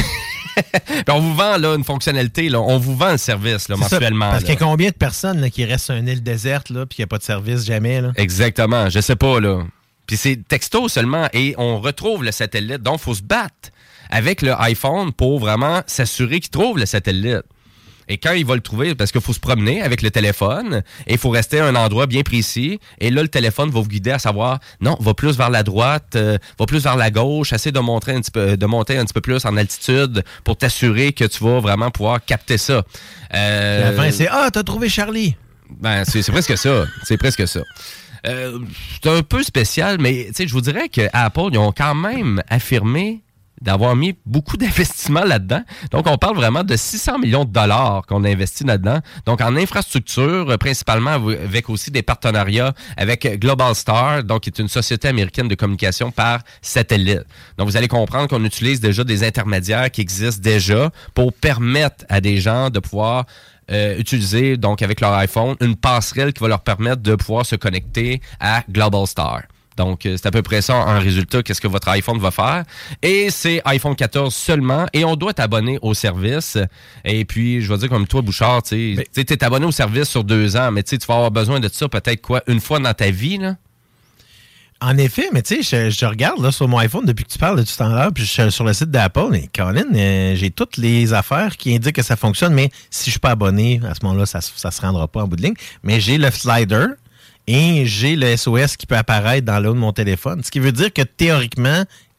On vous vend là, une fonctionnalité. Là, on vous vend le service là, mensuellement. Ça, parce qu'il y a combien de personnes là, qui restent sur une île déserte là, puis qu'il n'y a pas de service jamais? Là? Exactement. Je sais pas. Là. Puis c'est texto seulement. Et on retrouve le satellite. Donc, il faut se battre avec le iPhone pour vraiment s'assurer qu'il trouve le satellite. Et quand il va le trouver, parce qu'il faut se promener avec le téléphone, et il faut rester à un endroit bien précis, et là, le téléphone va vous guider à savoir, non, va plus vers la droite, va plus vers la gauche, essaie de monter un petit peu plus en altitude pour t'assurer que tu vas vraiment pouvoir capter ça. À la fin, c'est « Ah, t'as trouvé Charlie! » Ben, c'est presque ça. C'est presque ça. C'est un peu spécial, mais tu sais, je vous dirais que Apple, ils ont quand même affirmé d'avoir mis beaucoup d'investissements là-dedans. Donc, on parle vraiment de 600 millions de dollars qu'on a investi là-dedans. Donc, en infrastructure, principalement avec aussi des partenariats avec Global Star, donc qui est une société américaine de communication par satellite. Donc, vous allez comprendre qu'on utilise déjà des intermédiaires qui existent déjà pour permettre à des gens de pouvoir utiliser, donc avec leur iPhone, une passerelle qui va leur permettre de pouvoir se connecter à Global Star. Donc, c'est à peu près ça en résultat, qu'est-ce que votre iPhone va faire. Et c'est iPhone 14 seulement, et on doit être abonné au service. Et puis, je vais dire comme toi, Bouchard, tu es abonné au service sur 2 ans, mais tu vas avoir besoin de ça peut-être une fois dans ta vie, là? En effet, mais tu sais, je regarde là, sur mon iPhone depuis que tu parles de tout ce temps-là, puis je suis sur le site d'Apple, et Colin, j'ai toutes les affaires qui indiquent que ça fonctionne, mais si je suis pas abonné, à ce moment-là, ça se rendra pas en bout de ligne. Mais j'ai le slider, et j'ai le SOS qui peut apparaître dans le haut de mon téléphone. Ce qui veut dire que théoriquement,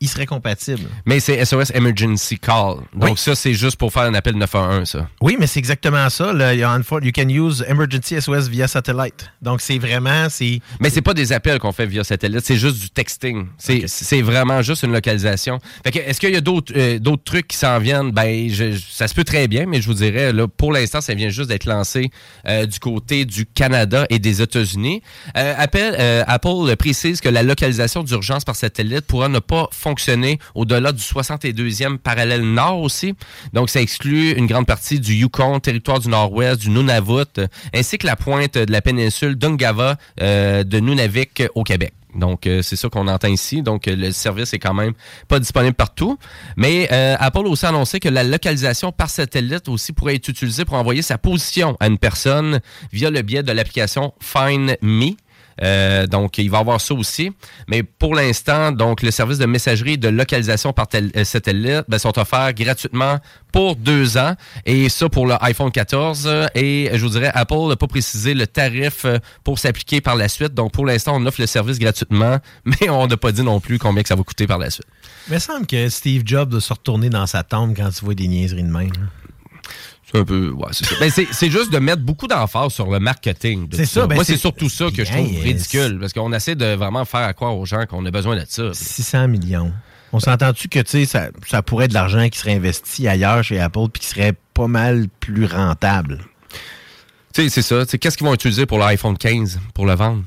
il serait compatible. Mais c'est SOS Emergency Call. Donc ça, c'est juste pour faire un appel 911, ça. Oui, mais c'est exactement ça. Là. You can use Emergency SOS via satellite. Donc c'est vraiment... Mais c'est pas des appels qu'on fait via satellite, c'est juste du texting. C'est vraiment juste une localisation. Fait que, est-ce qu'il y a d'autres trucs qui s'en viennent? Ben, ça se peut très bien, mais je vous dirais, là, pour l'instant, ça vient juste d'être lancé du côté du Canada et des États-Unis. Apple précise que la localisation d'urgence par satellite pourra ne pas fonctionner au-delà du 62e parallèle nord aussi. Donc, ça exclut une grande partie du Yukon, territoire du Nord-Ouest, du Nunavut, ainsi que la pointe de la péninsule d'Ungava de Nunavik au Québec. Donc, c'est ça qu'on entend ici. Donc, le service est quand même pas disponible partout. Mais Apple a aussi annoncé que la localisation par satellite aussi pourrait être utilisée pour envoyer sa position à une personne via le biais de l'application Find Me. Donc, il va y avoir ça aussi. Mais pour l'instant, donc, le service de messagerie et de localisation par satellite sont offerts gratuitement pour 2 ans. Et ça pour le iPhone 14. Et je vous dirais, Apple n'a pas précisé le tarif pour s'appliquer par la suite. Donc, pour l'instant, on offre le service gratuitement, mais on n'a pas dit non plus combien que ça va coûter par la suite. Mais il me semble que Steve Jobs doit se retourner dans sa tombe quand il voit des niaiseries de même. C'est un peu... Ouais, c'est ça. Ben, c'est juste de mettre beaucoup d'emphase sur le marketing. C'est ça. Ben moi, c'est surtout ça que je trouve ridicule. Parce qu'on essaie de vraiment faire croire aux gens qu'on a besoin de ça. 600 millions. On s'entend-tu que ça pourrait être de l'argent qui serait investi ailleurs chez Apple puis qui serait pas mal plus rentable? Tu sais, c'est ça. T'sais, qu'est-ce qu'ils vont utiliser pour l'iPhone 15 pour le vendre?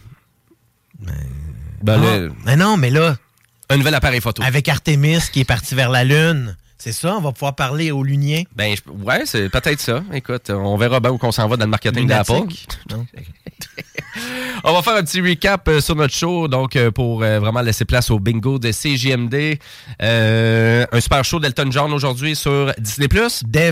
Mais non, mais là... Un nouvel appareil photo. Avec Artemis qui est parti vers la Lune... C'est ça, on va pouvoir parler aux Luniens. Ben, ouais, c'est peut-être ça. Écoute, on verra bien où qu'on s'en va dans le marketing d'Apple. Non. On va faire un petit recap sur notre show, donc pour vraiment laisser place au bingo de CJMD. Un super show d'Elton John aujourd'hui sur Disney+. Dès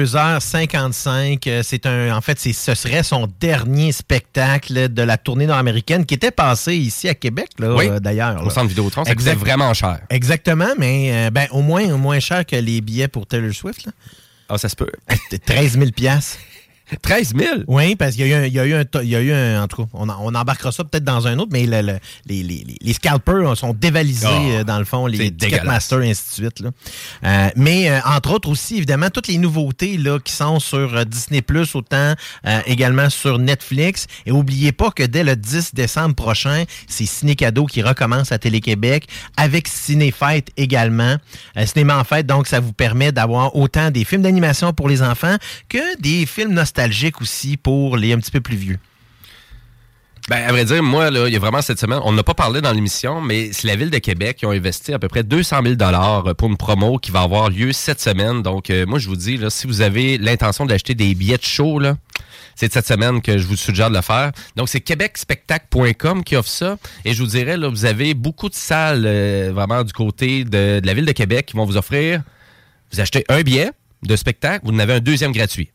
22h55, ce serait son dernier spectacle de la tournée nord-américaine qui était passé ici à Québec, là, oui, d'ailleurs. Au centre Vidéotron, ça coûtait vraiment cher. Exactement, mais au moins cher que les billets pour Taylor Swift. Là. Ah, ça se peut. 13 000 13 000? Oui, parce qu'il y a eu un... En tout cas, on embarquera ça peut-être dans un autre, mais les scalpers sont dévalisés, dans le fond, les Ticketmaster et ainsi de suite. Là. Mais, entre autres aussi, évidemment, toutes les nouveautés là, qui sont sur Disney+, autant également sur Netflix. Et n'oubliez pas que dès le 10 décembre prochain, c'est Ciné-Cadeau qui recommence à Télé-Québec, avec Ciné-Fête également. Cinéma en fête, donc ça vous permet d'avoir autant des films d'animation pour les enfants que des films nostalgique aussi pour les un petit peu plus vieux. Ben, à vrai dire, moi, là, il y a vraiment cette semaine, on n'a pas parlé dans l'émission, mais c'est la Ville de Québec qui ont investi à peu près 200 000 $ pour une promo qui va avoir lieu cette semaine. Donc, moi, je vous dis, là, si vous avez l'intention d'acheter des billets de show, là, c'est cette semaine que je vous suggère de le faire. Donc, c'est québecspectacle.com qui offre ça. Et je vous dirais, là, vous avez beaucoup de salles vraiment du côté de la Ville de Québec qui vont vous offrir, vous achetez un billet de spectacle, vous en avez un deuxième gratuit.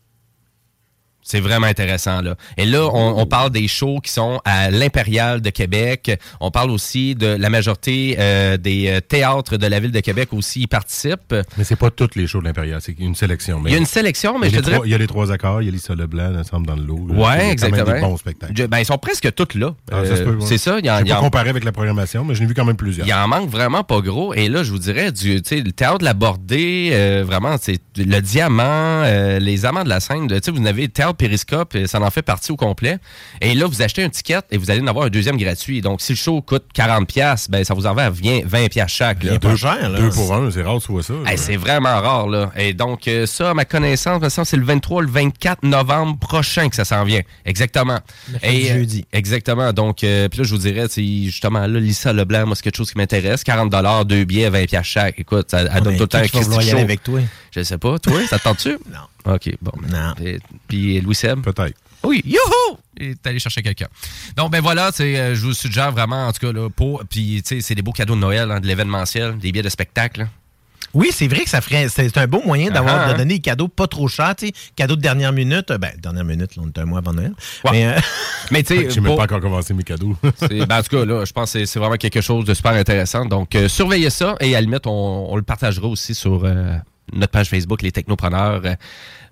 C'est vraiment intéressant, là. Et là, on parle des shows qui sont à l'Impérial de Québec. On parle aussi de la majorité des théâtres de la Ville de Québec aussi y participent. Mais c'est pas tous les shows de l'Impérial, c'est une sélection. Il y a une sélection, mais je te dirais... Il y a les 3 accords, il y a Lisa Leblanc, ensemble dans le lot. Oui, exactement. Quand même des bons spectacles. Ben, ils sont presque tous là. Ça se peut, ouais. C'est ça. Je n'ai pas comparé avec la programmation, mais j'en ai vu quand même plusieurs. Il en manque vraiment pas gros. Et là, je vous dirais, le théâtre de la Bordée, vraiment, c'est le Diamant, les Amants de la Seine. Vous n'avez le théâtre Périscope, ça en fait partie au complet. Et là, vous achetez un ticket et vous allez en avoir un deuxième gratuit. Donc, si le show coûte 40$, ben ça vous en va à 20$ chaque. Là. Pas cher, là. 2 pour 1, c'est rare, soit ça. C'est vraiment rare, là. Et donc, ça, à ma connaissance, c'est le 23 le 24 novembre prochain que ça s'en vient. Exactement. Jeudi. Exactement. Donc, puis là, je vous dirais, justement, là, Lisa Leblanc, moi, c'est quelque chose qui m'intéresse. 40$, 2 billets, 20$ chaque. Écoute, ça donne tout le temps un Christy show. Avec toi? Je sais pas. Toi, ça te tente-tu? Non. OK, bon. Non. Puis Louis Seb? Peut-être. Oui, youhou! Il est allé chercher quelqu'un. Donc, ben voilà, je vous suggère vraiment, en tout cas, là, puis, tu sais, c'est des beaux cadeaux de Noël, hein, de l'événementiel, des billets de spectacle. Là. Oui, c'est vrai que c'est un beau moyen de donner des cadeaux pas trop chers, tu sais, cadeaux de dernière minute. Dernière minute, là, on est un mois avant Noël. Ouais. Mais tu sais, j'ai même pas encore commencé mes cadeaux. En tout cas, là, je pense que c'est vraiment quelque chose de super intéressant. Donc, surveillez ça et à la limite, on le partagera aussi sur notre page Facebook, les Technopreneurs.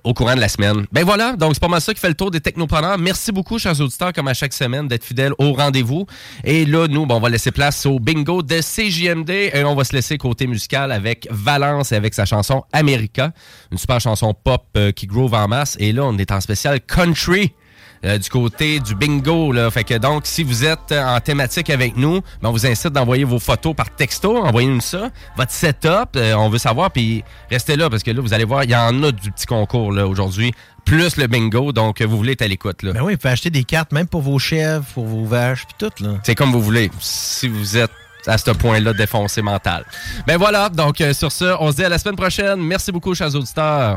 au courant de la semaine. Ben voilà, donc c'est pas mal ça qui fait le tour des technopreneurs. Merci beaucoup, chers auditeurs, comme à chaque semaine, d'être fidèles au rendez-vous. Et là, nous, on va laisser place au bingo de CJMD et on va se laisser côté musical avec Valence et avec sa chanson America, une super chanson pop qui groove en masse. Et là, on est en spécial country. Du côté du bingo, là. Fait que donc, si vous êtes en thématique avec nous, ben on vous incite d'envoyer vos photos par texto. Envoyez-nous ça. Votre setup, on veut savoir. Puis restez là parce que là, vous allez voir, il y en a du petit concours là aujourd'hui, plus le bingo. Donc, vous voulez être à l'écoute, là. Ben oui, vous pouvez acheter des cartes même pour vos chèvres, pour vos vaches, puis tout, là. C'est comme vous voulez. Si vous êtes à ce point-là défoncé mental. Ben voilà. Donc, sur ce, on se dit à la semaine prochaine. Merci beaucoup, chers auditeurs.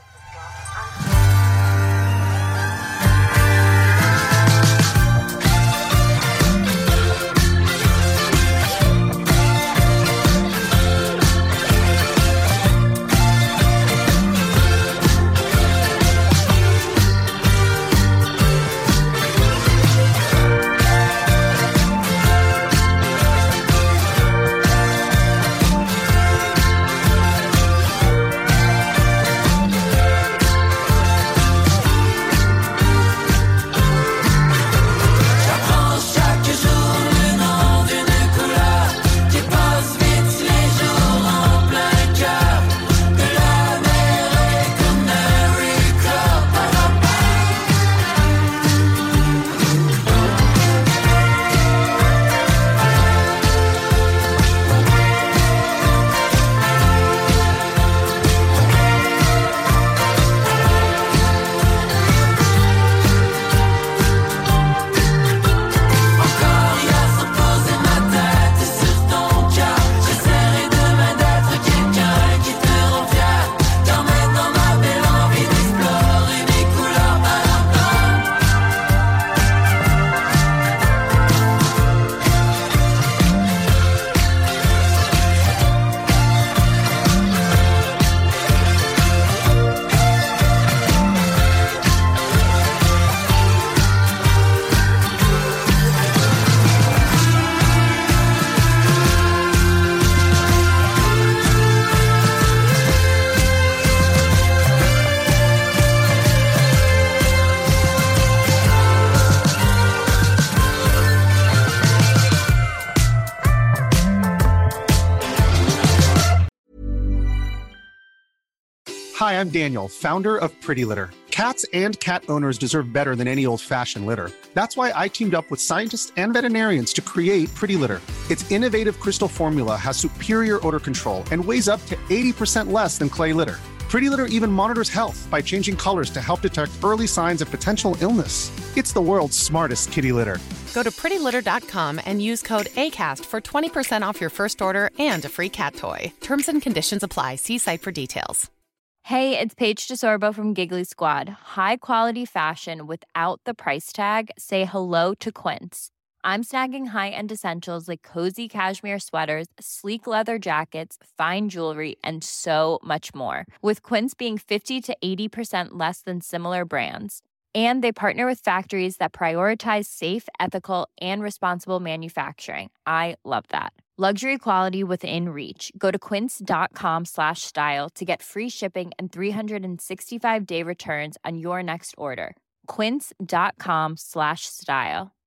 Hi, I'm Daniel, founder of Pretty Litter. Cats and cat owners deserve better than any old-fashioned litter. That's why I teamed up with scientists and veterinarians to create Pretty Litter. Its innovative crystal formula has superior odor control and weighs up to 80% less than clay litter. Pretty Litter even monitors health by changing colors to help detect early signs of potential illness. It's the world's smartest kitty litter. Go to prettylitter.com and use code ACAST for 20% off your first order and a free cat toy. Terms and conditions apply. See site for details. Hey, it's Paige DeSorbo from Giggly Squad. High quality fashion without the price tag. Say hello to Quince. I'm snagging high-end essentials like cozy cashmere sweaters, sleek leather jackets, fine jewelry, and so much more. With Quince being 50 to 80% less than similar brands. And they partner with factories that prioritize safe, ethical, and responsible manufacturing. I love that. Luxury quality within reach. Go to quince.com/style to get free shipping and 365-day returns on your next order. Quince.com/style.